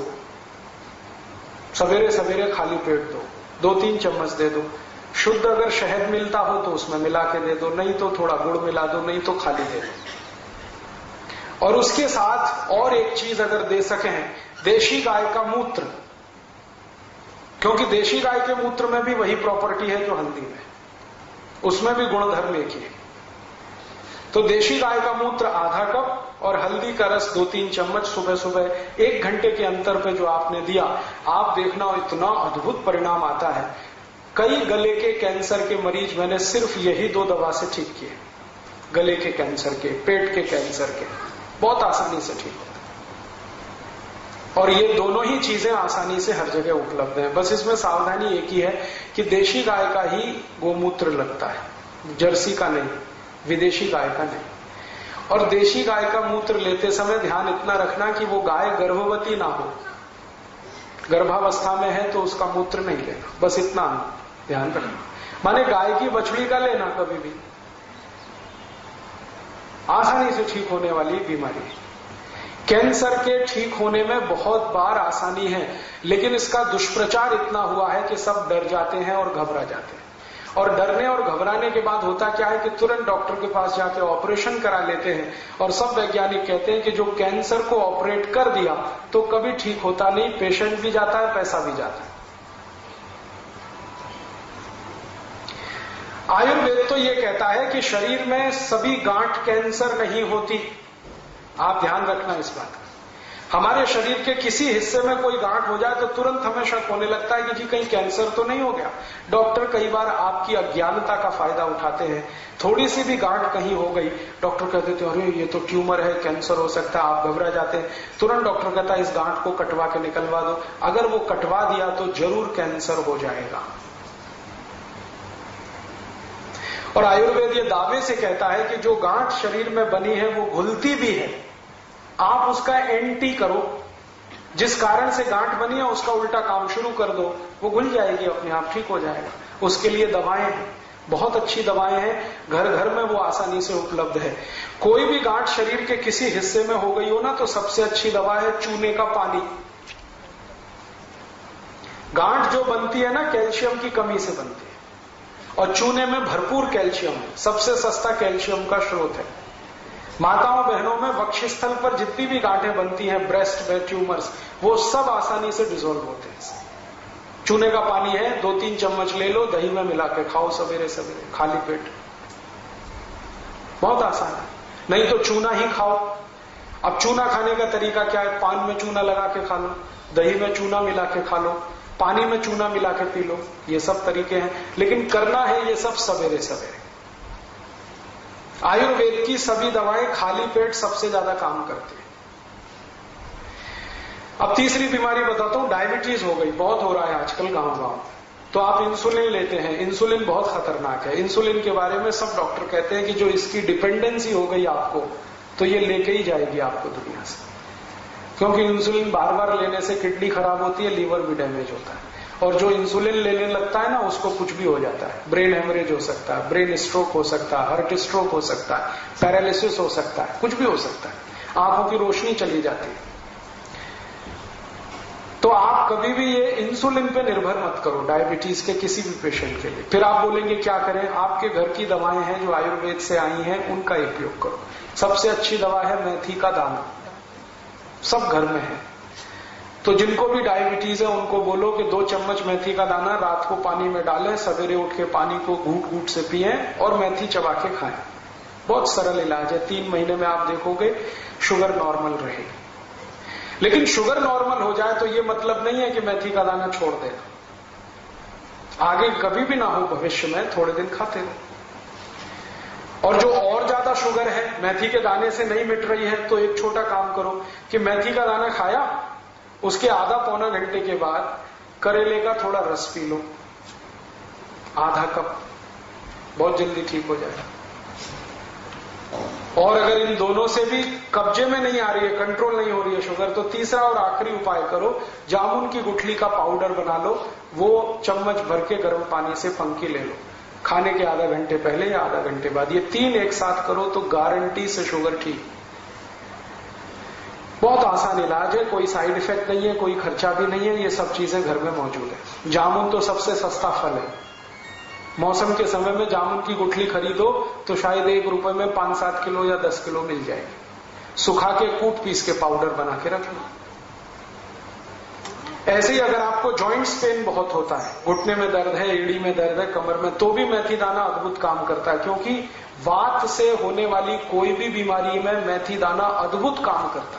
सवेरे सवेरे खाली पेट दो, 2-3 चम्मच दे दो। शुद्ध अगर शहद मिलता हो तो उसमें मिला के दे दो, नहीं तो थोड़ा गुड़ मिला दो, नहीं तो खाली दे दो। और उसके साथ और एक चीज अगर दे सकें, देशी गाय का मूत्र, क्योंकि देशी गाय के मूत्र में भी वही प्रॉपर्टी है जो हल्दी में, उसमें भी गुणधर्म एक ही है। तो देशी गाय का मूत्र आधा कप और हल्दी का रस 2-3 चम्मच सुबह सुबह 1 घंटे के अंतर पे जो आपने दिया, आप देखना इतना अद्भुत परिणाम आता है। कई गले के कैंसर के मरीज मैंने सिर्फ यही 2 दवा से ठीक किए, गले के कैंसर के, पेट के कैंसर के, बहुत आसानी से ठीक होता है। और ये दोनों ही चीजें आसानी से हर जगह उपलब्ध हैं। बस इसमें सावधानी एक ही है कि देशी गाय का ही गोमूत्र लगता है, जर्सी का नहीं, विदेशी गाय का नहीं। और देशी गाय का मूत्र लेते समय ध्यान इतना रखना कि वो गाय गर्भवती ना हो, गर्भावस्था में है तो उसका मूत्र नहीं लेना, बस इतना ध्यान रखना। माने गाय की बछड़ी का लेना कभी भी, आसानी से ठीक होने वाली बीमारी। कैंसर के ठीक होने में बहुत बार आसानी है, लेकिन इसका दुष्प्रचार इतना हुआ है कि सब डर जाते हैं और घबरा जाते हैं। और डरने और घबराने के बाद होता क्या है कि तुरंत डॉक्टर के पास जाके ऑपरेशन करा लेते हैं और सब वैज्ञानिक कहते हैं कि जो कैंसर को ऑपरेट कर दिया तो कभी ठीक होता नहीं, पेशेंट भी जाता है, पैसा भी जाता है। आयुर्वेद तो ये कहता है कि शरीर में सभी गांठ कैंसर नहीं होती। आप ध्यान रखना इस बात का। हमारे शरीर के किसी हिस्से में कोई गांठ हो जाए तो तुरंत हमें शक होने लगता है कि जी कहीं कैंसर तो नहीं हो गया। डॉक्टर कई बार आपकी अज्ञानता का फायदा उठाते हैं। थोड़ी सी भी गांठ कहीं हो गई, डॉक्टर कहते थे अरे ये तो ट्यूमर है, कैंसर हो सकता है, आप घबरा जाते हैं। तुरंत डॉक्टर कहता है इस गांठ को कटवा के निकलवा दो। अगर वो कटवा दिया तो जरूर कैंसर हो जाएगा। और आयुर्वेद ये दावे से कहता है कि जो गांठ शरीर में बनी है वो घुलती भी है, आप उसका एंटी करो। जिस कारण से गांठ बनी है उसका उल्टा काम शुरू कर दो, वो घुल जाएगी, अपने आप ठीक हो जाएगा। उसके लिए दवाएं हैं, बहुत अच्छी दवाएं हैं, घर घर में वो आसानी से उपलब्ध है। कोई भी गांठ शरीर के किसी हिस्से में हो गई हो ना तो सबसे अच्छी दवा है चूने का पानी। गांठ जो बनती है ना कैल्शियम की कमी से बनती है और चूने में भरपूर कैल्शियम है, सबसे सस्ता कैल्शियम का स्रोत है। माताओं बहनों में वक्षस्थल पर जितनी भी गांठें बनती हैं, ब्रेस्ट में ट्यूमर्स, वो सब आसानी से डिसॉल्व होते हैं। चूने का पानी है, 2-3 चम्मच ले लो, दही में मिला के खाओ सवेरे सवेरे खाली पेट। बहुत आसान है। नहीं तो चूना ही खाओ। अब चूना खाने का तरीका क्या है? पान में चूना लगा के खा लो, दही में चूना मिला के खा लो, पानी में चूना मिला के पी लो। ये सब तरीके हैं, लेकिन करना है ये सब सवेरे सवेरे। आयुर्वेद की सभी दवाएं खाली पेट सबसे ज्यादा काम करती है। अब तीसरी बीमारी बताता हूं, डायबिटीज हो गई, बहुत हो रहा है आजकल गांव-गांव। तो आप इंसुलिन लेते हैं, इंसुलिन बहुत खतरनाक है। इंसुलिन के बारे में सब डॉक्टर कहते हैं कि जो इसकी डिपेंडेंसी हो गई आपको, तो ये लेके ही जाएगी आपको दुनिया से। क्योंकि इंसुलिन बार बार लेने से किडनी खराब होती है, लीवर भी डैमेज होता है। और जो इंसुलिन लेने लगता है ना, उसको कुछ भी हो जाता है। ब्रेन हेमरेज हो सकता है, ब्रेन स्ट्रोक हो सकता है, हार्ट स्ट्रोक हो सकता है, पैरालिसिस हो सकता है, कुछ भी हो सकता है। आंखों की रोशनी चली जाती है। तो आप कभी भी ये इंसुलिन पे निर्भर मत करो डायबिटीज के किसी भी पेशेंट के लिए। फिर आप बोलेंगे क्या करें? आपके घर की दवाएं हैं जो आयुर्वेद से आई हैं, उनका उपयोग करो। सबसे अच्छी दवा है मेथी का दाना, सब घर में है। तो जिनको भी डायबिटीज है उनको बोलो कि 2 चम्मच मेथी का दाना रात को पानी में डालें, सवेरे उठ के पानी को घूंट घूंट से पिएं और मेथी चबा के खाएं। बहुत सरल इलाज है। 3 महीने में आप देखोगे शुगर नॉर्मल रहेगी। लेकिन शुगर नॉर्मल हो जाए तो ये मतलब नहीं है कि मेथी का दाना छोड़ देना। आगे कभी भी ना हो भविष्य में, थोड़े दिन खाते रहो। और जो और ज्यादा शुगर है, मेथी के दाने से नहीं मिट रही है, तो एक छोटा काम करो कि मेथी का दाना खाया, उसके आधा पौना घंटे के बाद करेले का थोड़ा रस पी लो, आधा कप, बहुत जल्दी ठीक हो जाएगा। और अगर इन दोनों से भी कब्जे में नहीं आ रही है, कंट्रोल नहीं हो रही है शुगर, तो तीसरा और आखिरी उपाय करो, जामुन की गुठली का पाउडर बना लो, वो चम्मच भर के गर्म पानी से फंकी ले लो, खाने के आधा घंटे पहले या आधा घंटे बाद। ये 3 एक साथ करो तो गारंटी से शुगर ठीक। बहुत आसान इलाज है, कोई साइड इफेक्ट नहीं है, कोई खर्चा भी नहीं है, ये सब चीजें घर में मौजूद है। जामुन तो सबसे सस्ता फल है। मौसम के समय में जामुन की गुठली खरीदो तो शायद 1 रुपए में 5-7 किलो या 10 किलो मिल जाएगी। सुखा के कूट पीस के पाउडर बना के रख लो। ऐसे ही अगर आपको जॉइंट्स पेन बहुत होता है, घुटने में दर्द है, एड़ी में दर्द है, कमर में, तो भी मेथी दाना अद्भुत काम करता है। क्योंकि वात से होने वाली कोई भी बीमारी में मेथी दाना अद्भुत काम करता है।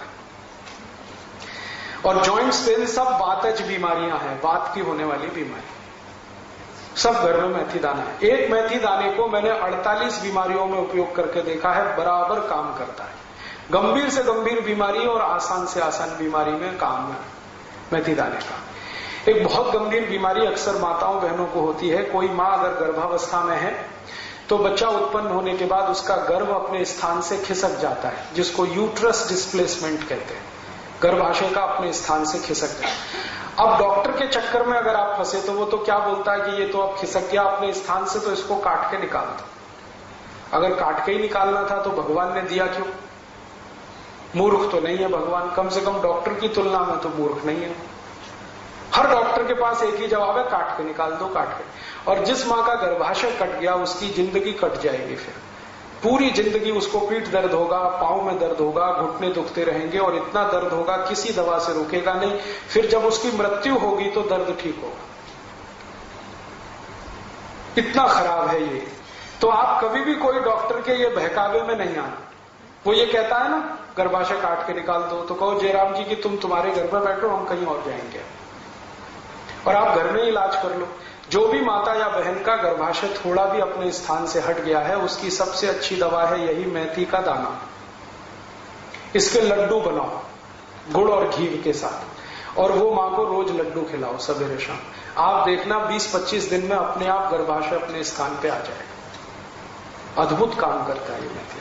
और जॉइंट्स पेन सब वातज बीमारियां हैं, वात की होने वाली बीमारी, सब घर में मेथी दाना है। एक मेथी दाने को मैंने 48 बीमारियों में उपयोग करके देखा है, बराबर काम करता है। गंभीर से गंभीर बीमारी और आसान से आसान बीमारी में काम है मेथी दाने का। एक बहुत गंभीर बीमारी अक्सर माताओं बहनों को होती है। कोई माँ अगर गर्भावस्था में है तो बच्चा उत्पन्न होने के बाद उसका गर्भ अपने स्थान से खिसक जाता है, जिसको यूट्रस डिस्प्लेसमेंट कहते हैं। गर्भाशय का अपने स्थान से खिसक जाता है। अब डॉक्टर के चक्कर में अगर आप फंसे तो वो तो क्या बोलता है कि ये तो अब खिसक गया अपने स्थान से, तो इसको काट के निकाल दो। अगर काट के ही निकालना था तो भगवान ने दिया क्यों? मूर्ख तो नहीं है भगवान, कम से कम डॉक्टर की तुलना में तो मूर्ख नहीं है। हर डॉक्टर के पास एक ही जवाब है, काट के निकाल दो, काट के। और जिस मां का गर्भाशय कट गया उसकी जिंदगी कट जाएगी। फिर पूरी जिंदगी उसको पीठ दर्द होगा, पांव में दर्द होगा, घुटने दुखते रहेंगे और इतना दर्द होगा किसी दवा से रुकेगा नहीं। फिर जब उसकी मृत्यु होगी तो दर्द ठीक होगा। इतना खराब है ये। तो आप कभी भी कोई डॉक्टर के ये बहकावे में नहीं आना। वो ये कहता है ना गर्भाशय काट के निकाल दो, तो कहो जयराम जी की तुम्हारे घर में बैठो, हम कहीं और जाएंगे, और आप घर में ही इलाज कर लो। जो भी माता या बहन का गर्भाशय थोड़ा भी अपने स्थान से हट गया है, उसकी सबसे अच्छी दवा है यही मेथी का दाना। इसके लड्डू बनाओ गुड़ और घी के साथ, और वो मां को रोज लड्डू खिलाओ सवेरे शाम। आप देखना 20-25 दिन में अपने आप गर्भाशय अपने स्थान पे आ जाएगा। अद्भुत काम करता है ये मेथी।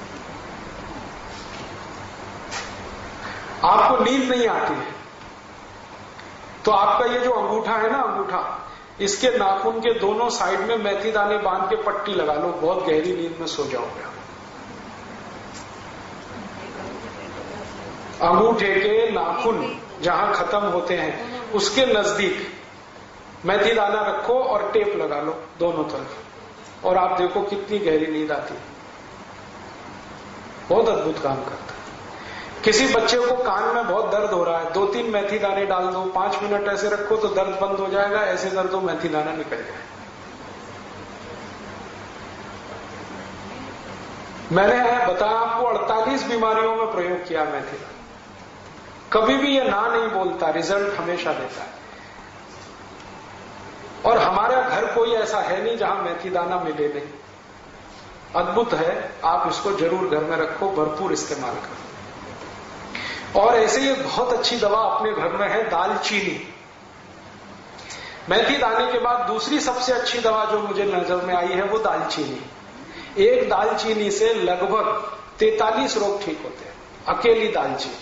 आपको नींद नहीं आती है तो आपका ये जो अंगूठा है ना, अंगूठा, इसके नाखून के दोनों साइड में मेथी दाने बांध के पट्टी लगा लो, बहुत गहरी नींद में सो जाओगे। अंगूठे के नाखून जहां खत्म होते हैं उसके नजदीक मेथी दाना रखो और टेप लगा लो दोनों तरफ, और आप देखो कितनी गहरी नींद आती है। बहुत अद्भुत काम करता है। किसी बच्चे को कान में बहुत दर्द हो रहा है, 2 2-3 मेथी दाने डाल दो, 5 मिनट ऐसे रखो तो दर्द बंद हो जाएगा, ऐसे कर दो मेथी दाना निकल जाए। मैंने बताया आपको 48 बीमारियों में प्रयोग किया मेथी दाना, कभी भी ये ना नहीं बोलता, रिजल्ट हमेशा देता है। और हमारा घर कोई ऐसा है नहीं जहां मेथी दाना मिले नहीं, अद्भुत है। आप इसको जरूर घर में रखो, भरपूर इस्तेमाल करो। और ऐसे ही बहुत अच्छी दवा अपने घर में है दालचीनी। मेथी दाने के बाद दूसरी सबसे अच्छी दवा जो मुझे नजर में आई है वो दालचीनी। एक दालचीनी से लगभग 43 रोग ठीक होते हैं, अकेली दालचीनी।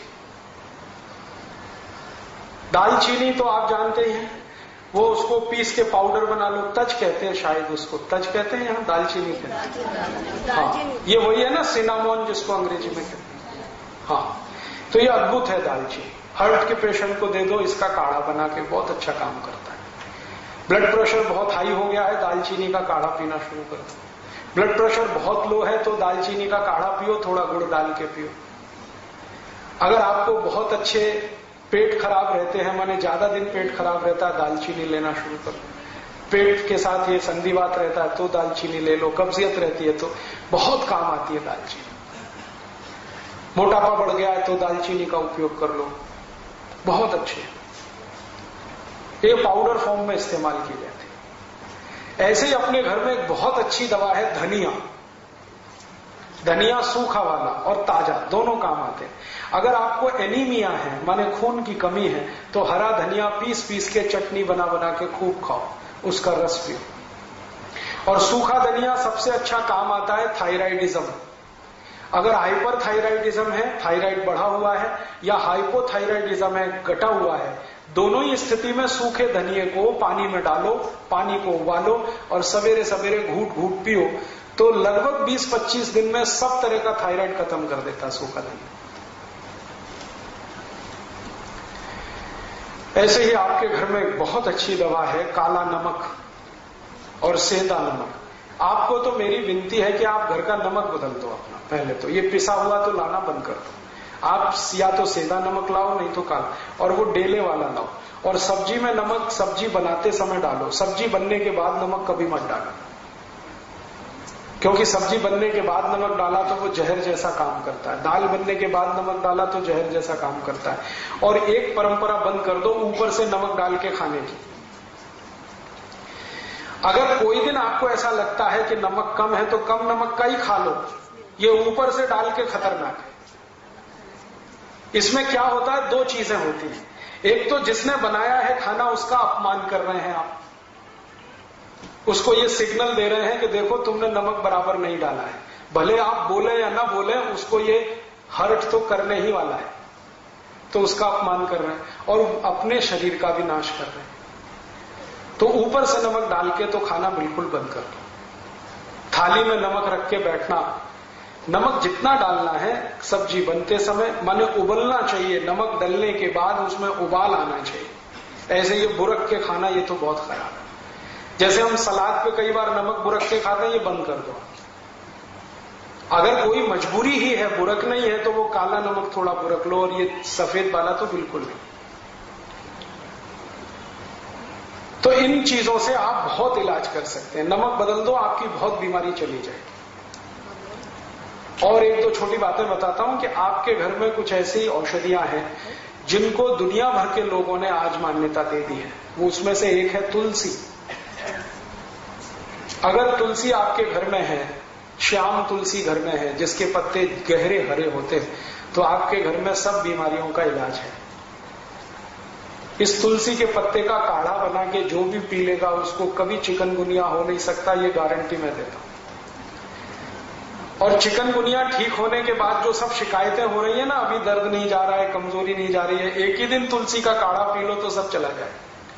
दालचीनी तो आप जानते ही हैं, वो उसको पीस के पाउडर बना लो, तज कहते हैं, शायद उसको तज कहते हैं, यहाँ दालचीनी कहते हैं। हाँ, ये वही है ना सिनामोन जिसको अंग्रेजी में कहते हैं। हाँ, तो ये अद्भुत है दालचीनी। हार्ट के पेशेंट को दे दो, इसका काढ़ा बना के बहुत अच्छा काम करता है। ब्लड प्रेशर बहुत हाई हो गया है, दालचीनी का काढ़ा पीना शुरू कर दो। ब्लड प्रेशर बहुत लो है तो दालचीनी का काढ़ा पियो, थोड़ा गुड़ डाल के पियो। अगर आपको बहुत अच्छे पेट खराब रहते हैं, माने ज्यादा दिन पेट खराब रहता है, दालचीनी लेना शुरू करो। पेट के साथ ये संधिवात रहता है तो दालचीनी ले लो, कब्जियत रहती है तो बहुत काम आती है दालचीनी। मोटापा बढ़ गया है तो दालचीनी का उपयोग कर लो, बहुत अच्छे। ये पाउडर फॉर्म में इस्तेमाल की जाती है। ऐसे ही अपने घर में एक बहुत अच्छी दवा है धनिया। धनिया सूखा वाला और ताजा दोनों काम आते हैं। अगर आपको एनीमिया है, माने खून की कमी है, तो हरा धनिया पीस पीस के चटनी बना बना के खूब खाओ, उसका रस पियो। और सूखा धनिया सबसे अच्छा काम आता है थायराइडिज्म। अगर हाइपरथायराइडिज्म है, थायराइड बढ़ा हुआ है, या हाइपोथायराइडिज्म है, घटा हुआ है, दोनों ही स्थिति में सूखे धनिये को पानी में डालो, पानी को उबालो और सवेरे सवेरे घूट घूट पियो, तो लगभग 20-25 दिन में सब तरह का थायराइड खत्म कर देता है सूखा धनिया। ऐसे ही आपके घर में एक बहुत अच्छी दवा है काला नमक और सेंधा नमक। आपको तो मेरी विनती है कि आप घर का नमक बदल दो अपना। पहले तो ये पिसा हुआ तो लाना बंद कर दो। आप या तो सेंधा नमक लाओ, नहीं तो काला, और वो डेले वाला लाओ। और सब्जी में नमक सब्जी बनाते समय डालो, सब्जी बनने के बाद नमक कभी मत डालो, क्योंकि सब्जी बनने के बाद नमक डाला तो वो जहर जैसा काम करता है। दाल बनने के बाद नमक डाला तो जहर जैसा काम करता है। और एक परंपरा बंद कर दो ऊपर से नमक डाल के खाने की। अगर कोई दिन आपको ऐसा लगता है कि नमक कम है तो कम नमक का ही खा लो, ये ऊपर से डाल के खतरनाक है। इसमें क्या होता है, दो चीजें होती हैं। एक तो जिसने बनाया है खाना उसका अपमान कर रहे हैं आप, उसको ये सिग्नल दे रहे हैं कि देखो तुमने नमक बराबर नहीं डाला है। भले आप बोले या ना बोले, उसको ये हर्ट तो करने ही वाला है, तो उसका अपमान कर रहे हैं और अपने शरीर का भी नाश कर रहे हैं। तो ऊपर से नमक डाल के तो खाना बिल्कुल बंद कर दो। थाली में नमक रख के बैठना, नमक जितना डालना है सब्जी बनते समय, माने उबलना चाहिए, नमक डलने के बाद उसमें उबाल आना चाहिए। ऐसे ये बुरक के खाना, ये तो बहुत खराब है। जैसे हम सलाद पे कई बार नमक बुरक के खाते हैं, ये बंद कर दो। अगर कोई मजबूरी ही है, बुरक नहीं है, तो वो काला नमक थोड़ा बुरक लो, और ये सफेद वाला तो बिल्कुल नहीं। तो इन चीजों से आप बहुत इलाज कर सकते हैं। नमक बदल दो, आपकी बहुत बीमारी चली जाएगी। और एक दो छोटी बातें बताता हूं कि आपके घर में कुछ ऐसी औषधियां हैं जिनको दुनिया भर के लोगों ने आज मान्यता दे दी है। वो उसमें से एक है तुलसी। अगर तुलसी आपके घर में है, श्याम तुलसी घर में है जिसके पत्ते गहरे हरे होते हैं, तो आपके घर में सब बीमारियों का इलाज है। इस तुलसी के पत्ते का काढ़ा बना के जो भी पी लेगा उसको कभी चिकनगुनिया हो नहीं सकता, ये गारंटी मैं देता हूं। और चिकनगुनिया ठीक होने के बाद जो सब शिकायतें हो रही है ना, अभी दर्द नहीं जा रहा है, कमजोरी नहीं जा रही है, एक ही दिन तुलसी का काढ़ा पी लो तो सब चला जाए।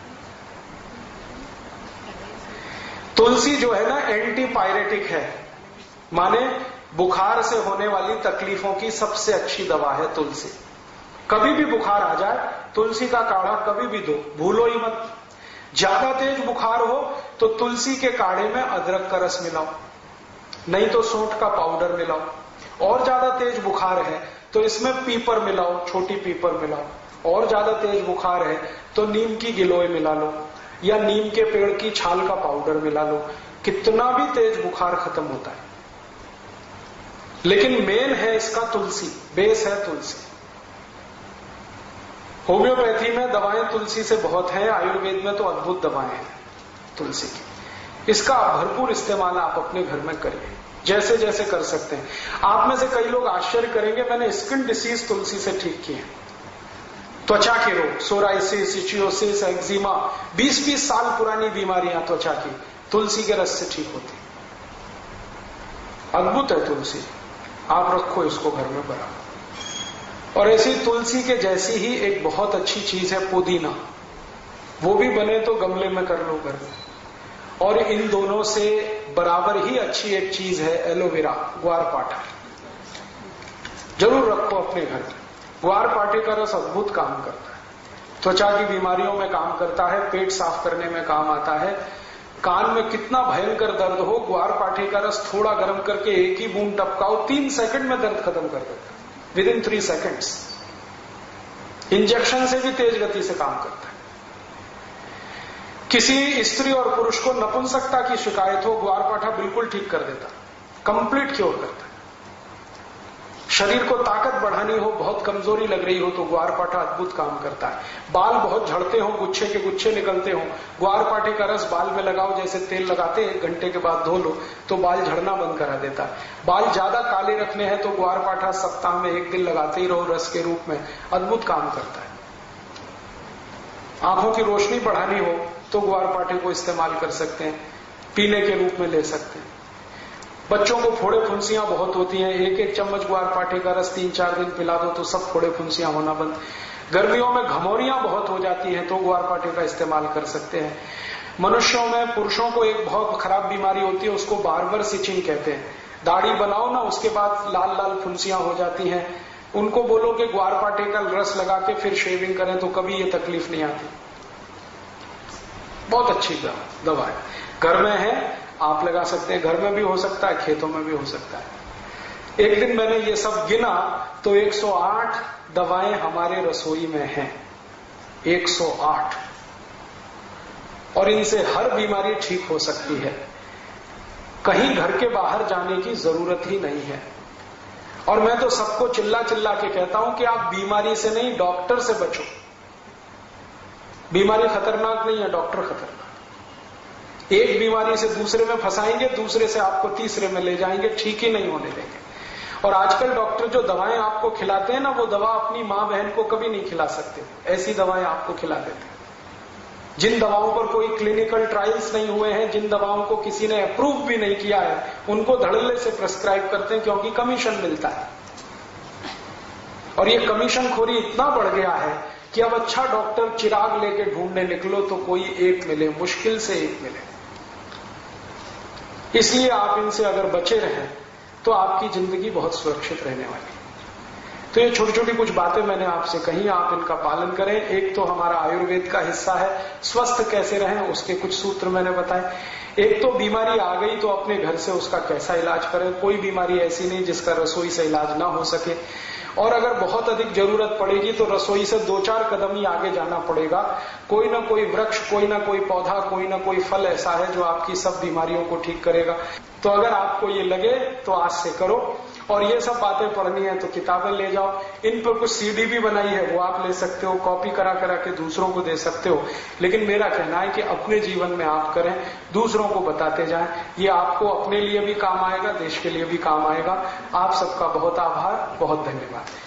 तुलसी जो है ना एंटीपायरेटिक है, माने बुखार से होने वाली तकलीफों की सबसे अच्छी दवा है तुलसी। कभी भी बुखार आ जाए, तुलसी का काढ़ा कभी भी दो, भूलो ही मत। ज्यादा तेज बुखार हो तो तुलसी के काढ़े में अदरक का रस मिलाओ, नहीं तो सौंठ का पाउडर मिलाओ। और ज्यादा तेज बुखार है तो इसमें पीपर मिलाओ, छोटी पीपर मिलाओ, और ज्यादा तेज बुखार है तो नीम की गिलोय मिला लो या नीम के पेड़ की छाल का पाउडर मिला लो, कितना भी तेज बुखार खत्म होता है। लेकिन मेन है इसका तुलसी, बेस है तुलसी। होम्योपैथी में दवाएं तुलसी से बहुत हैं, आयुर्वेद में तो अद्भुत दवाएं हैं तुलसी की। इसका भरपूर इस्तेमाल आप अपने घर में करिए, जैसे जैसे कर सकते हैं। आप में से कई लोग आश्चर्य करेंगे, मैंने स्किन डिसीज तुलसी से ठीक किए, त्वचा के रोग, सोराइसिस, इचियोसिस, एक्जिमा, 20-20 साल पुरानी बीमारियां त्वचा की तुलसी के रस से ठीक होती। अद्भुत है तुलसी, आप रखो इसको घर में बराबर। और ऐसी तुलसी के जैसी ही एक बहुत अच्छी चीज है पुदीना, वो भी बने तो गमले में कर लो घर में। और इन दोनों से बराबर ही अच्छी एक चीज है एलोवेरा, ग्वारपाठा, जरूर रखो अपने घर में। ग्वारपाठे का रस अद्भुत काम करता है, त्वचा की बीमारियों में काम करता है, पेट साफ करने में काम आता है। कान में कितना भयंकर दर्द हो, ग्वारपाठे का रस थोड़ा गर्म करके एक ही बूंद टपकाओ, 3 सेकंड में दर्द खत्म कर देता है, विदिन 3 सेकंड्स। इंजेक्शन से भी तेज गति से काम करता है। किसी स्त्री और पुरुष को नपुंसकता की शिकायत हो, ग्वारपाठा बिल्कुल ठीक कर देता, कंप्लीट क्योर करता है। शरीर को ताकत बढ़ानी हो, बहुत कमजोरी लग रही हो तो ग्वारपाठा अद्भुत काम करता है। बाल बहुत झड़ते हो, गुच्छे के गुच्छे निकलते हो, ग्वारपाठे का रस बाल में लगाओ, जैसे तेल लगाते हैं, 1 घंटे के बाद धो लो तो बाल झड़ना बंद करा देता है। बाल ज्यादा काले रखने हैं तो ग्वारपाठा सप्ताह में 1 दिन लगाते ही रहो रस के रूप में, अद्भुत काम करता है। आंखों की रोशनी बढ़ानी हो तो ग्वारपाठे को इस्तेमाल कर सकते हैं, पीने के रूप में ले सकते हैं। बच्चों को फोड़े फुंसियां बहुत होती हैं, 1-1 चम्मच ग्वारपाठे का रस 3-4 दिन पिला दो तो सब फोड़े फुंसियां होना बंद। गर्मियों में घमौरियां बहुत हो जाती हैं तो ग्वारपाठे का इस्तेमाल कर सकते हैं। मनुष्यों में, पुरुषों को एक बहुत खराब बीमारी होती है, उसको बार्बर सिचिंग कहते हैं। दाढ़ी बनाओ ना, उसके बाद लाल लाल फुंसियां हो जाती हैं, उनको बोलो कि ग्वारपाठे का रस लगा के फिर शेविंग करें तो कभी ये तकलीफ नहीं आती। बहुत अच्छी दवा है, घर में है, आप लगा सकते हैं। घर में भी हो सकता है, खेतों में भी हो सकता है। एक दिन मैंने ये सब गिना तो 108 दवाएं हमारे रसोई में हैं, 108, और इनसे हर बीमारी ठीक हो सकती है। कहीं घर के बाहर जाने की जरूरत ही नहीं है। और मैं तो सबको चिल्ला चिल्ला के कहता हूं कि आप बीमारी से नहीं, डॉक्टर से बचो। बीमारी खतरनाक नहीं है, डॉक्टर खतरनाक। एक बीमारी से दूसरे में फंसाएंगे, दूसरे से आपको तीसरे में ले जाएंगे, ठीक ही नहीं होने देंगे। और आजकल डॉक्टर जो दवाएं आपको खिलाते हैं ना, वो दवा अपनी मां बहन को कभी नहीं खिला सकते, ऐसी दवाएं आपको खिला देते हैं। जिन दवाओं पर कोई क्लिनिकल ट्रायल्स नहीं हुए हैं, जिन दवाओं को किसी ने अप्रूव भी नहीं किया है, उनको धड़ल्ले से प्रेस्क्राइब करते हैं, क्योंकि कमीशन मिलता है। और ये कमीशन खोरी इतना बढ़ गया है कि अब अच्छा डॉक्टर चिराग लेके ढूंढने निकलो तो कोई एक मिले, मुश्किल से एक मिले। इसलिए आप इनसे अगर बचे रहें तो आपकी जिंदगी बहुत सुरक्षित रहने वाली है। तो ये छोटी छोटी कुछ बातें मैंने आपसे कही, आप इनका पालन करें। एक तो हमारा आयुर्वेद का हिस्सा है, स्वस्थ कैसे रहें उसके कुछ सूत्र मैंने बताए। एक तो बीमारी आ गई तो अपने घर से उसका कैसा इलाज करें। कोई बीमारी ऐसी नहीं जिसका रसोई से इलाज ना हो सके, और अगर बहुत अधिक जरूरत पड़ेगी तो रसोई से 2-4 कदम ही आगे जाना पड़ेगा। कोई ना कोई वृक्ष, कोई ना कोई पौधा, कोई ना कोई फल ऐसा है जो आपकी सब बीमारियों को ठीक करेगा। तो अगर आपको ये लगे तो आज से करो। और ये सब बातें पढ़नी है तो किताबें ले जाओ, इन पर कुछ सीडी भी बनाई है, वो आप ले सकते हो, कॉपी करा करा के दूसरों को दे सकते हो। लेकिन मेरा कहना है कि अपने जीवन में आप करें, दूसरों को बताते जाएं, ये आपको अपने लिए भी काम आएगा, देश के लिए भी काम आएगा। आप सबका बहुत आभार, बहुत धन्यवाद।